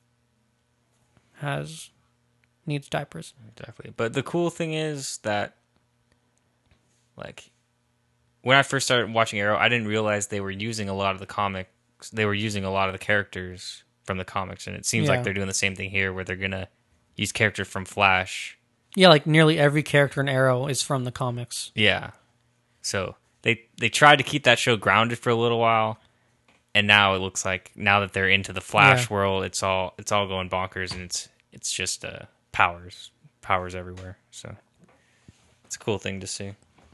needs diapers. Exactly. But the cool thing is that, like, when I first started watching Arrow, I didn't realize they were using a lot of the comics. They were using a lot of the characters from the comics, and it seems Yeah. like they're doing the same thing here, where they're gonna use characters from Flash. Yeah, like nearly every character in Arrow is from the comics. Yeah. So they tried to keep that show grounded for a little while, and now it looks like now that they're into the Flash Yeah. world, it's all going bonkers, and it's just powers everywhere. So it's a cool thing to see.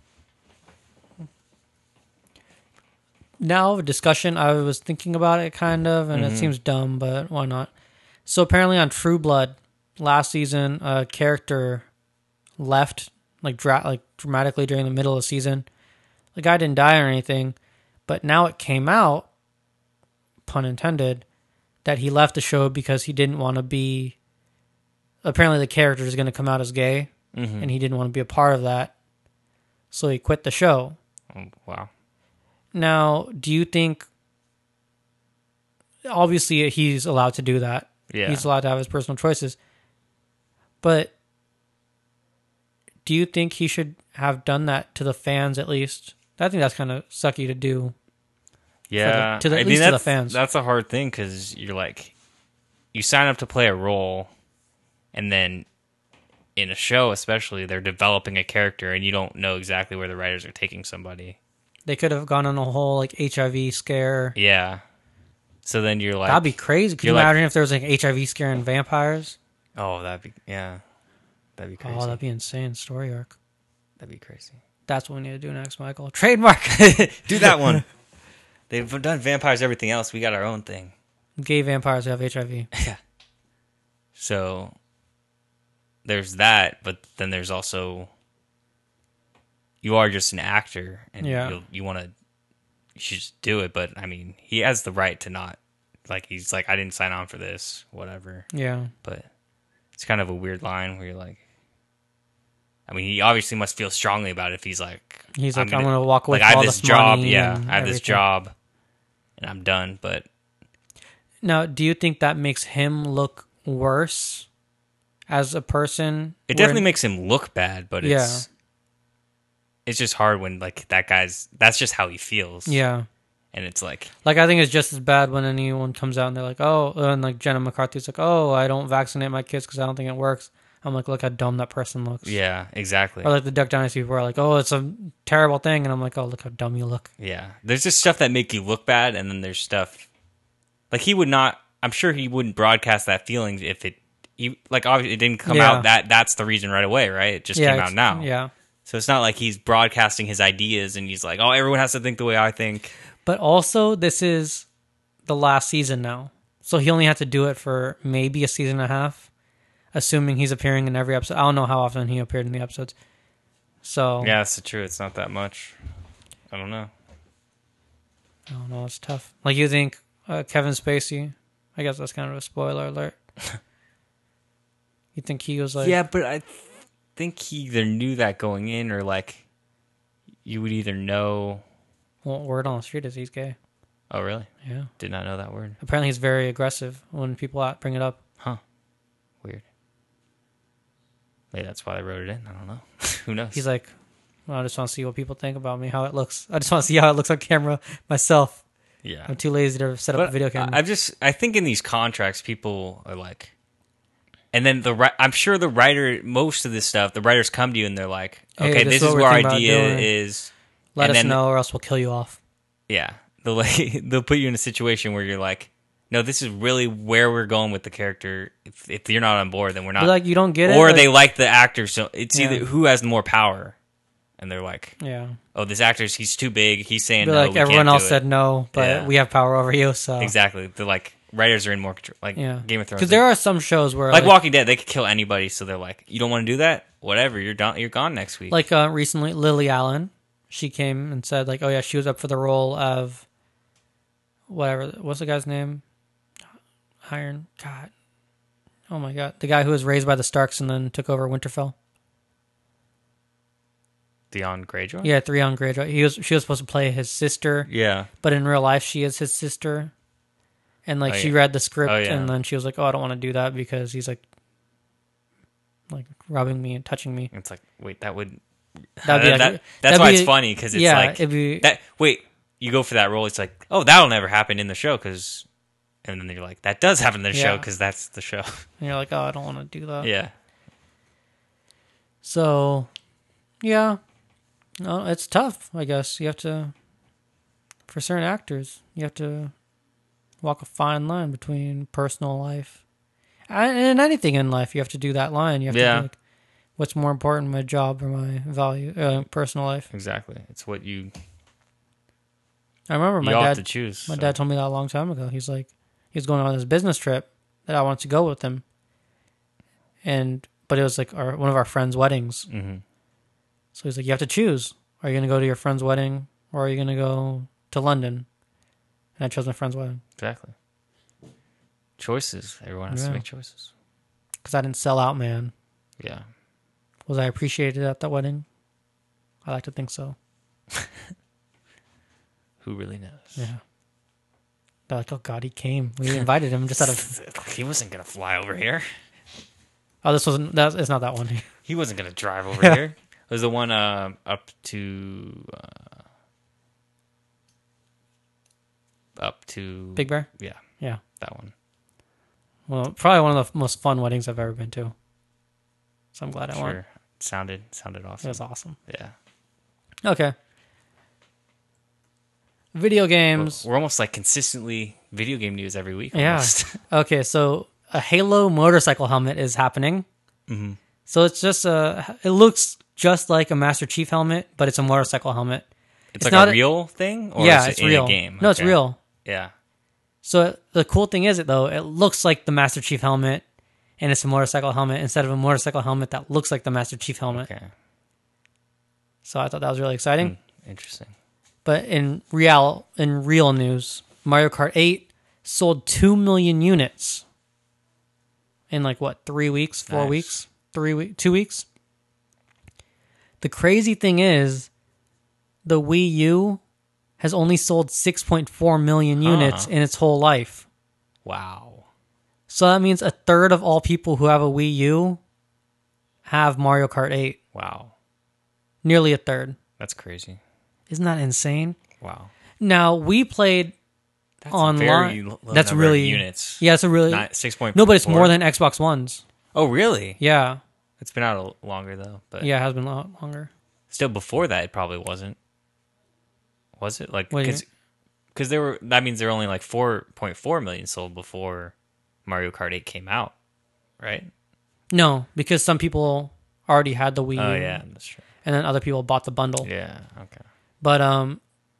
Now, discussion, I was thinking about it kind of, and it seems dumb, but why not? So apparently on True Blood, last season, a character left, like dramatically during the middle of the season. The guy didn't die or anything, but now it came out, pun intended, that he left the show because he didn't want to be... Apparently the character is going to come out as gay, and he didn't want to be a part of that, so he quit the show. Oh, wow. Now, do you think... Obviously, he's allowed to do that. Yeah. He's allowed to have his personal choices. But do you think he should have done that to the fans at least? I think that's kind of sucky to do. Yeah, to the fans. That's a hard thing because you're like, you sign up to play a role, and then in a show, especially, they're developing a character, and you don't know exactly where the writers are taking somebody. They could have gone on a whole like HIV scare. Yeah. So then you're like, That'd be crazy. Could you you're like- imagine if there was like HIV scare and vampires? oh, that'd be crazy. Oh, that'd be insane story arc. That'd be crazy. That's what we need to do next, Michael. Trademark. Do that one. They've done vampires, everything else. We got our own thing. Gay vampires who have HIV. So there's that, but then there's also you are just an actor, and Yeah. you should just do it. But I mean, he has the right to not. Like he's like, I didn't sign on for this, whatever. Yeah. But it's kind of a weird line where you're like, I mean, he obviously must feel strongly about it if he's like, I'm going to walk away like, with I all have this this job, money yeah, and I have this everything. job, and I'm done. But Now, do you think that makes him look worse as a person? it definitely makes him look bad. But Yeah. it's just hard when like that's just how he feels. Yeah. And it's like, Like, I think it's just as bad when anyone comes out and they're like, oh, and like Jenna McCarthy's like, oh, I don't vaccinate my kids because I don't think it works. I'm like, look how dumb that person looks. yeah, exactly. Or like the Duck Dynasty people are like, oh, it's a terrible thing. And I'm like, oh, look how dumb you look. Yeah. There's just stuff that make you look bad, and then there's stuff like he would not. I'm sure he wouldn't broadcast that feeling if like obviously it didn't come Yeah. out that's the reason right away, right? It just came out now. Yeah. So it's not like he's broadcasting his ideas and he's like, oh, everyone has to think the way I think. But also, this is the last season now. So he only had to do it for maybe a season and a half, assuming he's appearing in every episode. I don't know how often he appeared in the episodes. So Yeah, that's true. It's not that much. I don't know. I don't know. It's tough. Like you think Kevin Spacey? I guess that's kind of a spoiler alert. You think he was like? Yeah, but I think he either knew that going in, or like you would either know. Well, word on the street is he's gay. Oh, really? Yeah. Did not know that word. Apparently, he's very aggressive when people bring it up. Huh. Weird. Maybe that's why they wrote it in. I don't know. Who knows? He's like, well, I just want to see what people think about me, how it looks. I just want to see how it looks on camera myself. yeah. I'm too lazy to set up a video camera. I think in these contracts, people are like, and then I'm sure the writer, most of this stuff, the writers come to you and they're like, Hey, okay, this this is is what where we're our thinking idea about doing. is. Let and us then- know, or else we'll kill you off. Yeah. They'll put you in a situation where you're like, no, this is really where we're going with the character. If you're not on board, then we're not. But like, you don't get it, Or like- they like the actor, so it's Yeah. either who has more power. And they're like, Yeah. oh, this actor's, he's too big. He's saying But no, like we everyone can't else do said it. no, but Yeah. we have power over you. So Exactly. They're like, writers are in more control. Like yeah, Game of Thrones. because there are some shows where like Walking Dead, they could kill anybody. So they're like, you don't want to do that? Whatever, you're done. You're gone next week. like recently Lily Allen, she came and said like, oh yeah, she was up for the role of whatever. What's the guy's name? Iron God. Oh my God, the guy who was raised by the Starks and then took over Winterfell. Theon Greyjoy? Yeah, Theon Greyjoy. She was supposed to play his sister, Yeah. but in real life she is his sister. And like Oh, she yeah. read the script Oh, yeah. and then she was like, "Oh, I don't want to do that because he's like rubbing me and touching me." It's like, wait, that would. That'd be like, that's that'd why be- it's funny, because it's yeah, like. it'd be that. Wait, you go for that role, it's like, oh, that'll never happen in the show, because. And then you're like, that does happen in the show, Yeah. because that's the show. and you're like, "Oh, I don't want to do that." yeah. So, yeah, no, it's tough. I guess you have to, for certain actors, you have to walk a fine line between personal life and anything in life. You have to do that line. You have Yeah. to be like, what's more important, my job or my personal life? Exactly. It's what you I remember my have to dad. choose. My so. dad told me that a long time ago. He's like, he was going on this business trip that I wanted to go with him, but it was like one of our friends' weddings. Mm-hmm. So he's like, you have to choose. Are you going to go to your friend's wedding or are you going to go to London? And I chose my friend's wedding Exactly. Choices. Everyone has to Yeah. make choices. because I didn't sell out, man. Yeah. Was I appreciated at that wedding? I like to think so. Who really knows? Yeah. They're like, oh God, he came. We invited him just out of. He wasn't going to fly over here. Oh, this wasn't. It's not that one. He wasn't going to drive over here. It was the one up to Big Bear. Yeah, Yeah. that one. Well, probably one of the most fun weddings I've ever been to. So I'm glad I went. Sure. Sounded It awesome. was awesome. Yeah. Okay. Video games. We're almost like consistently video game news every week. Yeah. Almost. Okay, so a Halo motorcycle helmet is happening. Mm-hmm. So it's just it looks just like a Master Chief helmet, but it's a motorcycle helmet. It's like not a real thing? Or yeah, is it it's in real. a game? No, it's Okay. real. Yeah. So the cool thing is, it looks like the Master Chief helmet, and it's a motorcycle helmet instead of a motorcycle helmet that looks like the Master Chief helmet. Okay. So I thought that was really exciting. Interesting. But in real news, Mario Kart 8 sold 2 million units in like what, 3 weeks, 4 Nice. weeks, 2 weeks. The crazy thing is, the Wii U has only sold 6.4 million units in its whole life. Wow. So that means a third of all people who have a Wii U have Mario Kart 8. Wow. Nearly a third. That's crazy. Isn't that insane? Wow. Now, we played That's online. a very low That's number of really units. Yeah, it's a really 6.4. no, but it's more than Xbox Ones. Oh, really? Yeah, It's been out longer though, but yeah, it has been a lot longer. still before that it probably wasn't. Was it like What do you because there were that means there were only like 4.4 million sold before Mario Kart 8 came out, right? No, because some people already had the Wii Oh U, yeah, that's true. and then other people bought the bundle. Yeah, okay. But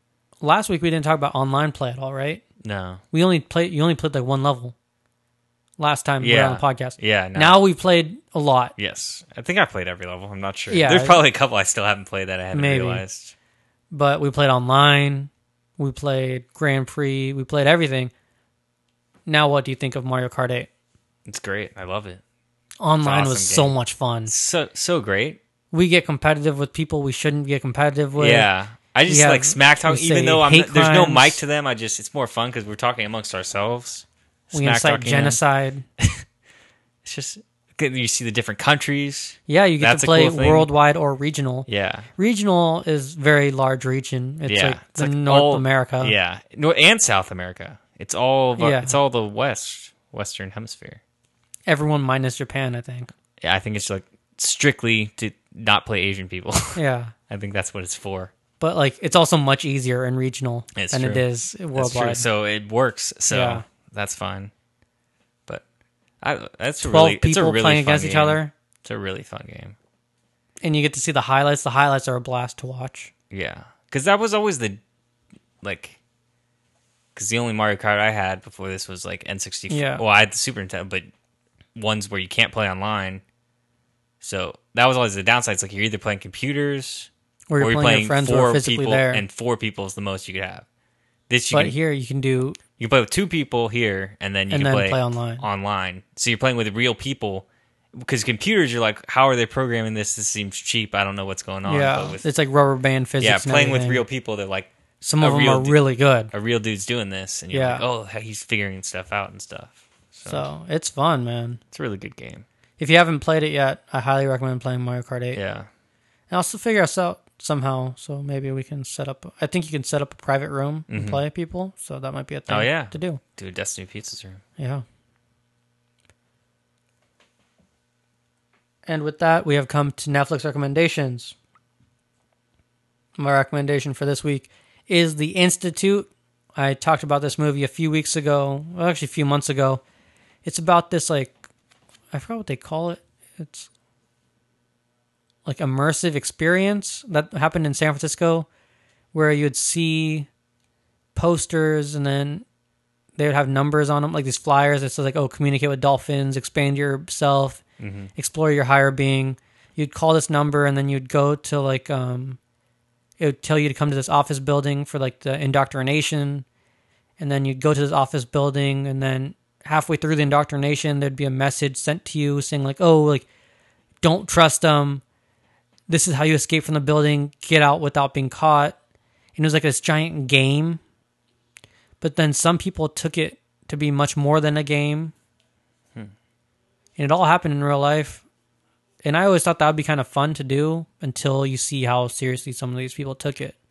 last week we didn't talk about online play at all, right? No. You only played like one level. last time we were on the podcast. Yeah. No. Now we played a lot. Yes. I think I played every level. I'm not sure. Yeah. There's probably a couple I still haven't played that I haven't Maybe. realized. But we played online. We played Grand Prix. We played everything. Now what do you think of Mario Kart 8? It's great. I love it. Online awesome was so game. much fun. So great. We get competitive with people we shouldn't get competitive with. Yeah. I just We like have- smack talk, we say even though hate there's no crimes. mic to them. It's more fun because we're talking amongst ourselves. We Smack incite talking them. genocide. It's just you see the different countries. Yeah, you get That's to a play cool thing. worldwide or regional. Yeah, Regional is very large region. It's yeah. like It's the like North all- America. Yeah, and South America. It's all Yeah. it's all the Western Hemisphere. Everyone minus Japan, I think. Yeah, I think it's like strictly to not play Asian people. Yeah. I think that's what it's for. But like it's also much easier in regional It's than true. it is That's true. worldwide. So it works. So Yeah. that's fine. But that's 12 it's a people really playing fun against each game. other, It's a really fun game. and you get to see the highlights. The highlights are a blast to watch. Yeah, because that was always the because the only Mario Kart I had before this was like N64. Yeah. Well, I had the Super Nintendo, but ones where you can't play online. So that was always the downside. It's like you're either playing computers Or you're playing with friends who are physically people, there. and 4 people is the most you could have. This you But can, here you can do you can play with 2 people here, and then you and can then play online. online. So you're playing with real people. Because computers, you're like, how are they programming this? This seems cheap. I don't know what's going on. Yeah, But with, it's like rubber band physics. yeah, and playing with everything. real people, they're like, Some a of them real are du- really good. a real dude's doing this, and you're Yeah. like, oh, he's figuring stuff out and stuff. So it's fun, man. It's a really good game. If you haven't played it yet, I highly recommend playing Mario Kart 8. Yeah. And I'll still figure us out somehow. So maybe we can set up. I think you can set up a private room and play people. So that might be a thing Oh, yeah. to do. Do a Destiny Pizza's room. Yeah. And with that, we have come to Netflix recommendations. My recommendation for this week is The Institute. I talked about this movie a few weeks ago, well, actually a few months ago. It's about this, like, I forgot what they call it. It's like immersive experience that happened in San Francisco where you'd see posters and then they would have numbers on them, like these flyers that says like, oh, communicate with dolphins, expand yourself, explore your higher being. You'd call this number and then you'd go to like, it would tell you to come to this office building for like the indoctrination. And then you'd go to this office building and then halfway through the indoctrination, there'd be a message sent to you saying like, oh, like, don't trust them. This is how you escape from the building. Get out without being caught. And it was like this giant game. But then some people took it to be much more than a game. And it all happened in real life. And I always thought that would be kind of fun to do until you see how seriously some of these people took it.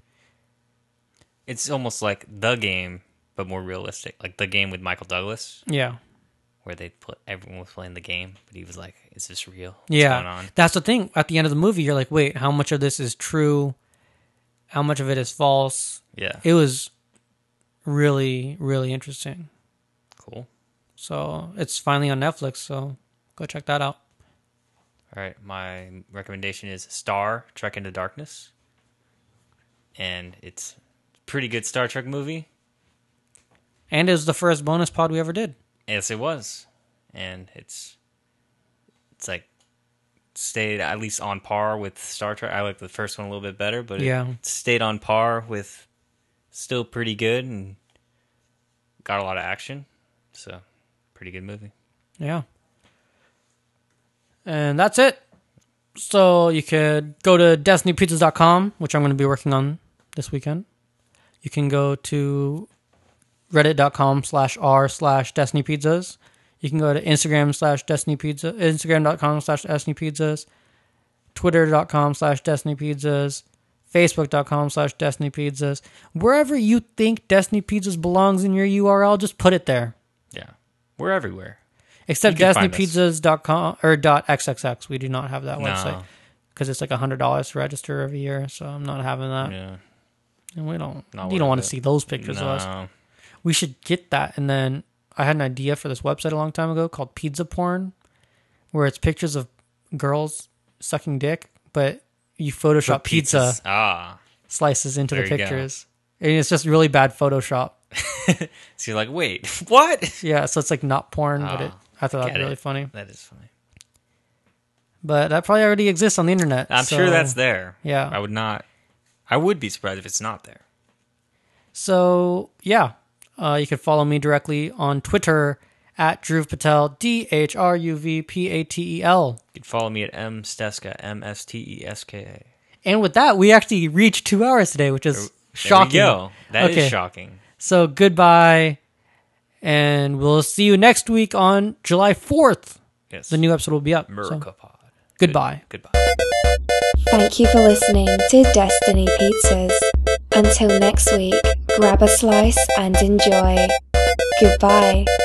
It's almost like The Game, but more realistic. Like The Game with Michael Douglas, Yeah. where everyone was playing the game, but he was like, is this real? What's Yeah. going on? That's the thing. At the end of the movie, you're like, wait, how much of this is true? How much of it is false? Yeah. It was really, really interesting. Cool. So it's finally on Netflix, so go check that out. All right, my recommendation is Star Trek Into Darkness. And it's a pretty good Star Trek movie. And it was the first bonus pod we ever did. Yes, it was. And it's like stayed at least on par with Star Trek. I like the first one a little bit better, but Yeah. it stayed on par with still pretty good and got a lot of action. So, pretty good movie. Yeah. And that's it. So you could go to destinypizzas.com, which I'm going to be working on this weekend. You can go to reddit.com/r/destinypizzas. You can go to Instagram/destinypizza, Instagram.com/destinypizzas, Twitter.com/destinypizzas, Facebook.com/destinypizzas. Wherever you think Destiny Pizzas belongs in your URL, just put it there. Yeah. We're everywhere. Except You can find us. destinypizzas.com or .xxx. We do not have that No. website because it's like $100 to register every year. So I'm not having that. Yeah. And we don't. Not You don't want worth to it. see those pictures of us. No. We should get that. And then I had an idea for this website a long time ago called Pizza Porn, where it's pictures of girls sucking dick, but you Photoshop pizza Pizzas. Ah. slices into There the you go. pictures. And it's just really bad Photoshop. So you're like, wait, what? Yeah, so it's like not porn, but Ah. I thought that was really funny. That is funny. But that probably already exists on the internet. I'm sure that's there. Yeah. I would be surprised if it's not there. So, yeah. You can follow me directly on Twitter at Dhruv Patel, DHRUVPATEL. You can follow me at msteska, MSTESKA. And with that, we actually reached 2 hours today, which is shocking. There we go. That is shocking. So, goodbye. And we'll see you next week on July 4th. Yes. The new episode will be up. Murica Pod. Goodbye. Goodbye. Thank you for listening to Destiny Pizzas. Until next week, grab a slice and enjoy. Goodbye.